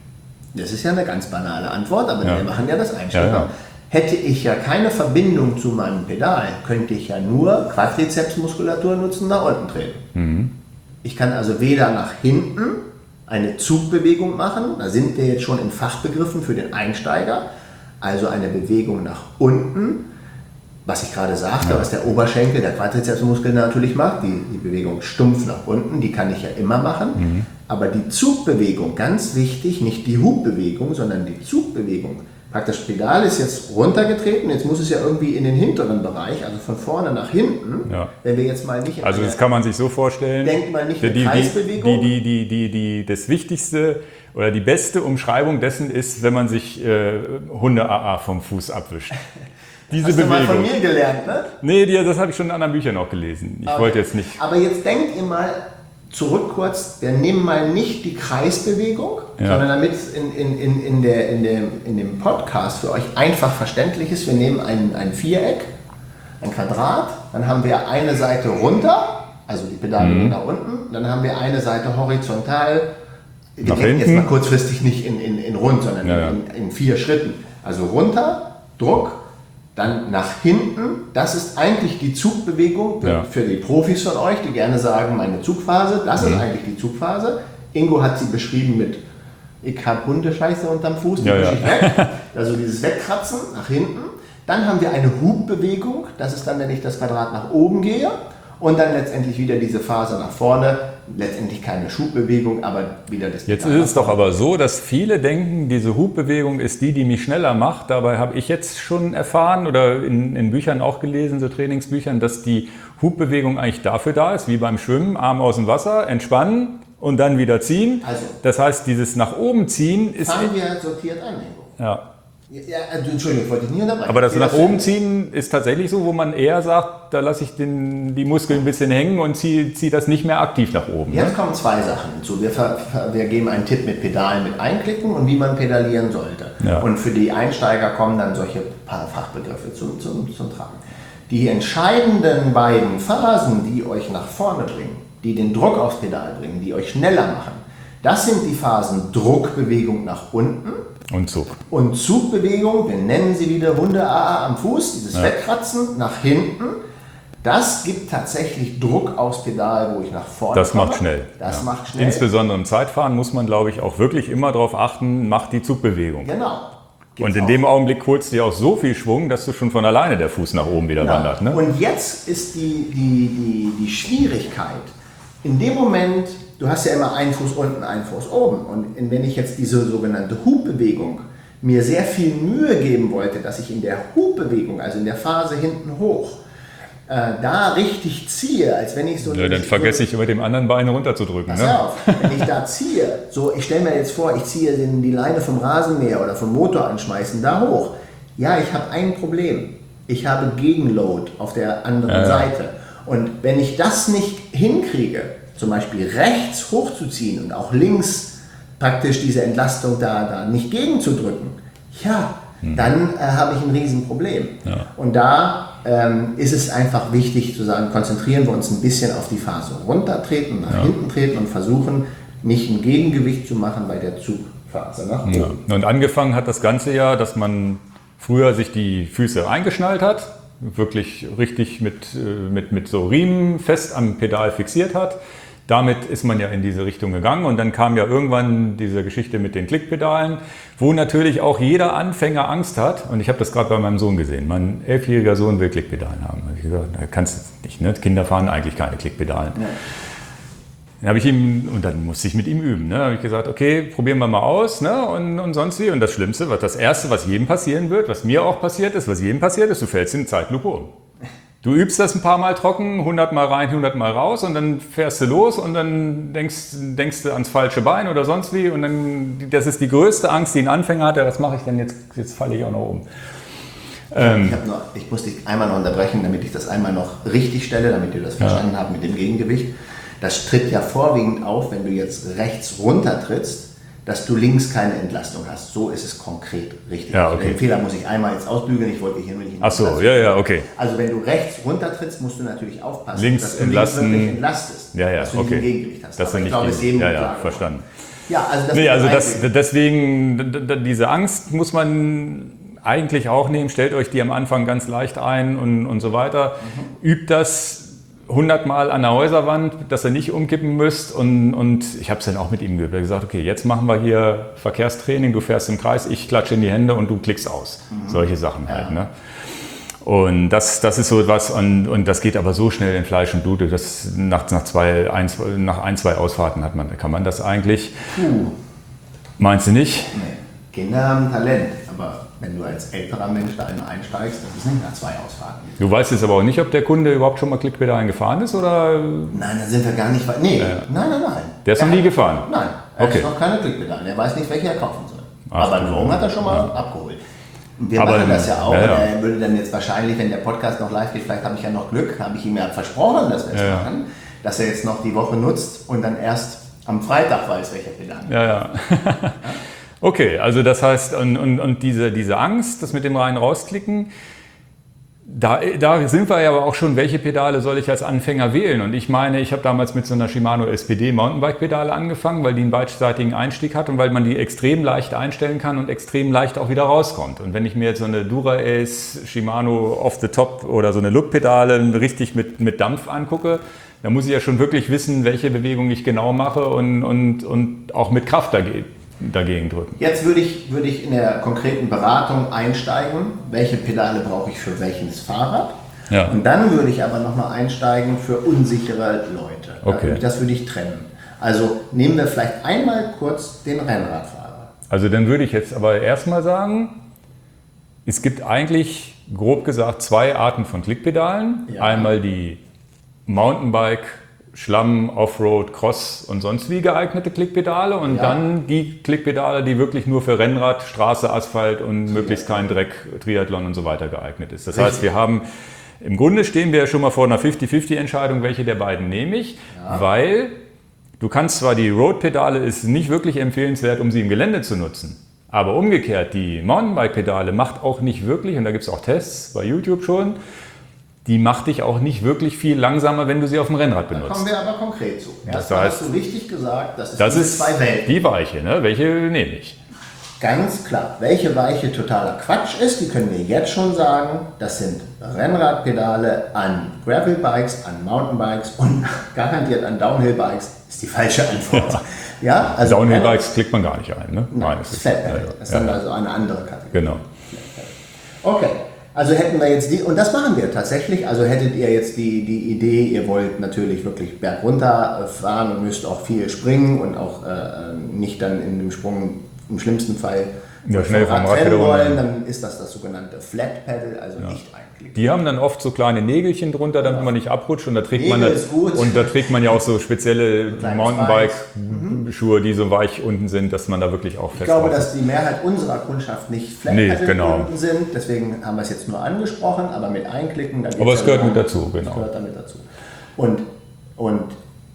Das ist ja eine ganz banale Antwort, aber ja. wir machen ja das Einsteiger. Ja, ja. Hätte ich ja keine Verbindung zu meinem Pedal, könnte ich ja nur Quadrizepsmuskulatur nutzen, nach unten treten. Mhm. Ich kann also weder nach hinten eine Zugbewegung machen, da sind wir jetzt schon in Fachbegriffen für den Einsteiger, also eine Bewegung nach unten, was ich gerade sagte, ja. was der Oberschenkel, der Quadrizepsmuskel natürlich macht, die, die Bewegung stumpf nach unten, die kann ich ja immer machen, mhm. aber die Zugbewegung, ganz wichtig, nicht die Hubbewegung, sondern die Zugbewegung, praktisch Pedal ist jetzt runtergetreten, jetzt muss es ja irgendwie in den hinteren Bereich, also von vorne nach hinten, ja. wenn wir jetzt mal nicht... In also das kann man sich so vorstellen, denkt mal nicht eine die, Kreisbewegung. Die, die, die, die, die, das Wichtigste oder die beste Umschreibung dessen ist, wenn man sich äh, Hunde-A A vom Fuß abwischt. Diese Hast Bewegung. du mal von mir gelernt, ne? Nee, die, das habe ich schon in anderen Büchern auch gelesen. Ich okay. wollte jetzt nicht... Aber jetzt denkt ihr mal zurück kurz, wir nehmen mal nicht die Kreisbewegung, ja. sondern damit es in, in, in, in, der, in, dem, in dem Podcast für euch einfach verständlich ist, wir nehmen ein, ein Viereck, ein Quadrat, dann haben wir eine Seite runter, also die Pedale mhm. nach unten, dann haben wir eine Seite horizontal, wir nach denken hinten. Jetzt mal kurzfristig nicht in, in, in rund, sondern ja, ja. In, in vier Schritten. Also runter, Druck, dann nach hinten, das ist eigentlich die Zugbewegung für, ja. für die Profis von euch, die gerne sagen, meine Zugphase, das mhm. ist eigentlich die Zugphase. Ingo hat sie beschrieben mit, ich habe Hundescheiße unterm Fuß, die ja, wische ja. ich weg. Also dieses Wegkratzen nach hinten. Dann haben wir eine Hubbewegung, das ist dann, wenn ich das Quadrat nach oben gehe. Und dann letztendlich wieder diese Phase nach vorne. Letztendlich keine Schubbewegung, aber wieder das... Jetzt ist es doch aber so, dass viele denken, diese Hubbewegung ist die, die mich schneller macht. Dabei habe ich jetzt schon erfahren oder in, in Büchern auch gelesen, so Trainingsbüchern, dass die Hubbewegung eigentlich dafür da ist, wie beim Schwimmen, Arm aus dem Wasser, entspannen und dann wieder ziehen. Also, das heißt, dieses nach oben ziehen ist... Fangen wir sortiert an, Ingo. Ja. Ja, also, Entschuldigung, ich wollte dich nicht unterbrechen. Aber das nach oben ziehen ist tatsächlich so, wo man eher sagt, da lasse ich den, die Muskeln ein bisschen hängen und ziehe zieh das nicht mehr aktiv nach oben. Jetzt ne? kommen zwei Sachen hinzu. Wir, ver, wir geben einen Tipp mit Pedalen mit einklicken und wie man pedalieren sollte. Ja. Und für die Einsteiger kommen dann solche paar Fachbegriffe zum, zum, zum Tragen. Die entscheidenden beiden Phasen, die euch nach vorne bringen, die den Druck aufs Pedal bringen, die euch schneller machen, das sind die Phasen Druckbewegung nach unten. Und Zug. Und Zugbewegung, wir nennen sie wieder Hunde A A am Fuß, dieses ja. Wegkratzen nach hinten. Das gibt tatsächlich Druck aufs Pedal, wo ich nach vorne Das komme. macht schnell. Das ja. macht schnell. Insbesondere im Zeitfahren muss man, glaube ich, auch wirklich immer darauf achten, macht die Zugbewegung. Genau. Gibt's und in auch. dem Augenblick holst du dir auch so viel Schwung, dass du schon von alleine der Fuß nach oben wieder genau. wandert. Ne? Und jetzt ist die, die, die, die Schwierigkeit, in dem Moment, du hast ja immer einen Fuß unten, einen Fuß oben. Und wenn ich jetzt diese sogenannte Hubbewegung mir sehr viel Mühe geben wollte, dass ich in der Hubbewegung, also in der Phase hinten hoch, äh, da richtig ziehe, als wenn ich so... Ja, dann vergesse so, ich immer dem anderen Bein runterzudrücken. Pass ne? auf, wenn ich da ziehe, so ich stelle mir jetzt vor, ich ziehe den, die Leine vom Rasenmäher oder vom Motor anschmeißen, da hoch. Ja, ich habe ein Problem. Ich habe Gegenload auf der anderen ja, Seite. Und wenn ich das nicht hinkriege, zum Beispiel rechts hochzuziehen und auch links praktisch diese Entlastung da, da nicht gegenzudrücken, ja, hm. dann äh, habe ich ein Riesenproblem. Ja. Und da ähm, ist es einfach wichtig zu sagen, konzentrieren wir uns ein bisschen auf die Phase runtertreten, nach ja. hinten treten und versuchen, nicht ein Gegengewicht zu machen bei der Zugphase nach oben. Ja. Und angefangen hat das Ganze ja, dass man früher sich die Füße reingeschnallt hat, wirklich richtig mit, mit, mit so Riemen fest am Pedal fixiert hat. Damit ist man ja in diese Richtung gegangen und dann kam ja irgendwann diese Geschichte mit den Klickpedalen, wo natürlich auch jeder Anfänger Angst hat. Und ich habe das gerade bei meinem Sohn gesehen. Mein elfjähriger Sohn will Klickpedalen haben. Da habe ich gesagt, da kannst du nicht, ne? Kinder fahren eigentlich keine Klickpedalen. Ja. Dann habe ich ihm, und dann musste ich mit ihm üben. Ne? Da habe ich gesagt, okay, probieren wir mal aus, ne? und, und sonst wie. Und das Schlimmste, was das Erste, was jedem passieren wird, was mir auch passiert ist, was jedem passiert ist, du fällst in Zeitlupe um. Du übst das ein paar Mal trocken, hundert Mal rein, hundert Mal raus und dann fährst du los und dann denkst, denkst du ans falsche Bein oder sonst wie. Und dann, das ist die größte Angst, die ein Anfänger hat, ja, was mache ich denn jetzt, jetzt falle ich auch noch um. Ähm, ich, hab noch, ich muss dich einmal noch unterbrechen, damit ich das einmal noch richtig stelle, damit ihr das verstanden ja. habt mit dem Gegengewicht. Das tritt ja vorwiegend auf, wenn du jetzt rechts runter trittst, dass du links keine Entlastung hast. So ist es konkret richtig. Ja, okay. Den Fehler muss ich einmal jetzt ausbügeln, ich wollte hier nur nicht... Ach so, ja, ja, okay. Also wenn du rechts runter trittst, musst du natürlich aufpassen, links dass du entlasten, links wirklich entlastest, ja, ja, dass du okay. nicht ein Gegengewicht hast. Das Aber ich nicht glaube, es ist jedem ja, klar ja, verstanden. Ja, also das nee, also das, deswegen, diese Angst muss man eigentlich auch nehmen. Stellt euch die am Anfang ganz leicht ein und, und so weiter. Mhm. Übt das hundertmal an der Häuserwand, dass ihr nicht umkippen müsst. Und, und ich habe es dann auch mit ihm geübt. Er hat gesagt, okay, jetzt machen wir hier Verkehrstraining, du fährst im Kreis, ich klatsche in die Hände und du klickst aus. Mhm. Solche Sachen halt. Ja. Ne? Und das, das ist so etwas, und, und das geht aber so schnell in Fleisch und Blut, dass nach, nach, zwei, ein, nach ein, zwei Ausfahrten hat man, kann man das eigentlich. Puh. Meinst du nicht? Nee. Kinder haben Talent, aber wenn du als älterer Mensch da einmal einsteigst, das ist nicht nach zwei Ausfahrten. Du weißt jetzt aber auch nicht, ob der Kunde überhaupt schon mal Klickpedalen gefahren ist, oder? Nein, da sind wir gar nicht weit. Nee, ja. nein, nein, nein. Der ist noch nie gefahren? Nein, er okay. hat noch keine Klickpedalen. Er weiß nicht, welche er kaufen soll. Ach, aber einen Wurm hat er schon mal ja. abgeholt. Wir Aber, machen das ja auch. Ja, ja. Er würde dann jetzt wahrscheinlich, wenn der Podcast noch live geht, vielleicht habe ich ja noch Glück, habe ich ihm ja versprochen, dass wir es ja, machen, dass er jetzt noch die Woche nutzt und dann erst am Freitag weiß, welcher Pedal. Ja, ja. Okay, also das heißt, und, und, und diese, diese Angst, das mit dem rein rausklicken, Da, da sind wir ja aber auch schon, welche Pedale soll ich als Anfänger wählen? Und ich meine, ich habe damals mit so einer Shimano S P D Mountainbike-Pedale angefangen, weil die einen beidseitigen Einstieg hat und weil man die extrem leicht einstellen kann und extrem leicht auch wieder rauskommt. Und wenn ich mir jetzt so eine Dura-Ace Shimano Off the Top oder so eine Look-Pedale richtig mit, mit Dampf angucke, dann muss ich ja schon wirklich wissen, welche Bewegung ich genau mache und, und, und auch mit Kraft dagegen. dagegen drücken. Jetzt würde ich, würde ich in der konkreten Beratung einsteigen, welche Pedale brauche ich für welches Fahrrad. Ja. Und dann würde ich aber nochmal einsteigen für unsichere Leute. Okay. Das würde ich trennen. Also nehmen wir vielleicht einmal kurz den Rennradfahrer. Also dann würde ich jetzt aber erstmal sagen, es gibt eigentlich, grob gesagt, zwei Arten von Klickpedalen. Ja. Einmal die Mountainbike, Schlamm, Offroad, Cross und sonst wie geeignete Klickpedale und Ja. dann die Klickpedale, die wirklich nur für Rennrad, Straße, Asphalt und möglichst kein Dreck, Triathlon und so weiter geeignet ist. Das Richtig. heißt, wir haben, im Grunde stehen wir ja schon mal vor einer fünfzig fünfzig Entscheidung, welche der beiden nehme ich, Ja. weil du kannst zwar die Road-Pedale, ist nicht wirklich empfehlenswert, um sie im Gelände zu nutzen. Aber umgekehrt, die Mountainbike-Pedale macht auch nicht wirklich, und da gibt es auch Tests bei YouTube schon, die macht dich auch nicht wirklich viel langsamer, wenn du sie auf dem Rennrad Da benutzt. kommen wir aber konkret zu. Das Erstmal heißt, hast du richtig gesagt, das ist Das diese ist zwei Welten. die Weiche, ne? Welche nehme ich? Ganz klar, welche Weiche totaler Quatsch ist, die können wir jetzt schon sagen. Das sind Rennradpedale an Gravelbikes, an Mountainbikes und garantiert an Downhillbikes ist die falsche Antwort. Ja, also Downhill-Bikes klickt man gar nicht ein, ne? Nein, das das ist Flat Pedal. ja, ja. Das ist dann Ja, also eine andere Kategorie. genau. Okay, also hätten wir jetzt die, und das machen wir tatsächlich, also hättet ihr jetzt die, die Idee, ihr wollt natürlich wirklich bergunter fahren und müsst auch viel springen und auch äh, nicht dann in dem Sprung im schlimmsten Fall Ja, schnell vom Rad Rad trennen wieder wollen, runter. dann ist das das sogenannte Flat Pedal, also nicht einklicken. Die haben dann oft so kleine Nägelchen drunter, damit man nicht abrutscht. Und da trägt man Nägel das, ist gut. und da trägt man ja auch so spezielle Kleines Mountainbike-Schuhe, die so weich unten sind, dass man da wirklich auch Ich fest glaube, drauf dass die Mehrheit unserer Kundschaft nicht Flat Nee, Pedal genau. Kunden sind, deswegen haben wir es jetzt nur angesprochen, aber mit einklicken, da geht's Aber es ja gehört darum, mit dazu, genau. Es gehört damit dazu. Und, und,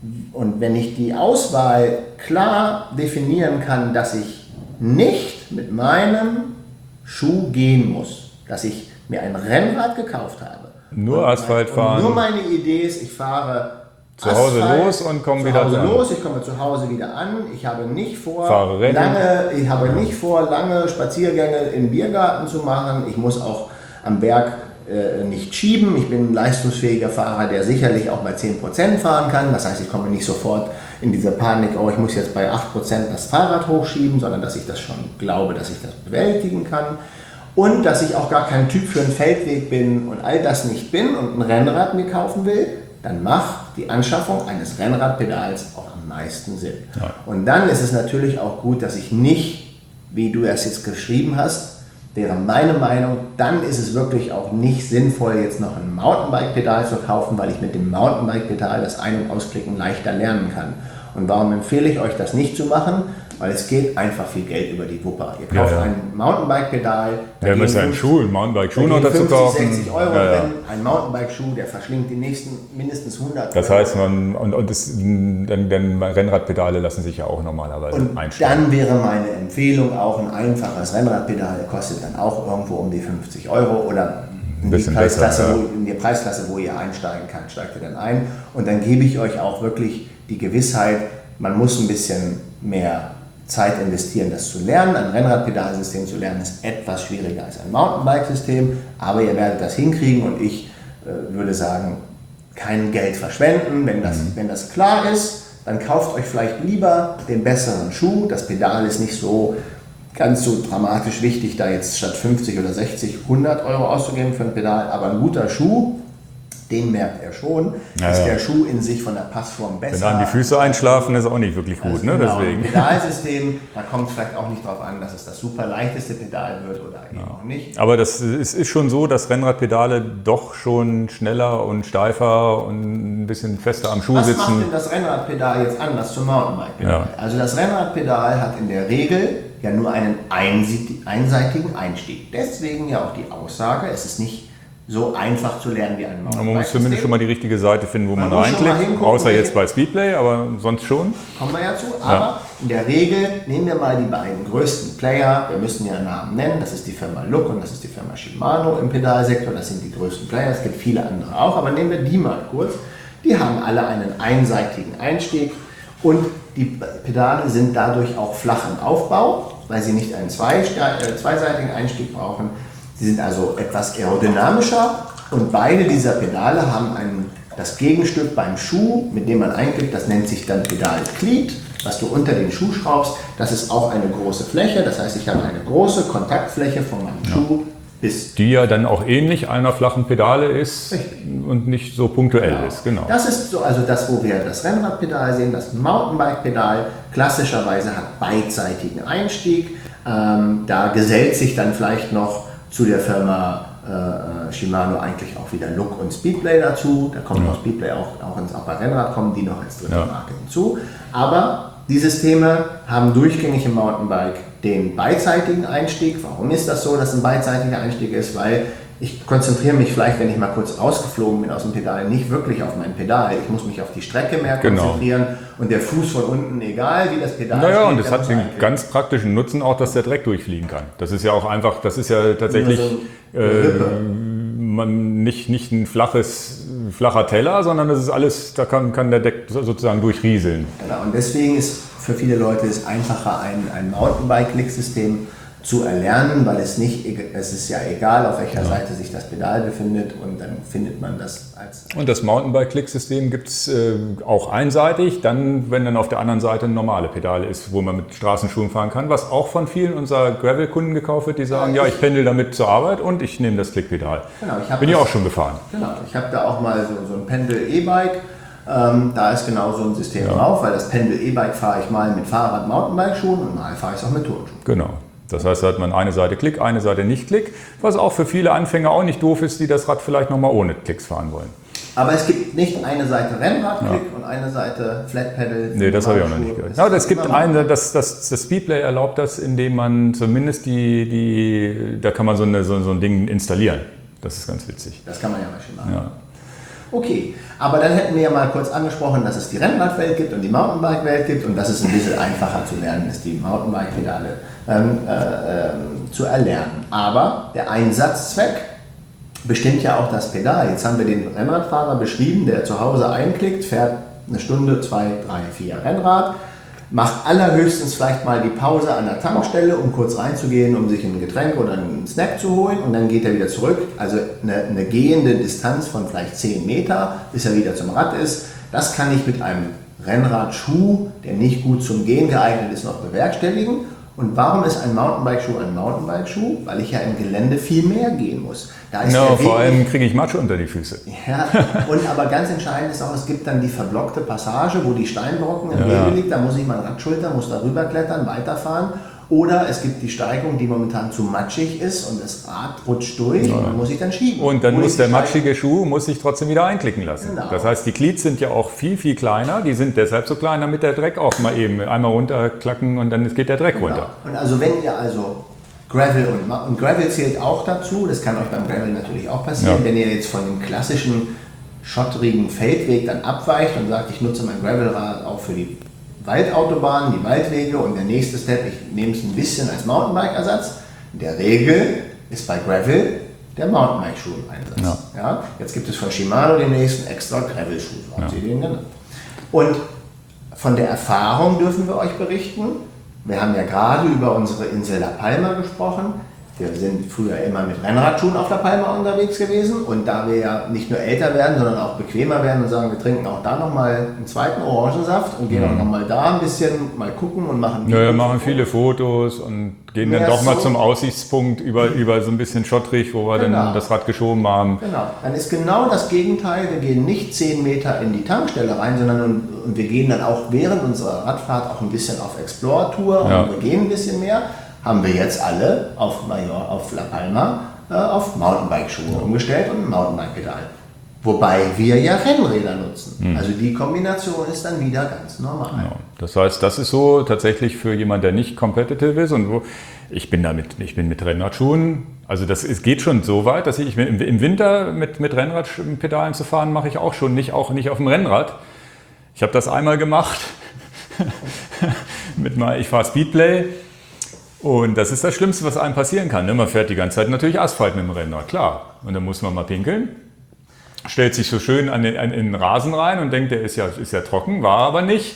und wenn ich die Auswahl klar definieren kann, dass ich nicht mit meinem Schuh gehen muss, dass ich mir ein Rennrad gekauft habe. Nur und Asphalt mein, fahren. Und nur meine Idee ist, ich fahre Zu Hause Asphalt, los und komme zu wieder Hause an. los, ich komme zu Hause wieder an. Ich habe nicht vor, Fahre Rennen. lange, ich habe nicht vor, lange Spaziergänge im Biergarten zu machen. Ich muss auch am Berg äh, nicht schieben. Ich bin ein leistungsfähiger Fahrer, der sicherlich auch bei zehn Prozent fahren kann. Das heißt, ich komme nicht sofort in diese Panik, oh, ich muss jetzt bei acht Prozent das Fahrrad hochschieben, sondern dass ich das schon glaube, dass ich das bewältigen kann. Und dass ich auch gar kein Typ für einen Feldweg bin und all das nicht bin und ein Rennrad mir kaufen will, dann macht die Anschaffung eines Rennradpedals auch am meisten Sinn. Ja. Und dann ist es natürlich auch gut, dass ich nicht, wie du es jetzt geschrieben hast, wäre meine Meinung, dann ist es wirklich auch nicht sinnvoll, jetzt noch ein Mountainbike-Pedal zu kaufen, weil ich mit dem Mountainbike-Pedal das Ein- und Ausklicken leichter lernen kann. Und warum empfehle ich euch das nicht zu machen? Weil es geht einfach viel Geld über die Wupper. Ihr kauft Ja, ja. ein Mountainbike-Pedal. da Ja, gehen mit seinen fünfzig Schuhen, Mountainbike-Schuhe da noch gehen dazu fünfzig, kaufen. sechzig Euro Ja, ja. drin. Ein Mountainbike-Schuh, der verschlingt die nächsten mindestens hundert Das Euro. heißt, man, und, und das, dann, dann Rennradpedale lassen sich ja auch normalerweise Und einstellen. dann wäre meine Empfehlung auch ein einfaches Rennradpedal, kostet dann auch irgendwo um die fünfzig Euro oder in die, bisschen Preisklasse, besser, ja. wo, in die Preisklasse, wo ihr einsteigen könnt, steigt ihr dann ein. Und dann gebe ich euch auch wirklich die Gewissheit, man muss ein bisschen mehr Zeit investieren, das zu lernen. Ein Rennradpedalsystem zu lernen ist etwas schwieriger als ein Mountainbike-System, aber ihr werdet das hinkriegen und ich äh, würde sagen, kein Geld verschwenden. Wenn das, Mhm. wenn das klar ist, dann kauft euch vielleicht lieber den besseren Schuh. Das Pedal ist nicht so ganz so dramatisch wichtig, da jetzt statt fünfzig oder sechzig hundert Euro auszugeben für ein Pedal, aber ein guter Schuh, den merkt er schon, Ja, ist ja. der Schuh in sich von der Passform besser. Wenn dann die Füße einschlafen, ist auch nicht wirklich gut, Also ne? genau, Deswegen. Ein Pedalsystem, da kommt es vielleicht auch nicht darauf an, dass es das super leichteste Pedal wird oder eben auch nicht. Aber das ist, ist schon so, dass Rennradpedale doch schon schneller und steifer und ein bisschen fester am Schuh Was sitzen. macht denn das Rennradpedal jetzt anders zum Mountainbike-Pedal? Ja. Also das Rennradpedal hat in der Regel ja nur einen einseitigen Einstieg. Deswegen ja auch die Aussage, es ist nicht so einfach zu lernen wie ein Mountainbike. Man muss zumindest schon mal die richtige Seite finden, wo man, man reinklickt, außer jetzt bei Speedplay, aber sonst schon. Kommen wir ja zu, aber ja. in der Regel nehmen wir mal die beiden größten Player, wir müssen ja Namen nennen, das ist die Firma Look und das ist die Firma Shimano im Pedalsektor, das sind die größten Player, es gibt viele andere auch, aber nehmen wir die mal kurz. Die haben alle einen einseitigen Einstieg und die Pedale sind dadurch auch flach im Aufbau, weil sie nicht einen zweiseitigen Einstieg brauchen. Sie sind also etwas aerodynamischer und beide dieser Pedale haben ein, das Gegenstück beim Schuh, mit dem man einklickt, das nennt sich dann Pedalglied, was du unter den Schuh schraubst. Das ist auch eine große Fläche, das heißt, ich habe eine große Kontaktfläche von meinem ja. Schuh bis... Die ja dann auch ähnlich einer flachen Pedale ist. Richtig. Und nicht so punktuell genau. ist. Genau. Das ist so, also das, wo wir das Rennradpedal sehen, das Mountainbike-Pedal klassischerweise hat beidseitigen Einstieg. Ähm, da gesellt sich dann vielleicht noch zu der Firma äh, Shimano eigentlich auch wieder Look und Speedplay dazu. Da kommt ja. auch Speedplay auch, auch ins Upper Rennrad, kommen die noch als dritte ja. Marke hinzu. Aber die Systeme haben durchgängig im Mountainbike den beidseitigen Einstieg. Warum ist das so, dass ein beidseitiger Einstieg ist? Weil ich konzentriere mich vielleicht, wenn ich mal kurz rausgeflogen bin aus dem Pedal, nicht wirklich auf mein Pedal. Ich muss mich auf die Strecke mehr konzentrieren genau. und der Fuß von unten, egal wie das Pedal naja, steht. Ja, und es hat den ganz praktischen Nutzen auch, dass der Dreck durchfliegen kann. Das ist ja auch einfach, das ist ja tatsächlich so äh, man nicht, nicht ein flaches, flacher Teller, sondern das ist alles, da kann, kann der Deck sozusagen durchrieseln. Genau, und deswegen ist für viele Leute es einfacher, ein, ein Mountainbike-Klicksystem zu erlernen, weil es nicht, es ist ja egal, auf welcher ja. Seite sich das Pedal befindet und dann findet man das als... Und das Mountainbike-Klicksystem gibt es äh, auch einseitig, dann, wenn dann auf der anderen Seite ein normale Pedale ist, wo man mit Straßenschuhen fahren kann, was auch von vielen unserer Gravel-Kunden gekauft wird, die sagen, ja, ich, ja, ich pendel damit zur Arbeit und ich nehme das Klickpedal. Genau, ich Bin ich auch schon gefahren. Genau, ich habe da auch mal so, so ein Pendel-E-Bike. Ähm, da ist genau so ein System ja. drauf, weil das Pendel-E-Bike fahre ich mal mit Fahrrad-Mountainbike-Schuhen und mal fahre ich es auch mit Turnschuhen. Genau. Das heißt, da hat man eine Seite Klick, eine Seite nicht Klick, was auch für viele Anfänger auch nicht doof ist, die das Rad vielleicht nochmal ohne Klicks fahren wollen. Aber es gibt nicht eine Seite Rennradklick ja. und eine Seite Flat Pedal. Nee, das habe ich auch noch nicht gehört. Ja, es gibt eine, das, das, das Speedplay erlaubt das, indem man zumindest die, die da kann man so, eine, so, so ein Ding installieren. Das ist ganz witzig. Das kann man ja mal schon machen. Ja. Okay, aber dann hätten wir ja mal kurz angesprochen, dass es die Rennradwelt gibt und die Mountainbike-Welt gibt und dass es ein bisschen einfacher zu lernen ist, die Mountainbike-Pedale ähm, äh, zu erlernen. Aber der Einsatzzweck bestimmt ja auch das Pedal. Jetzt haben wir den Rennradfahrer beschrieben, der zu Hause einklickt, fährt eine Stunde, zwei, drei, vier Rennrad, macht allerhöchstens vielleicht mal die Pause an der Tankstelle, um kurz reinzugehen, um sich ein Getränk oder einen Snack zu holen und dann geht er wieder zurück. Also eine, eine gehende Distanz von vielleicht zehn Meter, bis er wieder zum Rad ist. Das kann ich mit einem Rennradschuh, der nicht gut zum Gehen geeignet ist, noch bewerkstelligen. Und warum ist ein Mountainbike-Schuh ein Mountainbike-Schuh? Weil ich ja im Gelände viel mehr gehen muss. Da ist no, vor allem kriege ich Matsch unter die Füße. Ja, und aber ganz entscheidend ist auch, es gibt dann die verblockte Passage, wo die Steinbrocken im ja. Wege liegt. Da muss ich mein Rad schultern, muss da rüber klettern, weiterfahren. Oder es gibt die Steigung, die momentan zu matschig ist und das Rad rutscht durch ja. und dann muss ich dann schieben. Und dann muss der matschige Schuh muss sich trotzdem wieder einklicken lassen. Genau. Das heißt, die Glieds sind ja auch viel, viel kleiner. Die sind deshalb so klein, damit der Dreck auch mal eben einmal runterklacken und dann geht der Dreck genau. runter. Und also wenn ihr also Gravel und, und Gravel zählt auch dazu, das kann euch beim Gravel natürlich auch passieren, ja. wenn ihr jetzt von dem klassischen schotterigen Feldweg dann abweicht und sagt, ich nutze mein Gravelrad auch für die Waldautobahnen, die Waldwege und der nächste Step, ich nehme es ein bisschen als Mountainbike-Ersatz. In der Regel ist bei Gravel der Mountainbike-Schuh im Einsatz. Ja. Ja, jetzt gibt es von Shimano den nächsten extra Gravel-Schuh, so haben sie den genannt. Und von der Erfahrung dürfen wir euch berichten. Wir haben ja gerade über unsere Insel La Palma gesprochen. Wir sind früher immer mit Rennradschuhen auf der Palma unterwegs gewesen und da wir ja nicht nur älter werden, sondern auch bequemer werden und sagen, wir trinken auch da nochmal einen zweiten Orangensaft und gehen mhm. auch nochmal da ein bisschen mal gucken und machen Videos. Ja, wir machen viele Fotos und gehen dann doch so mal zum Aussichtspunkt über, über so ein bisschen schottrig, wo wir genau. dann das Rad geschoben haben. Genau, dann ist genau das Gegenteil. Wir gehen nicht zehn Meter in die Tankstelle rein, sondern und, und wir gehen dann auch während unserer Radfahrt auch ein bisschen auf Explore-Tour ja. und wir gehen ein bisschen mehr. Haben wir jetzt alle auf Major, auf La Palma, äh, auf Mountainbike-Schuhe umgestellt und ein Mountainbike-Pedal. Wobei wir ja Rennräder nutzen. Hm. Also die Kombination ist dann wieder ganz normal. Genau. Das heißt, das ist so tatsächlich für jemanden, der nicht competitive ist und wo ich bin damit, ich bin mit Rennradschuhen, also das es geht schon so weit, dass ich im Winter mit, mit Rennradpedalen zu fahren, mache ich auch schon, nicht, auch nicht auf dem Rennrad. Ich habe das einmal gemacht, mit mal, ich fahre Speedplay und das ist das Schlimmste, was einem passieren kann. Man fährt die ganze Zeit natürlich Asphalt mit dem Rennrad, klar. Und dann muss man mal pinkeln. Stellt sich so schön an den, an den Rasen rein und denkt, der ist ja, ist ja trocken, war aber nicht.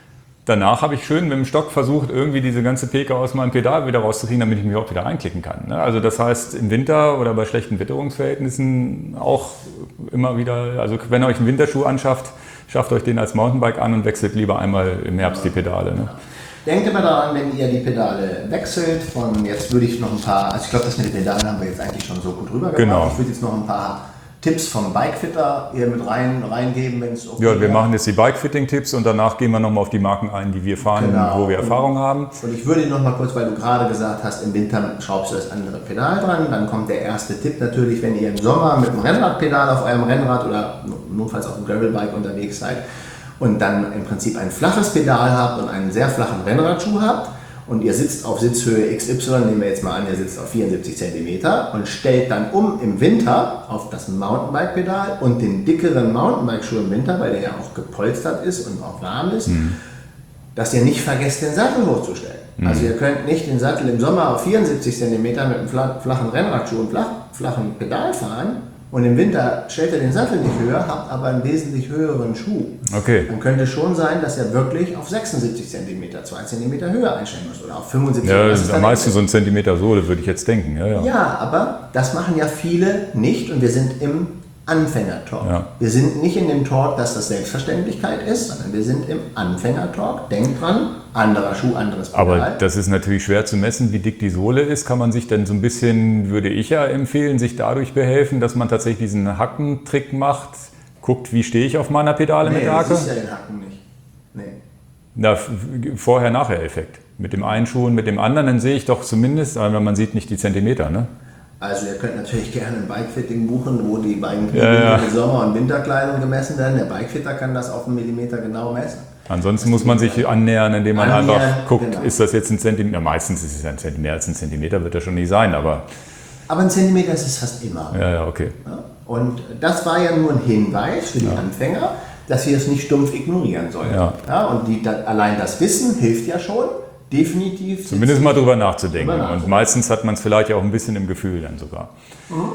Danach habe ich schön mit dem Stock versucht, irgendwie diese ganze Peke aus meinem Pedal wieder rauszukriegen, damit ich mich auch wieder reinklicken kann. Also das heißt, im Winter oder bei schlechten Witterungsverhältnissen auch immer wieder, also wenn ihr euch einen Winterschuh anschafft, schafft euch den als Mountainbike an und wechselt lieber einmal im Herbst die Pedale. Ne? Denkt immer daran, wenn ihr die Pedale wechselt, von jetzt würde ich noch ein paar, also ich glaube, das mit den Pedalen haben wir jetzt eigentlich schon so gut rübergebracht. Genau. Ich würde jetzt noch ein paar Tipps vom Bikefitter hier mit rein, reingeben, wenn es okay Ja, wir machen jetzt die Bikefitting-Tipps und danach gehen wir nochmal auf die Marken ein, die wir fahren, genau. wo wir Erfahrung haben. Und ich würde noch mal kurz, weil du gerade gesagt hast, im Winter schraubst du das andere Pedal dran, dann kommt der erste Tipp natürlich, wenn ihr im Sommer mit dem Rennradpedal auf eurem Rennrad oder notfalls auf dem Gravelbike unterwegs seid und dann im Prinzip ein flaches Pedal habt und einen sehr flachen Rennradschuh habt, und ihr sitzt auf Sitzhöhe X Y, nehmen wir jetzt mal an, ihr sitzt auf vierundsiebzig Zentimeter und stellt dann um im Winter auf das Mountainbike-Pedal und den dickeren Mountainbike-Schuh im Winter, weil der ja auch gepolstert ist und auch warm ist, mhm. dass ihr nicht vergesst, den Sattel hochzustellen. Mhm. Also ihr könnt nicht den Sattel im Sommer auf vierundsiebzig Zentimeter mit einem flachen Rennradschuh und flach, flachen Pedal fahren und im Winter stellt ihr den Sattel nicht höher, habt aber einen wesentlich höheren Schuh. Okay. Dann könnte schon sein, dass ihr wirklich auf sechsundsiebzig Zentimeter, zwei Zentimeter höher einstellen müsst oder auf fünfundsiebzig. Ja, das ist am meisten so ein Zentimeter Sohle, würde ich jetzt denken. Ja, ja. ja, aber das machen ja viele nicht und wir sind im Anfängertalk. Ja. Wir sind nicht in dem Talk, dass das Selbstverständlichkeit ist, sondern wir sind im Anfängertalk. Denkt dran, anderer Schuh, anderes Pedal. Aber das ist natürlich schwer zu messen, wie dick die Sohle ist. Kann man sich dann so ein bisschen, würde ich ja empfehlen, sich dadurch behelfen, dass man tatsächlich diesen Hackentrick macht, guckt, wie stehe ich auf meiner Pedale nee, mit der Hacke. Du siehst ja den Hacken nicht. Nee. Na, Vorher-Nachher-Effekt. Mit dem einen Schuh und mit dem anderen, dann sehe ich doch zumindest, aber man sieht nicht die Zentimeter, ne? Also ihr könnt natürlich gerne ein Bikefitting buchen, wo die beiden ja, ja. mit Sommer- und Winterkleidung gemessen werden. Der Bikefitter kann das auf einen Millimeter genau messen. Ansonsten muss man sich annähern, indem man annähern, einfach guckt, genau. ist das jetzt ein Zentimeter? Ja, meistens ist es ein Zentimeter, mehr als ein Zentimeter wird das schon nicht sein, aber... Aber ein Zentimeter ist es fast immer. Ja, ja, okay. Ja? Und das war ja nur ein Hinweis für die ja. Anfänger, dass sie es nicht stumpf ignorieren sollen. Ja. Ja, und die, da, allein das Wissen hilft ja schon. Definitiv. Zumindest mal drüber nachzudenken. drüber nachzudenken. Und meistens hat man es vielleicht auch ein bisschen im Gefühl dann sogar. Mhm.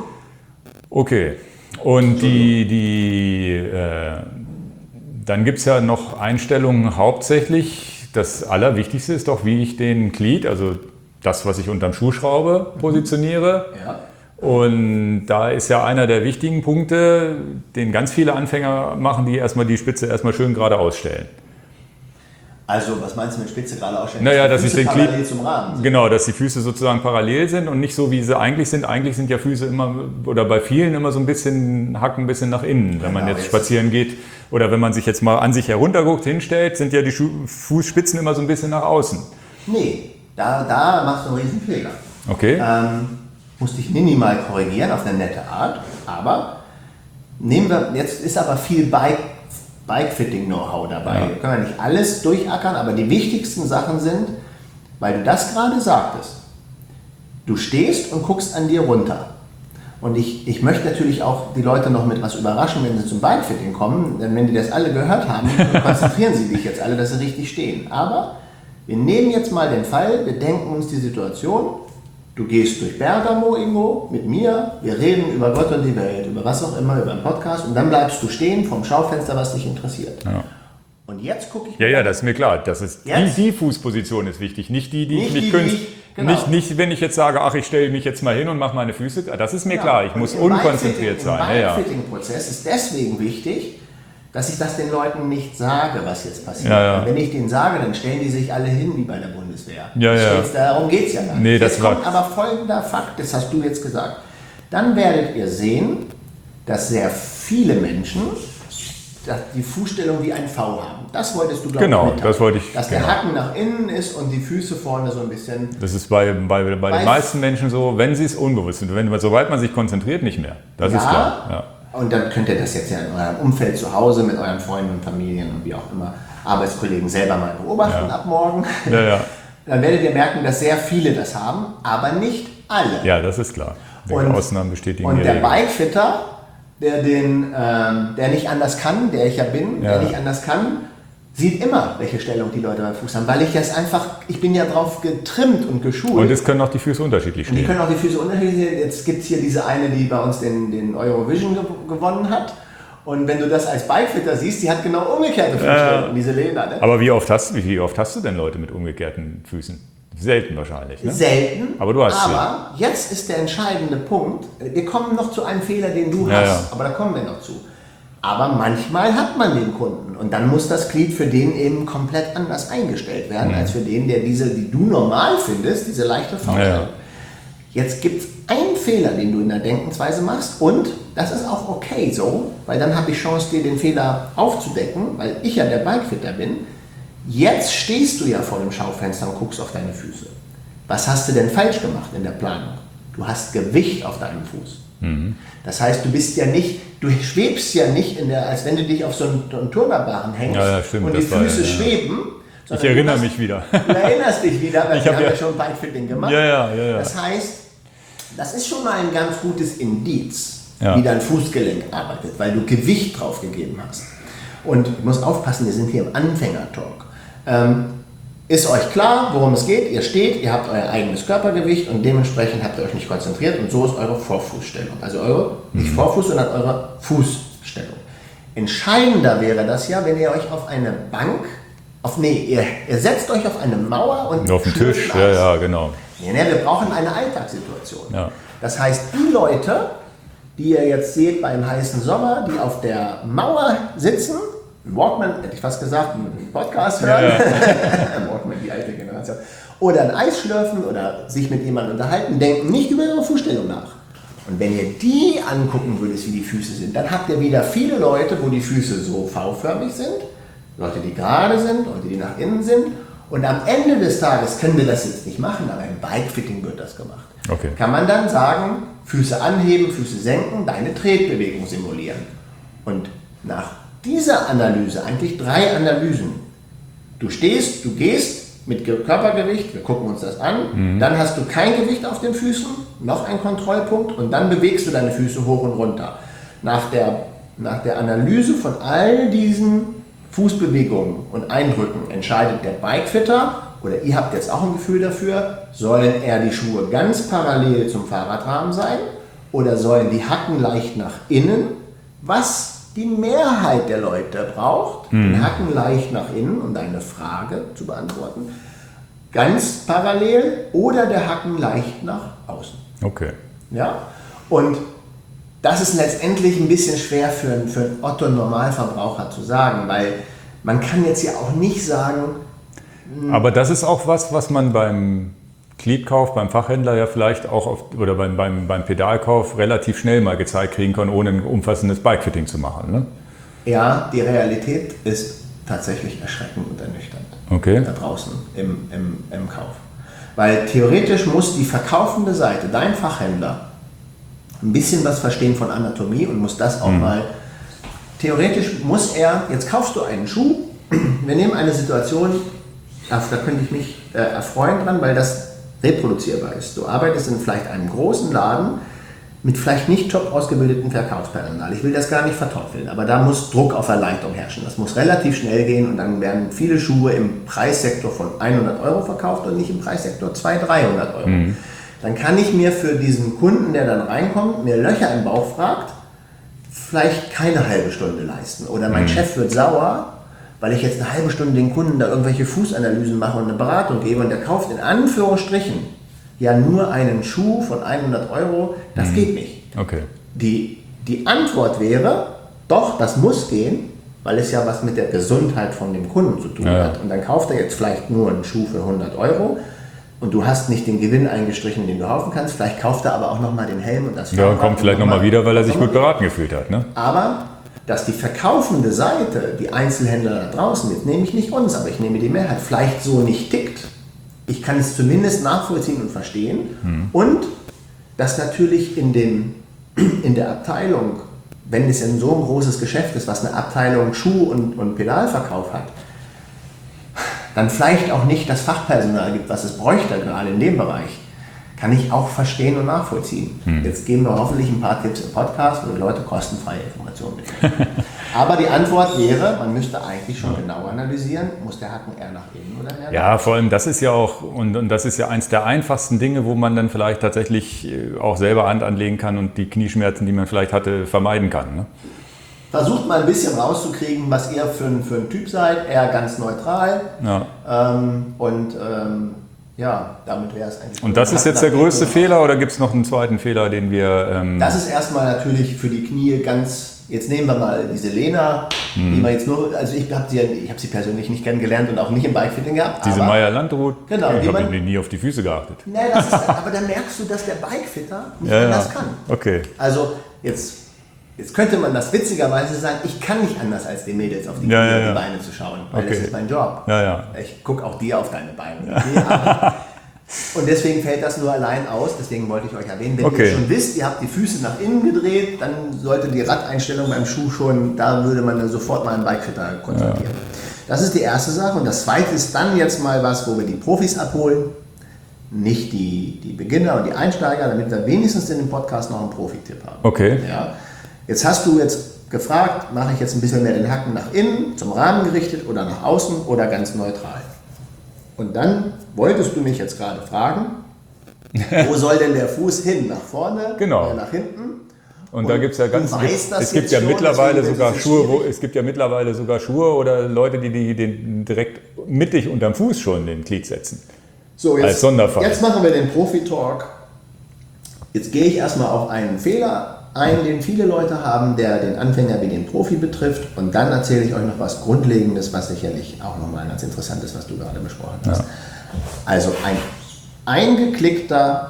Okay. Und die, die, äh, dann gibt es ja noch Einstellungen hauptsächlich. Das Allerwichtigste ist doch, wie ich den Glied, also das, was ich unterm Schuh schraube, positioniere. Ja. Und da ist ja einer der wichtigen Punkte, den ganz viele Anfänger machen, die erstmal die Spitze erstmal schön gerade ausstellen. Also, was meinst du mit Spitze gerade ausstellen? Naja, dass dass die ich den parallel Glied, zum Rahmen sind. Genau, dass die Füße sozusagen parallel sind und nicht so, wie sie eigentlich sind. Eigentlich sind ja Füße immer, oder bei vielen immer so ein bisschen, hacken ein bisschen nach innen. Wenn Genau, man jetzt jetzt spazieren geht oder wenn man sich jetzt mal an sich herunterguckt, hinstellt, sind ja die Schu- Fußspitzen immer so ein bisschen nach außen. Nee, da, da machst du einen riesen Fehler. Okay. Ähm, musste ich minimal korrigieren auf eine nette Art, aber nehmen wir, jetzt ist aber viel Bike Bike-Fitting-Know-how dabei. Ja. Wir können ja nicht alles durchackern, aber die wichtigsten Sachen sind, weil du das gerade sagtest, du stehst und guckst an dir runter. Und ich, ich möchte natürlich auch die Leute noch mit was überraschen, wenn sie zum Bike-Fitting kommen, denn wenn die das alle gehört haben, konzentrieren sie sich jetzt alle, dass sie richtig stehen. Aber wir nehmen jetzt mal den Fall, wir denken uns die Situation, du gehst durch Bergamo irgendwo mit mir, wir reden über Gott und die Welt, über was auch immer, über einen Podcast und dann bleibst du stehen vom Schaufenster, was dich interessiert. Ja. Und jetzt gucke ich... Ja, ja, das ist mir klar. Das ist die, die Fußposition ist wichtig, nicht die, die nicht ich nicht die, künst, die ich, genau. nicht, nicht, wenn ich jetzt sage, ach, ich stelle mich jetzt mal hin und mache meine Füße. Das ist mir ja, klar, ich muss unkonzentriert sein. Der ja, Bike-Fitting-Prozess ist deswegen wichtig, dass ich das den Leuten nicht sage, was jetzt passiert. Ja, ja. Wenn ich denen sage, dann stellen die sich alle hin wie bei der Bundeswehr. Ja, ja. Jetzt, darum geht es ja gar nicht. Nee, das jetzt war kommt aber folgender Fakt, das hast du jetzt gesagt. Dann werdet ihr sehen, dass sehr viele Menschen die Fußstellung wie ein V haben. Das wolltest du, glaube ich, Genau, mitteilen. das wollte ich. Dass genau. der Hacken nach innen ist und die Füße vorne so ein bisschen... Das ist bei, bei, bei den meisten Menschen so, wenn sie es unbewusst sind. Wenn, sobald man sich konzentriert, nicht mehr. Das ja, ist klar. Ja. Und dann könnt ihr das jetzt ja in eurem Umfeld zu Hause mit euren Freunden und Familien und wie auch immer Arbeitskollegen selber mal beobachten ja. ab morgen. Ja, ja. Dann werdet ihr merken, dass sehr viele das haben, aber nicht alle. Ja, das ist klar. Die und, Ausnahmen bestätigen Und die der Regel. Bikefitter, der, den, ähm, der nicht anders kann, der ich ja bin, ja. der nicht anders kann, sieht immer, welche Stellung die Leute beim Fuß haben, weil ich das einfach, ich bin ja drauf getrimmt und geschult. Und es können auch die Füße unterschiedlich stehen. Und die können auch die Füße unterschiedlich stehen. Jetzt gibt es hier diese eine, die bei uns den, den Eurovision ge gewonnen hat. Und wenn du das als Bikefitter siehst, die hat genau umgekehrte Fußstellung, äh, diese Lena. Ne? Aber wie oft, hast, wie oft hast du denn Leute mit umgekehrten Füßen? Selten wahrscheinlich. Ne? Selten. Aber du hast Aber sie. Jetzt ist der entscheidende Punkt. Wir kommen noch zu einem Fehler, den du ja, hast. Ja. Aber da kommen wir noch zu. Aber manchmal hat man den Kunden und dann muss das Glied für den eben komplett anders eingestellt werden, mhm. als für den, der diese, die du normal findest, diese leichte Faulheit. Ja. Jetzt gibt es einen Fehler, den du in der Denkensweise machst und das ist auch okay so, weil dann habe ich Chance, dir den Fehler aufzudecken, weil ich ja der Bikefitter bin. Jetzt stehst du ja vor dem Schaufenster und guckst auf deine Füße. Was hast du denn falsch gemacht in der Planung? Du hast Gewicht auf deinem Fuß. Mhm. Das heißt, du bist ja nicht, du schwebst ja nicht, in der, als wenn du dich auf so einen Turnerbarren hängst ja, ja, stimmt, und die Füße war, ja. schweben. Ich erinnere hast, mich wieder. Du erinnerst dich wieder, weil ich wir hab haben ja, ja schon Bikefitting gemacht. Ja, ja, ja, ja. Das heißt, das ist schon mal ein ganz gutes Indiz, ja. wie dein Fußgelenk arbeitet, weil du Gewicht drauf gegeben hast. Und ich muss aufpassen, wir sind hier im Anfänger-Talk. Ähm, Ist euch klar, worum es geht? Ihr steht, ihr habt euer eigenes Körpergewicht und dementsprechend habt ihr euch nicht konzentriert und so ist eure Vorfußstellung. Also eure, nicht Vorfuß, sondern eure Fußstellung. Entscheidender wäre das ja, wenn ihr euch auf eine Bank, auf, nee, ihr, ihr setzt euch auf eine Mauer und auf den Tisch, ja, ja, genau. Nee, nee, wir brauchen eine Alltagssituation. Ja. Das heißt, die Leute, die ihr jetzt seht beim heißen Sommer, die auf der Mauer sitzen, Walkman, hätte ich fast gesagt, einen Podcast hören, ja, ja. Walkman, die alte Generation, oder ein Eis schlürfen oder sich mit jemandem unterhalten, denken nicht über ihre Fußstellung nach. Und wenn ihr die angucken würdet, wie die Füße sind, dann habt ihr wieder viele Leute, wo die Füße so V-förmig sind, Leute, die gerade sind, Leute, die nach innen sind. Und am Ende des Tages können wir das jetzt nicht machen, aber im Bikefitting wird das gemacht. Okay. Kann man dann sagen, Füße anheben, Füße senken, deine Tretbewegung simulieren. Und nach dieser Analyse, eigentlich drei Analysen. Du stehst, du gehst mit Körpergewicht, wir gucken uns das an, mhm. dann hast du kein Gewicht auf den Füßen, noch ein Kontrollpunkt und dann bewegst du deine Füße hoch und runter. Nach der, nach der Analyse von all diesen Fußbewegungen und Eindrücken entscheidet der Bikefitter, oder ihr habt jetzt auch ein Gefühl dafür, sollen eher die Schuhe ganz parallel zum Fahrradrahmen sein oder sollen die Hacken leicht nach innen, was die Mehrheit der Leute braucht, mhm. den Hacken leicht nach innen, um deine Frage zu beantworten, ganz parallel oder der Hacken leicht nach außen. Okay. Ja? Und das ist letztendlich ein bisschen schwer für einen, für einen Otto-Normalverbraucher zu sagen, weil man kann jetzt ja auch nicht sagen... Aber das ist auch was, was man beim Gliedkauf, beim Fachhändler ja vielleicht auch auf, oder beim, beim, beim Pedalkauf relativ schnell mal gezeigt kriegen kann, ohne ein umfassendes Bikefitting zu machen. Ne? Ja, die Realität ist tatsächlich erschreckend und ernüchternd. Okay. Da draußen im, im, im Kauf. Weil theoretisch muss die verkaufende Seite, dein Fachhändler, ein bisschen was verstehen von Anatomie und muss das auch mhm. mal, theoretisch muss er, jetzt kaufst du einen Schuh, wir nehmen eine Situation, da könnte ich mich äh, erfreuen dran, weil das reproduzierbar ist. Du arbeitest in vielleicht einem großen Laden mit vielleicht nicht top ausgebildeten Verkaufspersonal. Ich will das gar nicht verteufeln, aber da muss Druck auf der Leitung herrschen. Das muss relativ schnell gehen und dann werden viele Schuhe im Preissektor von hundert Euro verkauft und nicht im Preissektor zweihundert, dreihundert Euro. Mhm. Dann kann ich mir für diesen Kunden, der dann reinkommt, mir Löcher im Bauch fragt, vielleicht keine halbe Stunde leisten. Oder mein mhm. Chef wird sauer, weil ich jetzt eine halbe Stunde den Kunden da irgendwelche Fußanalysen mache und eine Beratung gebe und der kauft in Anführungsstrichen ja nur einen Schuh von hundert Euro, das mhm. geht nicht. Okay. Die, die Antwort wäre, doch, das muss gehen, weil es ja was mit der Gesundheit von dem Kunden zu tun ja. hat. Und dann kauft er jetzt vielleicht nur einen Schuh für hundert Euro und du hast nicht den Gewinn eingestrichen, den du kaufen kannst, vielleicht kauft er aber auch nochmal den Helm und das Ja, und kommt vielleicht nochmal noch wieder, weil er sich gut beraten gefühlt hat. Ne? Aber dass die verkaufende Seite, die Einzelhändler da draußen, jetzt nehme ich nicht uns, aber ich nehme die Mehrheit, vielleicht so nicht tickt. Ich kann es zumindest nachvollziehen und verstehen. Mhm. Und dass natürlich in, dem, in der Abteilung wenn es ein so ein großes Geschäft ist, was eine Abteilung Schuh- und, und Pedalverkauf hat, dann vielleicht auch nicht das Fachpersonal gibt, was es bräuchte, gerade in dem Bereich, kann ich auch verstehen und nachvollziehen. Hm. Jetzt geben wir hoffentlich ein paar Tipps im Podcast, wo die Leute kostenfreie Informationen bekommen. Aber die Antwort wäre, man müsste eigentlich schon genau analysieren, muss der Hacken eher nach innen oder eher nach Ja, vor allem das ist ja auch, und, und das ist ja eins der einfachsten Dinge, wo man dann vielleicht tatsächlich auch selber Hand anlegen kann und die Knieschmerzen, die man vielleicht hatte, vermeiden kann. Ne? Versucht mal ein bisschen rauszukriegen, was ihr für ein, für ein Typ seid, eher ganz neutral. Ja. Ähm, und ähm, ja, damit wäre es eigentlich. Und das ist jetzt der größte Fehler oder gibt es noch einen zweiten Fehler, den wir... Ähm das ist erstmal natürlich für die Knie ganz... Jetzt nehmen wir mal diese Lena, hm. die wir jetzt nur... Also ich habe sie, ich hab sie persönlich nicht kennengelernt und auch nicht im Bikefitting gehabt. Diese Meier-Landrut, genau, ich habe nie auf die Füße geachtet. Nee, das ist, aber da merkst du, dass der Bikefitter nicht ja, anders ja. kann. Okay. Also jetzt... Jetzt könnte man das witzigerweise sagen, ich kann nicht anders als den Mädels auf die, ja, Knie ja, und ja. die Beine zu schauen, weil okay. das ist mein Job. Ja, ja. Ich gucke auch dir auf deine Beine. Ja. Und deswegen fällt das nur allein aus, deswegen wollte ich euch erwähnen, wenn okay. ihr schon wisst, ihr habt die Füße nach innen gedreht, dann sollte die Radeinstellung beim Schuh schon, da würde man dann sofort mal einen Bikefitter konsultieren. Ja. Das ist die erste Sache und das zweite ist dann jetzt mal was, wo wir die Profis abholen, nicht die, die Beginner und die Einsteiger, damit wir wenigstens in dem Podcast noch einen Profi-Tipp haben. Okay. Ja. Jetzt hast du jetzt gefragt, mache ich jetzt ein bisschen mehr den Hacken nach innen, zum Rahmen gerichtet oder nach außen oder ganz neutral. Und dann wolltest du mich jetzt gerade fragen, wo soll denn der Fuß hin? Nach vorne genau. oder nach hinten? Und, und da gibt es ja ganz, weißt, es gibt ja schon, mittlerweile sogar Schuhe, wo, es gibt ja mittlerweile sogar Schuhe oder Leute, die, die den direkt mittig unterm Fuß schon den Glied setzen. So, jetzt, als Sonderfall. Jetzt machen wir den Profi-Talk. Jetzt gehe ich erstmal auf einen Fehler ein, den viele Leute haben, der den Anfänger wie den Profi betrifft. Und dann erzähle ich euch noch was Grundlegendes, was sicherlich auch nochmal ganz interessant ist, was du gerade besprochen hast. Ja. Also ein eingeklickter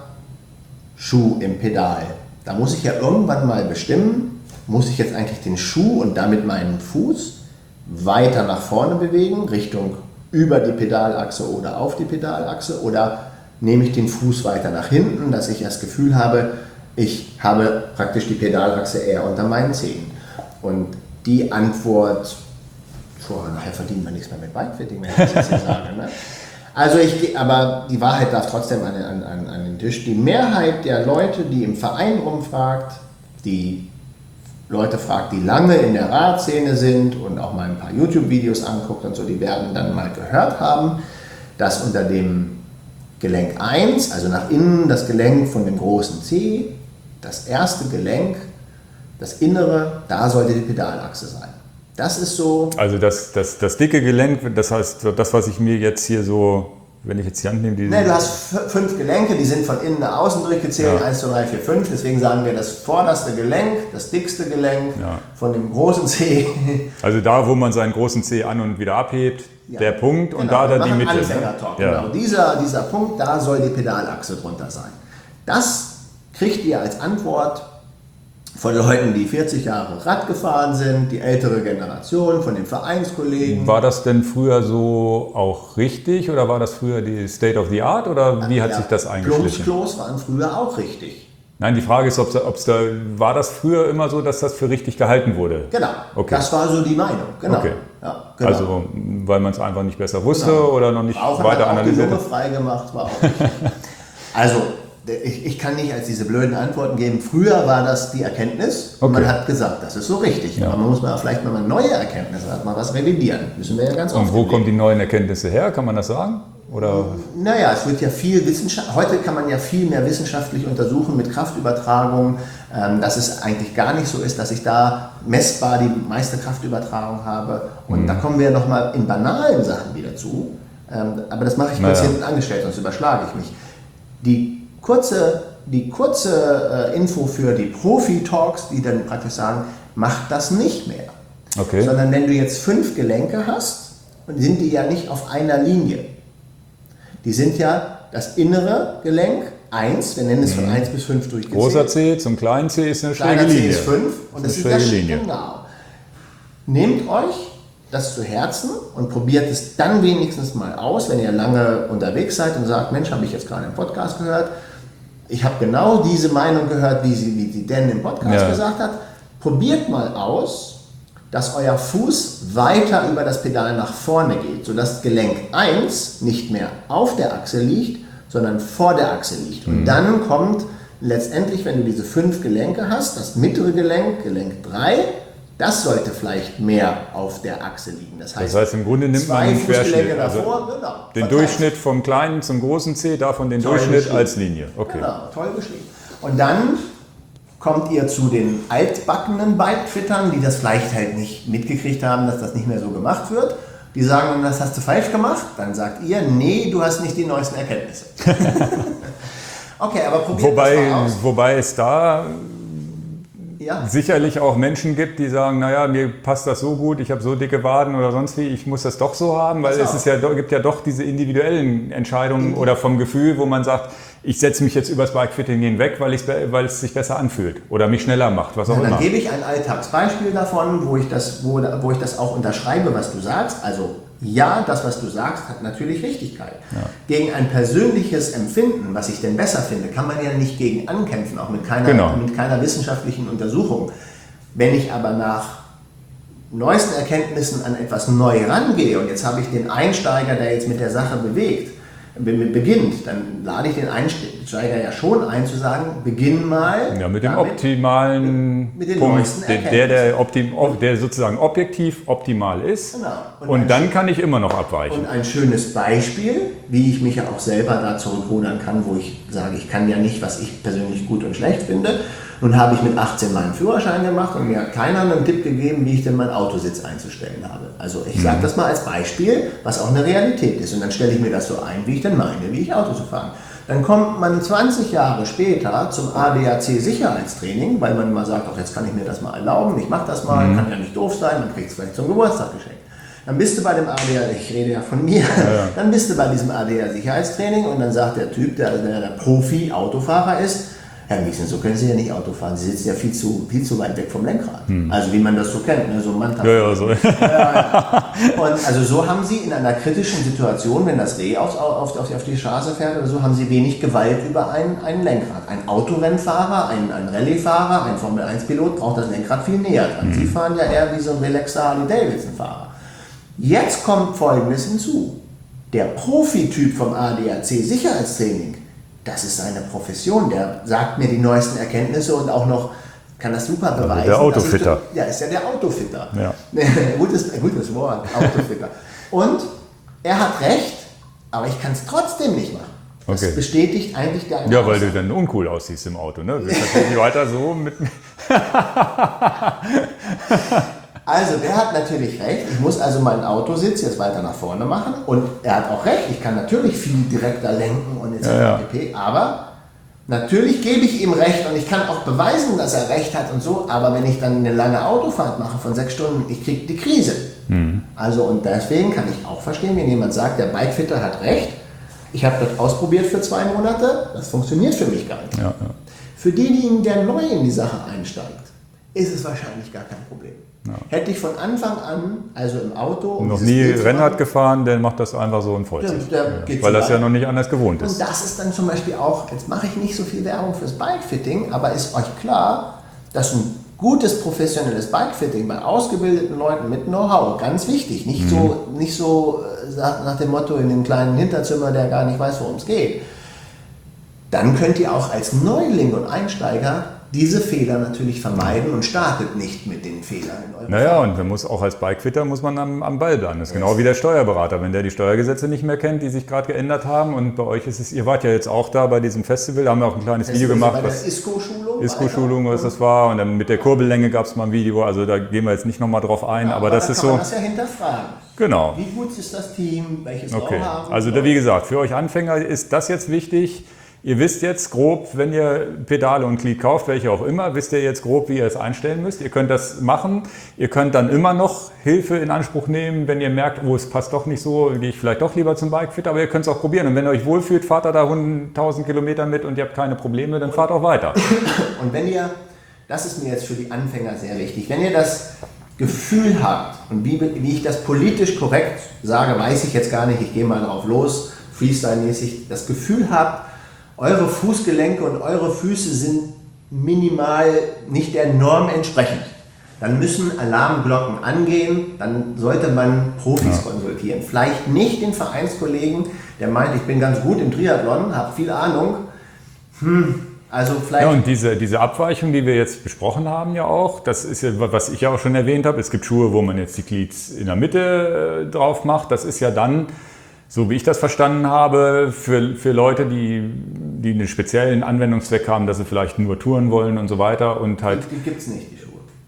Schuh im Pedal. Da muss ich ja irgendwann mal bestimmen, muss ich jetzt eigentlich den Schuh und damit meinen Fuß weiter nach vorne bewegen, Richtung über die Pedalachse oder auf die Pedalachse, oder nehme ich den Fuß weiter nach hinten, dass ich das Gefühl habe, ich habe praktisch die Pedalachse eher unter meinen Zehen. Und die Antwort, vorher, nachher verdienen wir nichts mehr mit Bikefitting, wenn ich das jetzt sage. Ne? Also ich, aber die Wahrheit darf trotzdem an, an, an den Tisch. Die Mehrheit der Leute, die im Verein rumfragt, die Leute fragt, die lange in der Radszene sind und auch mal ein paar YouTube-Videos anguckt und so, die werden dann mal gehört haben, dass unter dem Gelenk eins, also nach innen das Gelenk von dem großen C, das erste Gelenk, das innere, da sollte die Pedalachse sein. Das ist so... Also das, das, das dicke Gelenk, das heißt, das, was ich mir jetzt hier so, wenn ich jetzt die Hand nehme... Die nee, du hast f- fünf Gelenke, die sind von innen nach außen durchgezählt, ja. eins, zwei, drei, vier, fünf, deswegen sagen wir das vorderste Gelenk, das dickste Gelenk ja. von dem großen C. Also da, wo man seinen großen C an- und wieder abhebt, ja. der Punkt genau. und da dann die Mitte. Anfängertalk, ne? ja. genau. Dieser, dieser Punkt, da soll die Pedalachse drunter sein. Das kriegt ihr als Antwort von Leuten, die vierzig Jahre Rad gefahren sind, die ältere Generation, von den Vereinskollegen. War das denn früher so auch richtig oder war das früher die State of the Art oder wie hat ja, sich das eingeschlichen? Plumpsklos waren früher auch richtig. Nein, die Frage ist, ob es da, war das früher immer so, dass das für richtig gehalten wurde? Genau, okay. Das war so die Meinung. Genau. Okay. Ja, genau. Also, weil man es einfach nicht besser wusste genau. oder noch nicht auch weiter hat analysiert hat. Auch die Lunge freigemacht, war auch richtig. Also, ich, ich kann nicht als diese blöden Antworten geben. Früher war das die Erkenntnis und okay. man hat gesagt, das ist so richtig. Ja. Aber man muss mal vielleicht mal neue Erkenntnisse, hat mal was revidieren. Müssen wir ja ganz oft. Und wo kommen die neuen Erkenntnisse her? Kann man das sagen? Oder? Naja, es wird ja viel Wissenschaft. Heute kann man ja viel mehr wissenschaftlich untersuchen mit Kraftübertragung, dass es eigentlich gar nicht so ist, dass ich da messbar die meiste Kraftübertragung habe. Und mhm. da kommen wir nochmal in banalen Sachen wieder zu. Aber das mache ich kurz naja. hinten angestellt, sonst überschlage ich mich. Die kurze, die kurze Info für die Profi-Talks, die dann praktisch sagen, mach das nicht mehr. Okay. Sondern wenn du jetzt fünf Gelenke hast, sind die ja nicht auf einer Linie. Die sind ja das innere Gelenk, eins, wir nennen es von eins bis fünf durchgezählt. Großer C zum kleinen C ist eine schräge Linie. Linie. C ist fünf und das ist das Linie. Genau. Nehmt euch das zu Herzen und probiert es dann wenigstens mal aus, wenn ihr lange unterwegs seid und sagt, Mensch, habe ich jetzt gerade im Podcast gehört, ich habe genau diese Meinung gehört, wie sie, wie sie Dan im Podcast ja. gesagt hat, Probiert mal aus, dass euer Fuß weiter über das Pedal nach vorne geht, sodass Gelenk eins nicht mehr auf der Achse liegt, sondern vor der Achse liegt. Und mhm. dann kommt letztendlich, wenn du diese fünf Gelenke hast, das mittlere Gelenk, Gelenk drei, das sollte vielleicht mehr auf der Achse liegen. Das heißt, das heißt im Grunde nimmt man den Querschnitt, also davor, genau, den verteilt. Durchschnitt vom kleinen zum großen Zeh, davon den toll Durchschnitt als Linie. Okay. Genau, toll beschrieben. Und dann kommt ihr zu den altbackenen Bikefittern, die das vielleicht halt nicht mitgekriegt haben, dass das nicht mehr so gemacht wird. Die sagen dann, das hast du falsch gemacht. Dann sagt ihr, nee, du hast nicht die neuesten Erkenntnisse. Okay, aber probiert wobei, das mal aus. Wobei es da ja. sicherlich auch Menschen gibt, die sagen, naja, mir passt das so gut, ich habe so dicke Waden oder sonst wie, ich muss das doch so haben, weil es ist ja, gibt ja doch diese individuellen Entscheidungen mhm. oder vom Gefühl, wo man sagt, ich setze mich jetzt übers Bikefitting hinweg, weil, weil es sich besser anfühlt oder mich schneller macht, was auch ja, immer. Dann gebe ich ein Alltagsbeispiel davon, wo ich, das, wo, wo ich das auch unterschreibe, was du sagst. Also ja, das, was du sagst, hat natürlich Richtigkeit. Ja. Gegen ein persönliches Empfinden, was ich denn besser finde, kann man ja nicht gegen ankämpfen, auch mit keiner, genau. mit keiner wissenschaftlichen Untersuchung. Wenn ich aber nach neuesten Erkenntnissen an etwas neu rangehe und jetzt habe ich den Einsteiger, der jetzt mit der Sache bewegt, beginnt, dann lade ich den Einsteiger ja schon ein zu sagen, beginn mal ja, mit dem damit, optimalen mit, mit den Punkt, der, der, optim, der sozusagen objektiv optimal ist. Genau. Und, und dann kann ich immer noch abweichen. Und ein schönes Beispiel, wie ich mich ja auch selber da zurückrudern kann, wo ich sage, ich kann ja nicht, was ich persönlich gut und schlecht finde. Nun habe ich mit achtzehn meinen Führerschein gemacht und mir hat keiner einen Tipp gegeben, wie ich denn meinen Autositz einzustellen habe. Also ich sage das mal als Beispiel, was auch eine Realität ist. Und dann stelle ich mir das so ein, wie ich denn meine, wie ich Auto zu fahren. Dann kommt man zwanzig Jahre später zum A D A C-Sicherheitstraining, weil man mal sagt, auch jetzt kann ich mir das mal erlauben, ich mache das mal, mhm. kann ja nicht doof sein, man kriegt es vielleicht zum Geburtstag geschenkt. Dann bist du bei dem A D A, ich rede ja von mir, ja, ja. dann bist du bei diesem A D A-Sicherheitstraining und dann sagt der Typ, der der, der Profi-Autofahrer ist, Herr Miesen, so können Sie ja nicht Auto fahren. Sie sitzen ja viel zu, viel zu weit weg vom Lenkrad. Hm. Also wie man das so kennt, ne? So ein Mann. Ja, ja, so. Ja, ja. Und also so haben Sie in einer kritischen Situation, wenn das Reh auf, auf, auf die Straße fährt oder so, haben Sie wenig Gewalt über ein, ein Lenkrad. Ein Autorennfahrer, ein, ein Rallye-Fahrer, ein Formel eins Pilot braucht das Lenkrad viel näher dran. Hm. Sie fahren ja eher wie so ein relaxer Harley-Davidson-Fahrer. Jetzt kommt Folgendes hinzu. Der Profityp vom A D A C-Sicherheitstraining, das ist seine Profession, der sagt mir die neuesten Erkenntnisse und auch noch kann das super beweisen. Also der Autofitter. Ja, ist ja der Autofitter. Ja. gutes, gutes Wort, Autofitter. Und er hat recht, aber ich kann es trotzdem nicht machen. Das okay. bestätigt eigentlich deine Ja, weil Aussage. Du dann uncool aussiehst im Auto, ne? Du bist natürlich weiter so mit... Also, der hat natürlich recht. Ich muss also meinen Autositz jetzt weiter nach vorne machen. Und er hat auch recht. Ich kann natürlich viel direkter lenken und et cetera. Ja, ja. pp. Aber natürlich gebe ich ihm recht und ich kann auch beweisen, dass er recht hat und so. Aber wenn ich dann eine lange Autofahrt mache von sechs Stunden, ich kriege die Krise. Mhm. Also, und deswegen kann ich auch verstehen, wenn jemand sagt, der Bikefitter hat recht. Ich habe das ausprobiert für zwei Monate. Das funktioniert für mich gar nicht. Ja, ja. Für denjenigen, der neu in die Sache einsteigt, ist es wahrscheinlich gar kein Problem. Ja. Hätte ich von Anfang an, also im Auto... Um noch nie Rennrad gefahren, der macht das einfach so und freut sich. Der, der ja, weil das ja noch nicht anders gewohnt ist. Und das ist dann zum Beispiel auch, jetzt mache ich nicht so viel Werbung fürs Bikefitting, aber ist euch klar, dass ein gutes professionelles Bikefitting bei ausgebildeten Leuten mit Know-how, ganz wichtig, nicht, mhm. so, nicht so nach dem Motto in dem kleinen Hinterzimmer, der gar nicht weiß, worum es geht. Dann könnt ihr auch als Neuling und Einsteiger diese Fehler natürlich vermeiden und startet nicht mit den Fehlern in eurem Naja, Fall. Und man muss auch als Bikefitter muss man am, am Ball bleiben. Das ist yes. genau wie der Steuerberater, wenn der die Steuergesetze nicht mehr kennt, die sich gerade geändert haben. Und bei euch ist es, ihr wart ja jetzt auch da bei diesem Festival, da haben wir auch ein kleines Video gemacht. Bei der I S C O-Schulung? I S C O-Schulung, was das war. Und dann mit der Kurbellänge gab es mal ein Video, also da gehen wir jetzt nicht nochmal drauf ein. Ja, aber, aber das da ist kann so. Man das ja hinterfragen. Genau. Wie gut ist das Team? Welches okay. Know-how? Also da, wie gesagt, für euch Anfänger ist das jetzt wichtig. Ihr wisst jetzt grob, wenn ihr Pedale und Glied kauft, welche auch immer, wisst ihr jetzt grob, wie ihr es einstellen müsst. Ihr könnt das machen. Ihr könnt dann immer noch Hilfe in Anspruch nehmen, wenn ihr merkt, oh, es passt doch nicht so, gehe ich vielleicht doch lieber zum Bikefit, aber ihr könnt es auch probieren. Und wenn ihr euch wohlfühlt, fahrt ihr da hunderttausend Kilometer mit und ihr habt keine Probleme, dann fahrt auch weiter. Und wenn ihr, das ist mir jetzt für die Anfänger sehr wichtig, wenn ihr das Gefühl habt, und wie, wie ich das politisch korrekt sage, weiß ich jetzt gar nicht, ich gehe mal drauf los, Freestyle-mäßig, das Gefühl habt, eure Fußgelenke und eure Füße sind minimal nicht der Norm entsprechend. Dann müssen Alarmglocken angehen, dann sollte man Profis ja. konsultieren. Vielleicht nicht den Vereinskollegen, der meint, ich bin ganz gut im Triathlon, habe viel Ahnung. Hm, also vielleicht... Ja, und diese, diese Abweichung, die wir jetzt besprochen haben ja auch, das ist ja, was ich ja auch schon erwähnt habe, es gibt Schuhe, wo man jetzt die Glieds in der Mitte äh, drauf macht. Das ist ja dann, so wie ich das verstanden habe, für, für Leute, die, die einen speziellen Anwendungszweck haben, dass sie vielleicht nur touren wollen und so weiter. Und halt, die gibt es nicht, die Schuhe.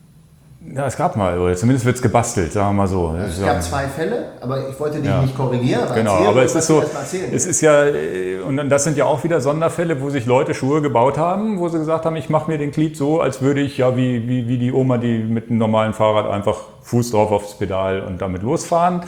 Ja, es gab mal, oder zumindest wird es gebastelt, sagen wir mal so. Es gab zwei Fälle, aber ich wollte dich ja. nicht korrigieren. Genau, erzählen, aber es ist so, es ist ja, und das sind ja auch wieder Sonderfälle, wo sich Leute Schuhe gebaut haben, wo sie gesagt haben, ich mache mir den Glied so, als würde ich ja wie, wie, wie die Oma, die mit einem normalen Fahrrad einfach Fuß drauf aufs Pedal und damit losfahren.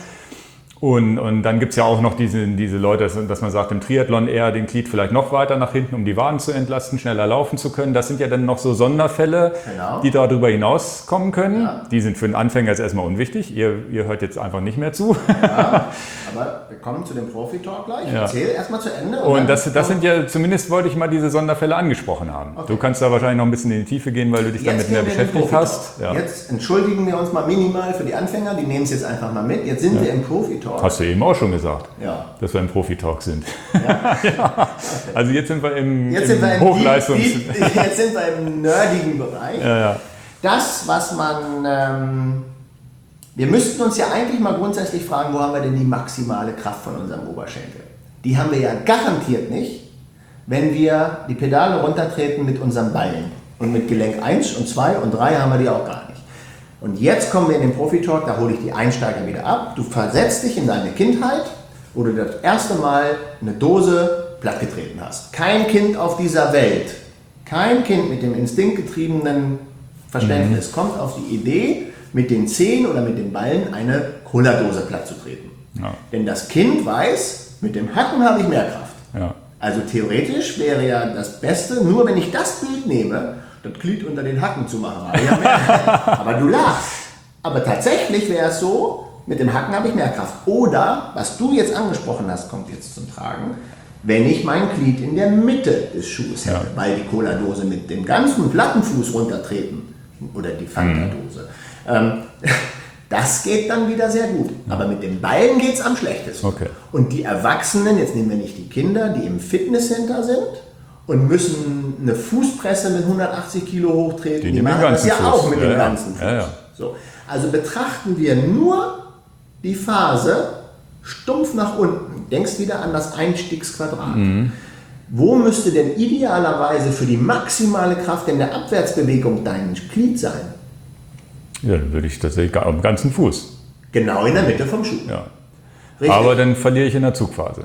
Und, und dann gibt es ja auch noch diese, diese Leute, dass man sagt, im Triathlon eher den Glied vielleicht noch weiter nach hinten, um die Waden zu entlasten, schneller laufen zu können. Das sind ja dann noch so Sonderfälle, genau. die darüber hinauskommen können. Ja. Die sind für den Anfänger jetzt erstmal unwichtig. Ihr, ihr hört jetzt einfach nicht mehr zu. Ja, aber wir kommen zu dem Profi-Talk gleich. Ich ja. erzähle erstmal zu Ende. Und, und das, das sind ja, zumindest wollte ich mal diese Sonderfälle angesprochen haben. Okay. Du kannst da wahrscheinlich noch ein bisschen in die Tiefe gehen, weil du dich damit mehr beschäftigt hast. Ja. Jetzt entschuldigen wir uns mal minimal für die Anfänger, die nehmen es jetzt einfach mal mit. Jetzt sind ja. wir im Profi-Talk. Hast du eben auch schon gesagt, ja. dass wir im Profi-Talk sind. Ja. ja. Also jetzt sind wir im, jetzt im sind wir im Hochleistungs... Deep, Deep, jetzt sind wir im nerdigen Bereich. Ja, ja. Das, was man... Ähm, wir müssten uns ja eigentlich mal grundsätzlich fragen, wo haben wir denn die maximale Kraft von unserem Oberschenkel? Die haben wir ja garantiert nicht, wenn wir die Pedale runtertreten mit unseren Beinen. Und mit Gelenk eins und zwei und drei haben wir die auch gar nicht. Und jetzt kommen wir in den Profi-Talk, da hole ich die Einsteiger wieder ab. Du versetzt dich in deine Kindheit, wo du das erste Mal eine Dose plattgetreten hast. Kein Kind auf dieser Welt, kein Kind mit dem instinktgetriebenen Verständnis mhm. kommt auf die Idee, mit den Zehen oder mit den Ballen eine Cola-Dose plattzutreten. Ja. Denn das Kind weiß, mit dem Hacken habe ich mehr Kraft. Ja. Also theoretisch wäre ja das Beste, nur wenn ich das Bild nehme, das Glied unter den Hacken zu machen. Aber, ja mehr. Aber du lachst. Aber tatsächlich wäre es so, mit dem Hacken habe ich mehr Kraft. Oder, was du jetzt angesprochen hast, kommt jetzt zum Tragen, wenn ich mein Glied in der Mitte des Schuhs hätte, ja. weil die Cola-Dose mit dem ganzen Plattenfuß runtertreten, oder die Fanta-Dose, mhm. ähm, das geht dann wieder sehr gut. Aber mit den Beinen geht es am schlechtesten. Okay. Und die Erwachsenen, jetzt nehmen wir nicht die Kinder, die im Fitnesscenter sind, und müssen eine Fußpresse mit hundertachtzig Kilo hochtreten. Die, die machen das ja Fuß. auch mit ja, dem ganzen Fuß. Ja, ja. So. Also betrachten wir nur die Phase stumpf nach unten. Denkst wieder an das Einstiegsquadrat. Mhm. Wo müsste denn idealerweise für die maximale Kraft in der Abwärtsbewegung dein Glied sein? Ja, dann würde ich tatsächlich am ganzen Fuß. Genau in der Mitte vom Schuh. Ja. Richtig. Aber dann verliere ich in der Zugphase.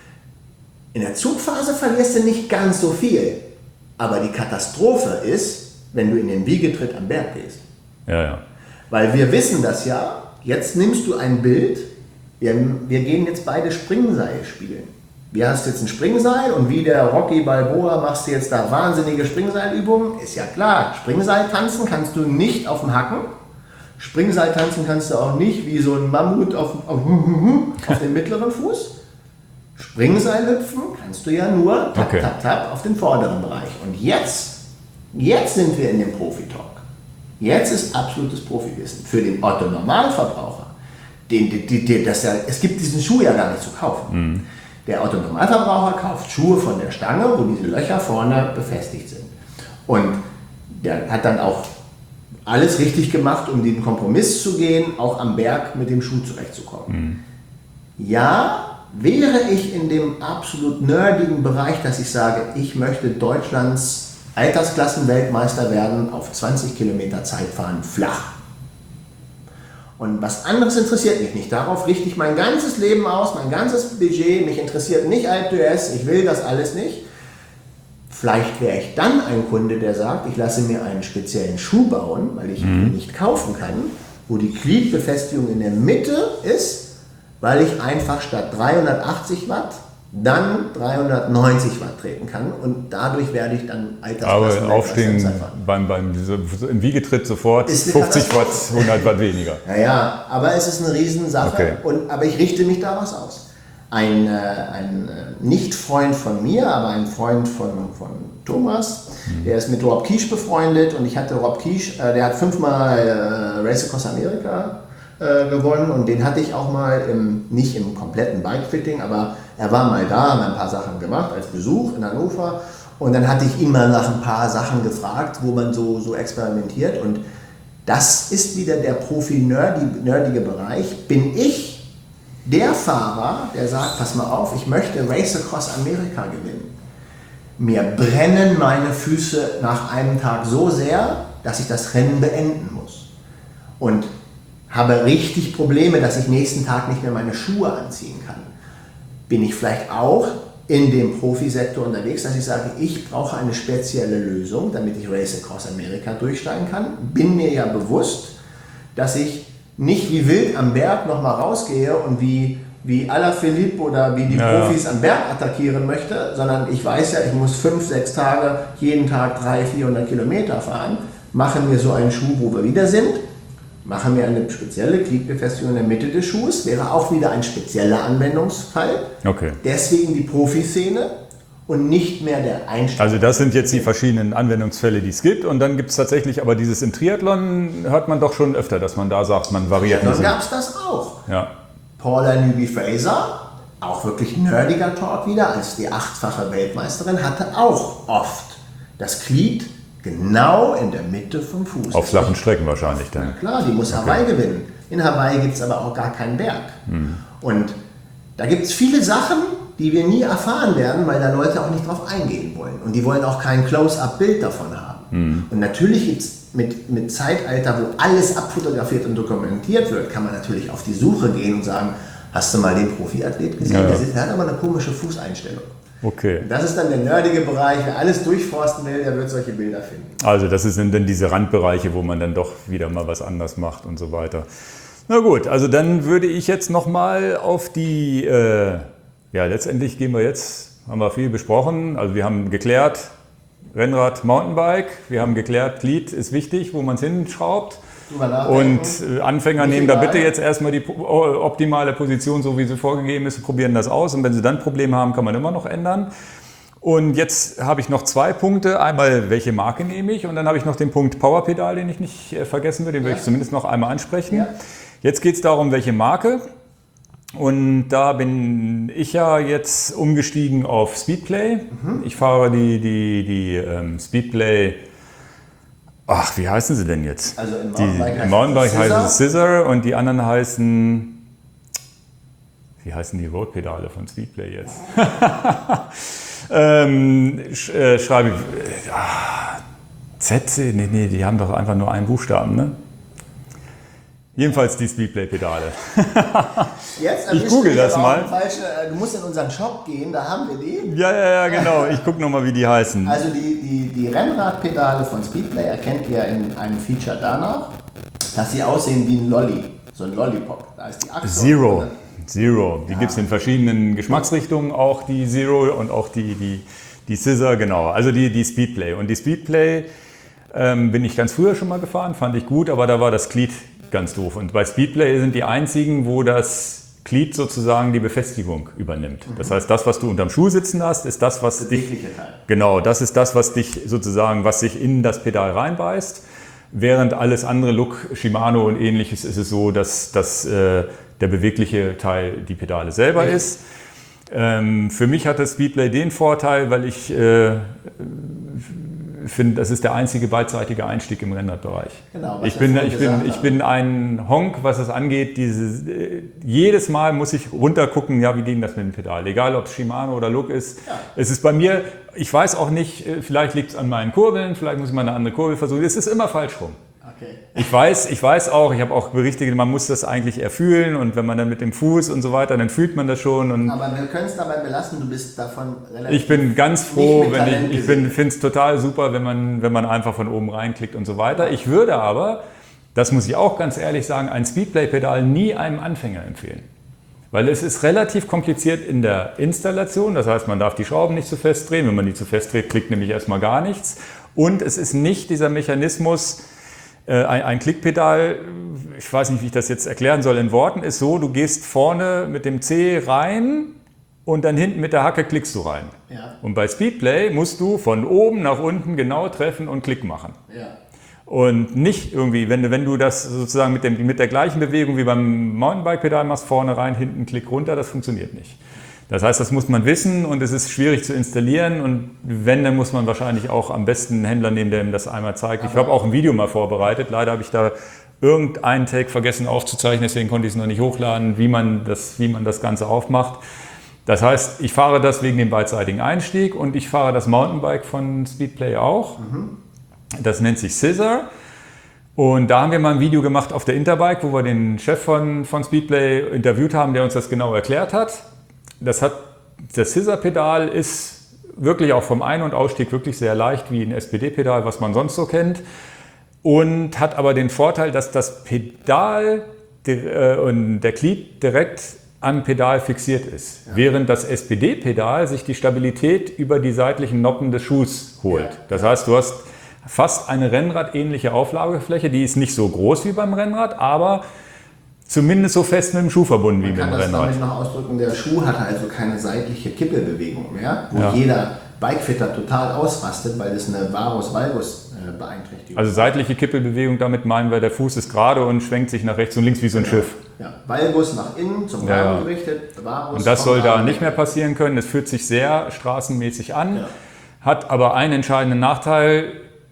In der Zugphase verlierst du nicht ganz so viel. Aber die Katastrophe ist, wenn du in den Wiegetritt am Berg gehst. Ja, ja. Weil wir wissen das ja, jetzt nimmst du ein Bild, wir, wir gehen jetzt beide Springseil spielen. Wir hast jetzt ein Springseil und wie der Rocky Balboa machst du jetzt da wahnsinnige Springseilübungen. Ist ja klar, Springseil tanzen kannst du nicht auf dem Hacken. Springseil tanzen kannst du auch nicht wie so ein Mammut auf, auf, auf den mittleren Fuß. Springseil hüpfen kannst du ja nur tap, okay. tap, tap auf den vorderen Bereich. Und jetzt, jetzt sind wir in dem Profi-Talk. Jetzt ist absolutes Profiwissen. Für den Otto-Normalverbraucher, den, den, den, den, das ja, es gibt diesen Schuh ja gar nicht zu kaufen. Mhm. Der Otto-Normalverbraucher kauft Schuhe von der Stange, wo diese Löcher vorne befestigt sind. Und der hat dann auch alles richtig gemacht, um den Kompromiss zu gehen, auch am Berg mit dem Schuh zurechtzukommen. Mhm. Ja, wäre ich in dem absolut nerdigen Bereich, dass ich sage, ich möchte Deutschlands Altersklassenweltmeister werden, auf zwanzig Kilometer Zeit fahren, flach. Und was anderes interessiert mich nicht. Darauf richte ich mein ganzes Leben aus, mein ganzes Budget. Mich interessiert nicht Alpe d'Huez, ich will das alles nicht. Vielleicht wäre ich dann ein Kunde, der sagt, ich lasse mir einen speziellen Schuh bauen, weil ich ihn mhm. nicht kaufen kann, wo die Gliedbefestigung in der Mitte ist, weil ich einfach statt dreihundertachtzig Watt dann dreihundertneunzig Watt treten kann und dadurch werde ich dann Altersklassen. Aber aufstehen beim, beim im Wiegetritt sofort fünfzig Watt, hundert Watt weniger. Naja, aber es ist eine Riesensache, okay. und, aber ich richte mich da was aus. ein, ein Nicht-Freund von mir, aber ein Freund von, von Thomas, mhm. der ist mit Rob Kiesch befreundet und ich hatte Rob Kiesch, der hat fünfmal äh, Race Across America äh, gewonnen und den hatte ich auch mal, im, nicht im kompletten Bike-Fitting, aber er war mal da, haben ein paar Sachen gemacht als Besuch in Hannover und dann hatte ich ihn mal nach ein paar Sachen gefragt, wo man so, so experimentiert und das ist wieder der Profi-nerdige Bereich. Bin ich der Fahrer, der sagt, pass mal auf, ich möchte Race Across America gewinnen. Mir brennen meine Füße nach einem Tag so sehr, dass ich das Rennen beenden muss. Und habe richtig Probleme, dass ich nächsten Tag nicht mehr meine Schuhe anziehen kann. Bin ich vielleicht auch in dem Profisektor unterwegs, dass ich sage, ich brauche eine spezielle Lösung, damit ich Race Across America durchsteigen kann. Bin mir ja bewusst, dass ich nicht wie wild am Berg nochmal rausgehe und wie, wie Alaphilippe oder wie die ja, Profis am Berg attackieren möchte, sondern ich weiß ja, ich muss fünf, sechs Tage, jeden Tag dreihundert, vierhundert Kilometer fahren, mache mir so einen Schuh, wo wir wieder sind, mache mir eine spezielle Gliedbefestigung in der Mitte des Schuhs, wäre auch wieder ein spezieller Anwendungsfall. Okay. Deswegen die Profiszene und nicht mehr der Einstieg. Also das sind jetzt die verschiedenen Anwendungsfälle, die es gibt. Und dann gibt es tatsächlich, aber dieses im Triathlon hört man doch schon öfter, dass man da sagt, man variiert. Dann gab es das auch. Ja. Paula Newby-Fraser, auch wirklich nerdiger Talk wieder, als die achtfache Weltmeisterin, hatte auch oft das Glied genau in der Mitte vom Fuß. Auf flachen Strecken wahrscheinlich dann. Na klar, die muss Hawaii okay. gewinnen. In Hawaii gibt es aber auch gar keinen Berg. Hm. Und da gibt es viele Sachen, die wir nie erfahren werden, weil da Leute auch nicht drauf eingehen wollen. Und die wollen auch kein Close-up-Bild davon haben. Hm. Und natürlich gibt es mit, mit Zeitalter, wo alles abfotografiert und dokumentiert wird, kann man natürlich auf die Suche gehen und sagen, hast du mal den Profiathlet gesehen? Ja, ja. Der hat aber eine komische Fußeinstellung. Okay. Das ist dann der nerdige Bereich, wer alles durchforsten will, der wird solche Bilder finden. Also das sind dann diese Randbereiche, wo man dann doch wieder mal was anders macht und so weiter. Na gut, also dann würde ich jetzt nochmal auf die, äh, ja letztendlich gehen wir jetzt, haben wir viel besprochen, also wir haben geklärt, Rennrad, Mountainbike, wir haben geklärt, Glied ist wichtig, wo man es hinschraubt. Und Anfänger nehmen da bitte jetzt erstmal die optimale Position, so wie sie vorgegeben ist, probieren das aus und wenn sie dann Probleme haben, kann man immer noch ändern. Und jetzt habe ich noch zwei Punkte, einmal welche Marke nehme ich und dann habe ich noch den Punkt Powerpedal, den ich nicht vergessen will, den will ja. ich zumindest noch einmal ansprechen. Ja. Jetzt geht es darum, welche Marke und da bin ich ja jetzt umgestiegen auf Speedplay. Mhm. Ich fahre die, die, die ähm, Speedplay. Ach, wie heißen sie denn jetzt? Also im Mountainbike, im Mountainbike heißt es Scissor und die anderen heißen, wie heißen die Roadpedale von Speedplay jetzt? ähm, sch, äh, schreibe ich, ah, Z C, nee, nee, die haben doch einfach nur einen Buchstaben, ne? Jedenfalls die Speedplay-Pedale. Jetzt ich google das mal. Falsche, du musst in unseren Shop gehen, da haben wir die. Ja, ja, ja, genau. Ich gucke nochmal, wie die heißen. Also die, die, die Rennradpedale von Speedplay erkennt ihr in einem Feature danach, dass sie aussehen wie ein Lolli, so ein Lollipop. Da ist die Achse. Zero. Zero. Die ja. gibt es in verschiedenen Geschmacksrichtungen, auch die Zero und auch die, die, die Scissor, genau. Also die, die Speedplay. Und die Speedplay ähm, bin ich ganz früher schon mal gefahren, fand ich gut, aber da war das Glied ganz doof. Und bei Speedplay sind die einzigen, wo das Glied sozusagen die Befestigung übernimmt. Das heißt, das, was du unterm Schuh sitzen hast, ist das, was das dich, genau, das ist das, was dich sozusagen, was sich in das Pedal reinbeißt. Während alles andere, Look, Shimano und ähnliches, ist es so, dass, dass äh, der bewegliche Teil die Pedale selber okay. ist. Ähm, für mich hat das Speedplay den Vorteil, weil ich äh, finde, das ist der einzige beidseitige Einstieg im Rennradbereich. Genau, ich, bin, ich, bin, ich bin ein Honk, was das angeht. Dieses, äh, jedes Mal muss ich runtergucken, ja, wie ging das mit dem Pedal? Egal, ob es Shimano oder Look ist. Ja. Es ist bei mir, ich weiß auch nicht, vielleicht liegt es an meinen Kurbeln, vielleicht muss ich mal eine andere Kurbel versuchen. Es ist immer falsch rum. Okay. Ich weiß, ich weiß auch, ich habe auch Berichte, man muss das eigentlich eher fühlen und wenn man dann mit dem Fuß und so weiter, dann fühlt man das schon. Und aber wir können es dabei belassen, du bist davon relativ. Ich bin ganz froh, wenn ich, ich finde es total super, wenn man, wenn man einfach von oben reinklickt und so weiter. Ich würde aber, das muss ich auch ganz ehrlich sagen, ein Speedplay-Pedal nie einem Anfänger empfehlen. Weil es ist relativ kompliziert in der Installation, das heißt, man darf die Schrauben nicht zu fest drehen, wenn man die zu fest dreht, klickt nämlich erstmal gar nichts. Und es ist nicht dieser Mechanismus, Ein, ein Klickpedal, ich weiß nicht, wie ich das jetzt erklären soll in Worten, ist so, du gehst vorne mit dem C rein und dann hinten mit der Hacke klickst du rein. Ja. Und bei Speedplay musst du von oben nach unten genau treffen und Klick machen. Ja. Und nicht irgendwie, wenn du, wenn du das sozusagen mit, dem, mit der gleichen Bewegung wie beim Mountainbike-Pedal machst, vorne rein, hinten Klick runter, das funktioniert nicht. Das heißt, das muss man wissen und es ist schwierig zu installieren und wenn, dann muss man wahrscheinlich auch am besten einen Händler nehmen, der ihm das einmal zeigt. Ich habe auch ein Video mal vorbereitet, leider habe ich da irgendeinen Take vergessen aufzuzeichnen, deswegen konnte ich es noch nicht hochladen, wie man das, wie man das Ganze aufmacht. Das heißt, ich fahre das wegen dem beidseitigen Einstieg und ich fahre das Mountainbike von Speedplay auch. Mhm. Das nennt sich Scissor. Und da haben wir mal ein Video gemacht auf der Interbike, wo wir den Chef von, von Speedplay interviewt haben, der uns das genau erklärt hat. Das, hat, das Scissor-Pedal ist wirklich auch vom Ein- und Ausstieg wirklich sehr leicht wie ein S P D-Pedal, was man sonst so kennt. Und hat aber den Vorteil, dass das Pedal äh, und der Glied direkt am Pedal fixiert ist. Ja. Während das S P D-Pedal sich die Stabilität über die seitlichen Noppen des Schuhs holt. Ja. Das heißt, du hast fast eine Rennrad-ähnliche Auflagefläche. Die ist nicht so groß wie beim Rennrad, aber zumindest so fest mit dem Schuh verbunden wie mit dem Rennrad. Man kann das damit noch ausdrücken, der Schuh hat also keine seitliche Kippelbewegung mehr, wo ja. jeder Bikefitter total ausrastet, weil das eine Varus-Valgus-Beeinträchtigung ist. Also seitliche Kippelbewegung, damit meinen wir, der Fuß ist gerade und schwenkt sich nach rechts und links wie so ein genau. Schiff. Ja. Valgus nach innen, zum ja, Rahmen ja. gerichtet, Varus. Und das soll da nicht mehr passieren können. Es fühlt sich sehr straßenmäßig an, ja. hat aber einen entscheidenden Nachteil.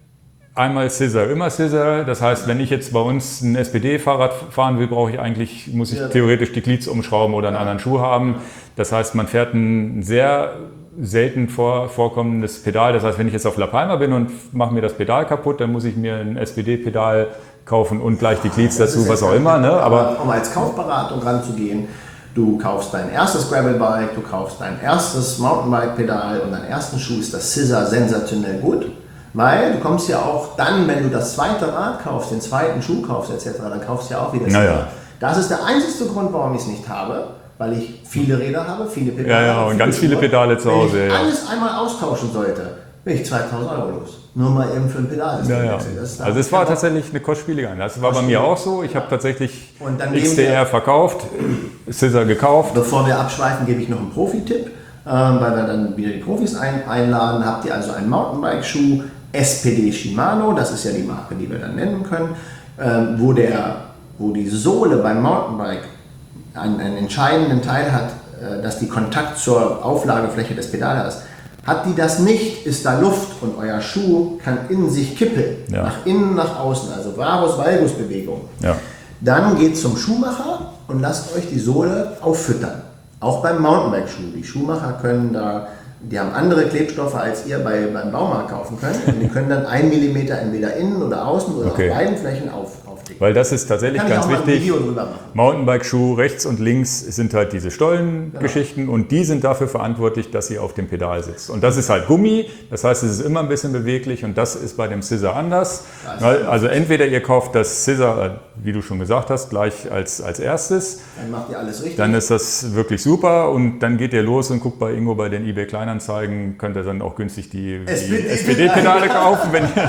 Einmal Scissor, immer Scissor. Das heißt, wenn ich jetzt bei uns ein S P D-Fahrrad fahren will, brauche ich eigentlich, muss ich ja. theoretisch die Glieds umschrauben oder einen ja. anderen Schuh haben. Das heißt, man fährt ein sehr selten vor, vorkommendes Pedal. Das heißt, wenn ich jetzt auf La Palma bin und mache mir das Pedal kaputt, dann muss ich mir ein S P D-Pedal kaufen und gleich die Glieds ja, dazu, was auch immer. Ne? Aber um als Kaufberatung ranzugehen, du kaufst dein erstes Gravelbike, du kaufst dein erstes Mountainbike-Pedal und deinen ersten Schuh ist das Scissor sensationell gut. Weil du kommst ja auch dann, wenn du das zweite Rad kaufst, den zweiten Schuh kaufst et cetera, dann kaufst du ja auch wieder Scissor. Ja. Das ist der einzige Grund, warum ich es nicht habe, weil ich viele Räder habe, viele Pedale. Ja, ja, und viele ganz viele Pedale zu Hause. Wenn ich ja. alles einmal austauschen sollte, bin ich zweitausend Euro los. Nur mal eben für ein Pedal. Ja, ja. Das also es war tatsächlich eine kostspielige Einheit. Das war bei mir auch so. Ich ja. habe tatsächlich X D R verkauft, Scissor gekauft. Bevor wir abschweifen, gebe ich noch einen Profi-Tipp, ähm, weil wir dann wieder die Profis ein, einladen. Habt ihr also einen Mountainbike-Schuh, S P D Shimano, das ist ja die Marke, die wir dann nennen können, ähm, wo, der, wo die Sohle beim Mountainbike einen, einen entscheidenden Teil hat, äh, dass die Kontakt zur Auflagefläche des Pedals hat. Hat die das nicht, ist da Luft und euer Schuh kann in sich kippeln, ja. nach innen, nach außen, also Varus-Valgus-Bewegung. Ja. Dann geht zum Schuhmacher und lasst euch die Sohle auffüttern. Auch beim Mountainbike-Schuh. Die Schuhmacher können da, die haben andere Klebstoffe, als ihr bei, beim Baumarkt kaufen könnt. Und die können dann ein Millimeter entweder innen oder außen oder okay. auf beiden Flächen auf, aufdicken. Weil das ist tatsächlich da ganz wichtig. Ein Mountainbike-Schuh rechts und links sind halt diese Stollengeschichten genau. und die sind dafür verantwortlich, dass sie auf dem Pedal sitzt. Und das ist halt Gummi, das heißt, es ist immer ein bisschen beweglich und das ist bei dem Scissor anders. Also entweder ihr kauft das Scissor, wie du schon gesagt hast, gleich als, als erstes. Dann macht ihr alles richtig. Dann ist das wirklich super und dann geht ihr los und guckt bei Ingo bei den eBay Kleinanzeigen, könnt ihr dann auch günstig die, die S P D-Pedale kaufen, wenn ihr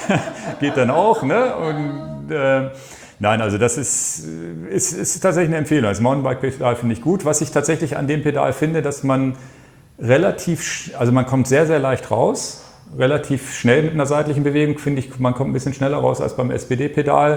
geht dann auch. Ne? Und, äh, nein, also das ist, ist, ist tatsächlich eine Empfehlung. Das Mountainbike-Pedal finde ich gut. Was ich tatsächlich an dem Pedal finde, dass man relativ, also man kommt sehr, sehr leicht raus. Relativ schnell mit einer seitlichen Bewegung, finde ich, man kommt ein bisschen schneller raus als beim S P D-Pedal.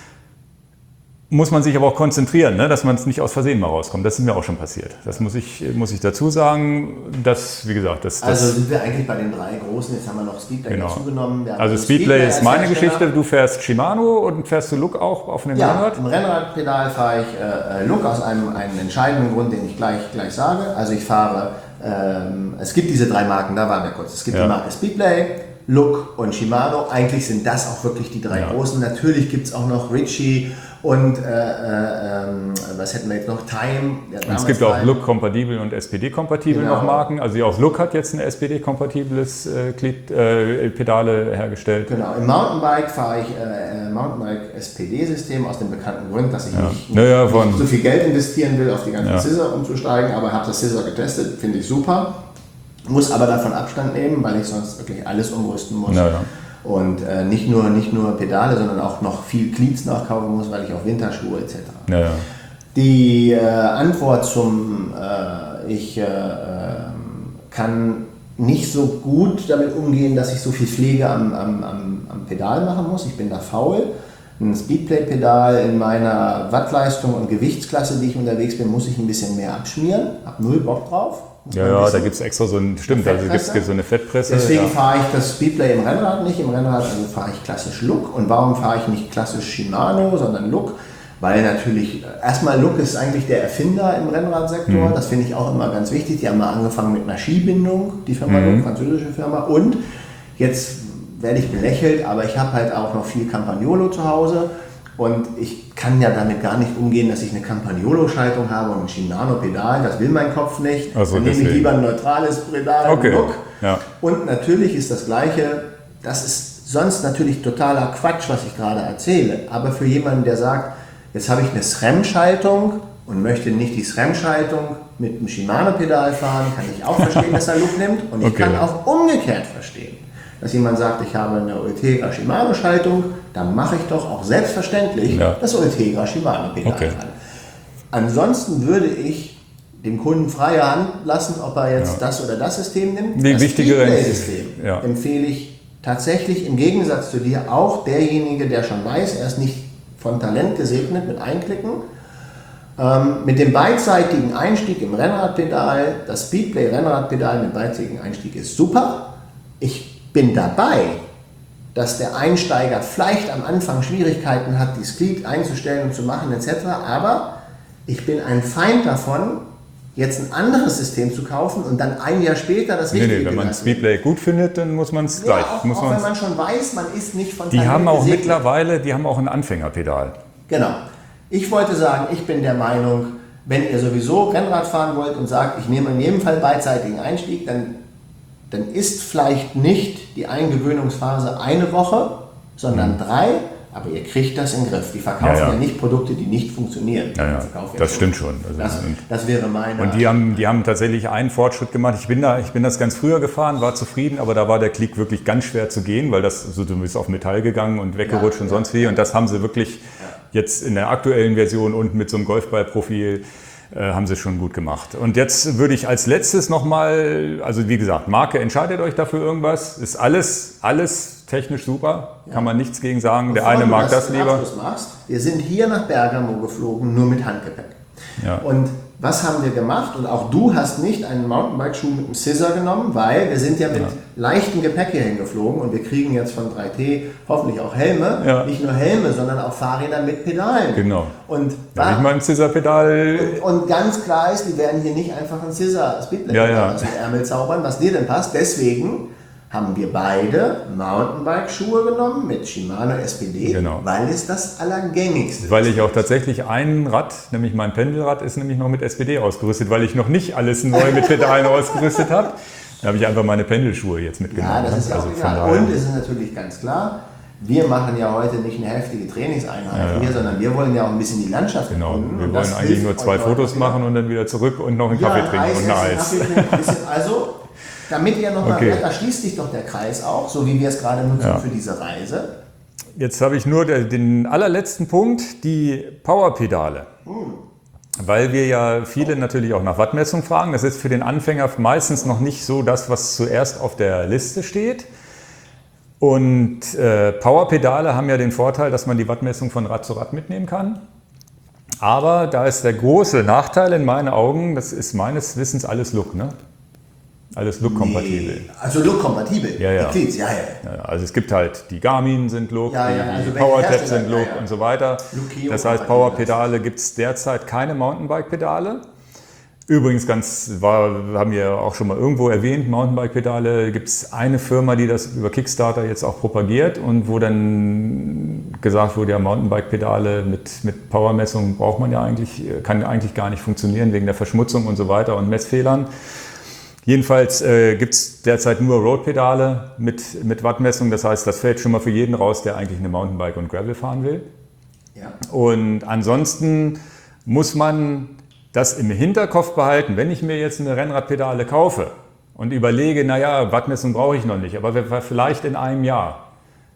Muss man sich aber auch konzentrieren, ne, dass man es nicht aus Versehen mal rauskommt. Das ist mir auch schon passiert. Das muss ich, muss ich dazu sagen. Das, wie gesagt, das, das also sind wir eigentlich bei den drei großen. Jetzt haben wir noch Speedplay genau. dazugenommen. Also Speedplay, Speedplay ist meine Geschichte. Du fährst Shimano und fährst du Look auch auf einem ja, Rennrad? Im Rennradpedal fahre ich äh, Look aus einem, einem entscheidenden Grund, den ich gleich, gleich sage. Also ich fahre, ähm, es gibt diese drei Marken, da waren wir kurz. Es gibt ja. die Marke Speedplay, Look und Shimano. Eigentlich sind das auch wirklich die drei ja. großen. Natürlich gibt es auch noch Ritchie und äh, äh, was hätten wir jetzt noch? Time. Ja, es gibt auch Look-kompatibel und S P D-kompatibel genau. noch Marken. Also auch Look hat jetzt ein S P D-kompatibles äh, äh, Pedale hergestellt. Genau. Im Mountainbike fahre ich äh, Mountainbike S P D-System aus dem bekannten Grund, dass ich ja. nicht, naja, nicht von, so viel Geld investieren will, auf die ganzen ja. Scissor umzusteigen, aber habe das Scissor getestet, finde ich super. Muss aber davon Abstand nehmen, weil ich sonst wirklich alles umrüsten muss. Ja, ja. Und äh, nicht, nur, nicht nur Pedale, sondern auch noch viel Cleats nachkaufen muss, weil ich auch Winterschuhe et cetera. Ja, ja. Die äh, Antwort zum äh, ich äh, kann nicht so gut damit umgehen, dass ich so viel Pflege am, am, am, am Pedal machen muss. Ich bin da faul. Ein Speedplate-Pedal in meiner Wattleistung und Gewichtsklasse, die ich unterwegs bin, muss ich ein bisschen mehr abschmieren. Hab null Bock drauf. Ja, ja, da gibt es extra so ein, stimmt, also gibt es so eine Fettpresse. Deswegen ja. fahre ich das Speedplay im Rennrad nicht. Im Rennrad also fahre ich klassisch Look. Und warum fahre ich nicht klassisch Shimano, sondern Look? Weil natürlich, erstmal Look ist eigentlich der Erfinder im Rennradsektor. Mhm. Das finde ich auch immer ganz wichtig. Die haben mal angefangen mit einer Skibindung, die Firma mhm. Look, französische Firma. Und jetzt werde ich belächelt, aber ich habe halt auch noch viel Campagnolo zu Hause. Und ich kann ja damit gar nicht umgehen, dass ich eine Campagnolo-Schaltung habe und ein Shimano-Pedal. Das will mein Kopf nicht. Also dann nehme ich lieber ein neutrales Pedal okay. und Look. Ja. Und natürlich ist das Gleiche, das ist sonst natürlich totaler Quatsch, was ich gerade erzähle. Aber für jemanden, der sagt, jetzt habe ich eine SRAM-Schaltung und möchte nicht die SRAM-Schaltung mit einem Shimano-Pedal fahren, kann ich auch verstehen, dass er Look nimmt. Und ich okay. kann auch umgekehrt verstehen, dass jemand sagt, ich habe eine Ultegra Shimano-Schaltung, dann mache ich doch auch selbstverständlich ja. das Ultegra Shimano-Pedal okay. an. Ansonsten würde ich dem Kunden freie Hand lassen, ob er jetzt ja. das oder das System nimmt. Die das wichtigere System ja. empfehle ich tatsächlich im Gegensatz zu dir auch derjenige, der schon weiß, er ist nicht von Talent gesegnet mit Einklicken. Ähm, mit dem beidseitigen Einstieg im Rennradpedal, das Speedplay-Rennradpedal mit beidseitigen Einstieg ist super. Ich bin dabei, dass der Einsteiger vielleicht am Anfang Schwierigkeiten hat, die Glied einzustellen und zu machen et cetera. Aber ich bin ein Feind davon, jetzt ein anderes System zu kaufen und dann ein Jahr später das richtige. Nee, nee, wenn man Speedplay gut findet, dann muss man es ja, gleich. Auch, muss auch wenn man schon weiß, man ist nicht von Die haben auch gesegnet. Mittlerweile, die haben auch ein Anfängerpedal. Genau. Ich wollte sagen, ich bin der Meinung, wenn ihr sowieso Rennrad fahren wollt und sagt, ich nehme in jedem Fall beidseitigen Einstieg, dann, dann ist vielleicht nicht die Eingewöhnungsphase eine Woche, sondern mhm. drei. Aber ihr kriegt das in den Griff. Die verkaufen ja, ja. ja nicht Produkte, die nicht funktionieren. Ja, ja. Das stimmt schon. Also das, das wäre meine... Und die haben, die haben tatsächlich einen Fortschritt gemacht. Ich bin, da, ich bin das ganz früher gefahren, war zufrieden, aber da war der Klick wirklich ganz schwer zu gehen, weil das, also du bist auf Metall gegangen und weggerutscht ja, und sonst ja, wie. Und das haben sie wirklich ja. jetzt in der aktuellen Version und mit so einem Golfballprofil äh, haben sie schon gut gemacht. Und jetzt würde ich als letztes nochmal, also wie gesagt, Marke, entscheidet euch dafür irgendwas. Ist alles, alles technisch super, ja. kann man nichts gegen sagen. Der eine mag das lieber. Machst, wir sind hier nach Bergamo geflogen, nur mit Handgepäck. Ja. Und was haben wir gemacht? Und auch du hast nicht einen Mountainbike-Schuh mit einem Scissor genommen, weil wir sind ja mit ja. leichtem Gepäck hier hingeflogen und wir kriegen jetzt von drei T hoffentlich auch Helme. Ja. Nicht nur Helme, sondern auch Fahrräder mit Pedalen. Genau. Und ja, ich mein Scissor-Pedal. Und, und ganz klar ist, die werden hier nicht einfach ein Scissor-Speedplay-Pedal ja, ja. aus dem Ärmel zaubern, was dir denn passt. Deswegen haben wir beide Mountainbike-Schuhe genommen mit Shimano S P D, genau. weil es das allergängigste ist. Weil ich auch tatsächlich ein Rad, nämlich mein Pendelrad, ist nämlich noch mit S P D ausgerüstet, weil ich noch nicht alles neu mit Pedalen ausgerüstet habe. Da habe ich einfach meine Pendelschuhe jetzt mitgenommen. Ja, das ist ja also auch egal. Und es ist natürlich ganz klar, wir machen ja heute nicht eine heftige Trainingseinheit ja, ja. hier, sondern wir wollen ja auch ein bisschen die Landschaft Genau, erkunden. Wir wollen eigentlich nur zwei Fotos machen und dann wieder zurück und noch einen Kaffee ja, trinken und ein Eis. Also, damit ihr nochmal, okay. da schließt sich doch der Kreis auch, so wie wir es gerade nutzen ja. für diese Reise. Jetzt habe ich nur den allerletzten Punkt, die Powerpedale. Hm. Weil wir ja viele natürlich auch nach Wattmessung fragen. Das ist für den Anfänger meistens noch nicht so das, was zuerst auf der Liste steht. Und äh, Powerpedale haben ja den Vorteil, dass man die Wattmessung von Rad zu Rad mitnehmen kann. Aber da ist der große Nachteil in meinen Augen, das ist meines Wissens alles Look, ne? Alles Look-kompatibel. Nee. Also Look-kompatibel? Ja, ja. Die Cleats, ja, ja. ja, also es gibt halt, die Garmin sind Look, ja, ja. Also die PowerTap sind Look ja, ja. und so weiter. Lukio das heißt, Powerpedale gibt es derzeit keine Mountainbike-Pedale. Übrigens, ganz, war, haben wir auch schon mal irgendwo erwähnt, Mountainbike-Pedale, gibt es eine Firma, die das über Kickstarter jetzt auch propagiert und wo dann gesagt wurde, ja, Mountainbike-Pedale mit, mit Powermessung braucht man ja eigentlich, kann eigentlich gar nicht funktionieren wegen der Verschmutzung und so weiter und Messfehlern. Jedenfalls äh, gibt es derzeit nur Road-Pedale mit, mit Wattmessung, das heißt, das fällt schon mal für jeden raus, der eigentlich eine Mountainbike und Gravel fahren will. Ja. Und ansonsten muss man das im Hinterkopf behalten, wenn ich mir jetzt eine Rennradpedale kaufe und überlege, naja, Wattmessung brauche ich noch nicht, aber vielleicht in einem Jahr.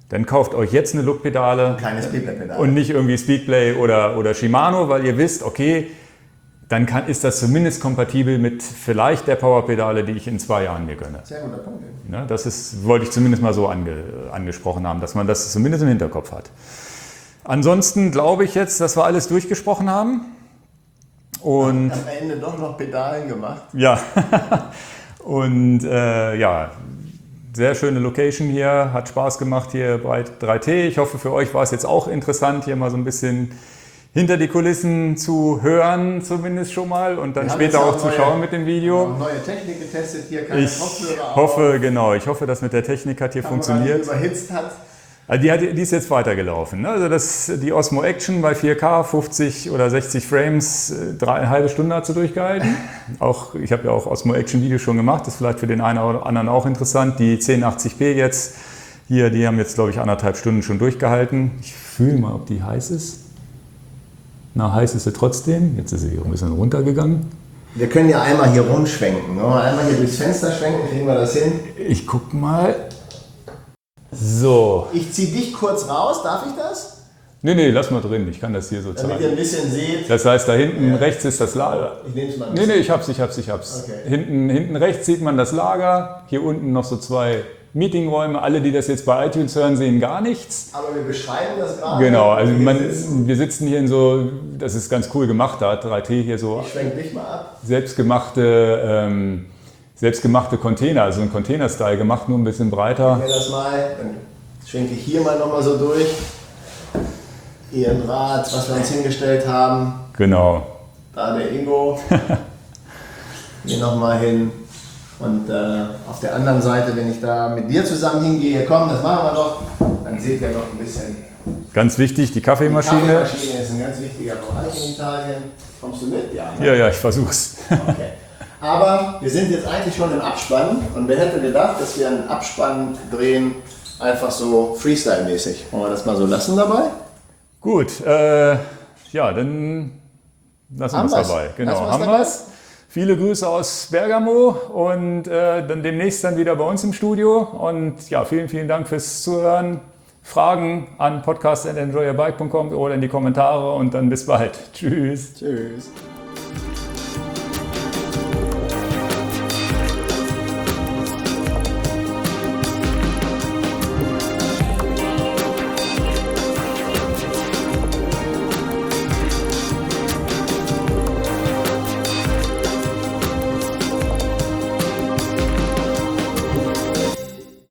dann kauft euch jetzt eine Look-Pedale. Ein kleines Speedplay-Pedal. Und nicht irgendwie Speedplay oder, oder Shimano, weil ihr wisst, okay, dann kann, ist das zumindest kompatibel mit vielleicht der Powerpedale, die ich in zwei Jahren mir gönne. Sehr guter Punkt. Ja, das ist, wollte ich zumindest mal so ange, angesprochen haben, dass man das zumindest im Hinterkopf hat. Ansonsten glaube ich jetzt, dass wir alles durchgesprochen haben. Und am Ende doch noch Pedalen gemacht. Ja, und äh, ja, sehr schöne Location hier, hat Spaß gemacht hier bei drei T. Ich hoffe, für euch war es jetzt auch interessant, hier mal so ein bisschen hinter die Kulissen zu hören, zumindest schon mal, und dann später auch, auch zu neue, schauen mit dem Video. Neue Technik getestet, hier keine ich Kopfhörer hoffe, auf. Genau, ich hoffe, dass mit der Technik hat hier Kamera funktioniert. Die überhitzt hat. Also die, hat, die ist jetzt weitergelaufen. Ne? Also das, die Osmo Action bei vier K, fünfzig oder sechzig Frames, drei, eine halbe Stunde hat sie durchgehalten. Auch, ich habe ja auch Osmo Action Videos schon gemacht, das ist vielleicht für den einen oder anderen auch interessant. Die zehn achtzig p jetzt, hier, die haben jetzt glaube ich anderthalb Stunden schon durchgehalten. Ich fühle mal, ob die heiß ist. Na, heiß ist sie trotzdem. Jetzt ist sie ein bisschen runtergegangen. Wir können ja einmal hier rumschwenken. Ne? Einmal hier durchs Fenster schwenken, kriegen wir das hin? Ich guck mal. So. Ich ziehe dich kurz raus, darf ich das? Nee, nee, lass mal drin, ich kann das hier so Damit zeigen. Damit ihr ein bisschen seht. Das heißt, da hinten ja. rechts ist das Lager. Ich nehme es mal ein Nee, nee, ich hab's, ich hab's, ich hab's. Okay. Hinten, hinten rechts sieht man das Lager, hier unten noch so zwei Meetingräume. Alle, die das jetzt bei iTunes hören, sehen gar nichts. Aber wir beschreiben das gerade. Genau, also man, wir sitzen hier in so, das ist ganz cool gemacht, da hat drei T hier so ich schwenk dich mal ab. selbstgemachte... Ähm, selbstgemachte Container, also ein Container-Style gemacht, nur ein bisschen breiter. Ich das mal, dann schwenke ich hier mal nochmal so durch. Hier ein Rad, was wir uns hingestellt haben. Genau. Da der Ingo. Hier nochmal hin. Und äh, auf der anderen Seite, wenn ich da mit dir zusammen hingehe, komm, das machen wir noch, dann seht ihr noch ein bisschen. Ganz wichtig, die Kaffeemaschine. Die Kaffeemaschine ist ein ganz wichtiger Bereich in Italien. Kommst du mit? Ja. Ne? Ja, ja, ich versuch's. Okay. Aber wir sind jetzt eigentlich schon im Abspann und wer hätte gedacht, dass wir einen Abspann drehen, einfach so Freestyle-mäßig. Wollen wir das mal so lassen dabei? Gut, äh, ja, dann lassen wir es dabei. Genau, haben wir es. Viele Grüße aus Bergamo und äh, dann demnächst dann wieder bei uns im Studio. Und ja, vielen, vielen Dank fürs Zuhören. Fragen an podcast at enjoy your bike punkt com oder in die Kommentare und dann bis bald. Tschüss. Tschüss.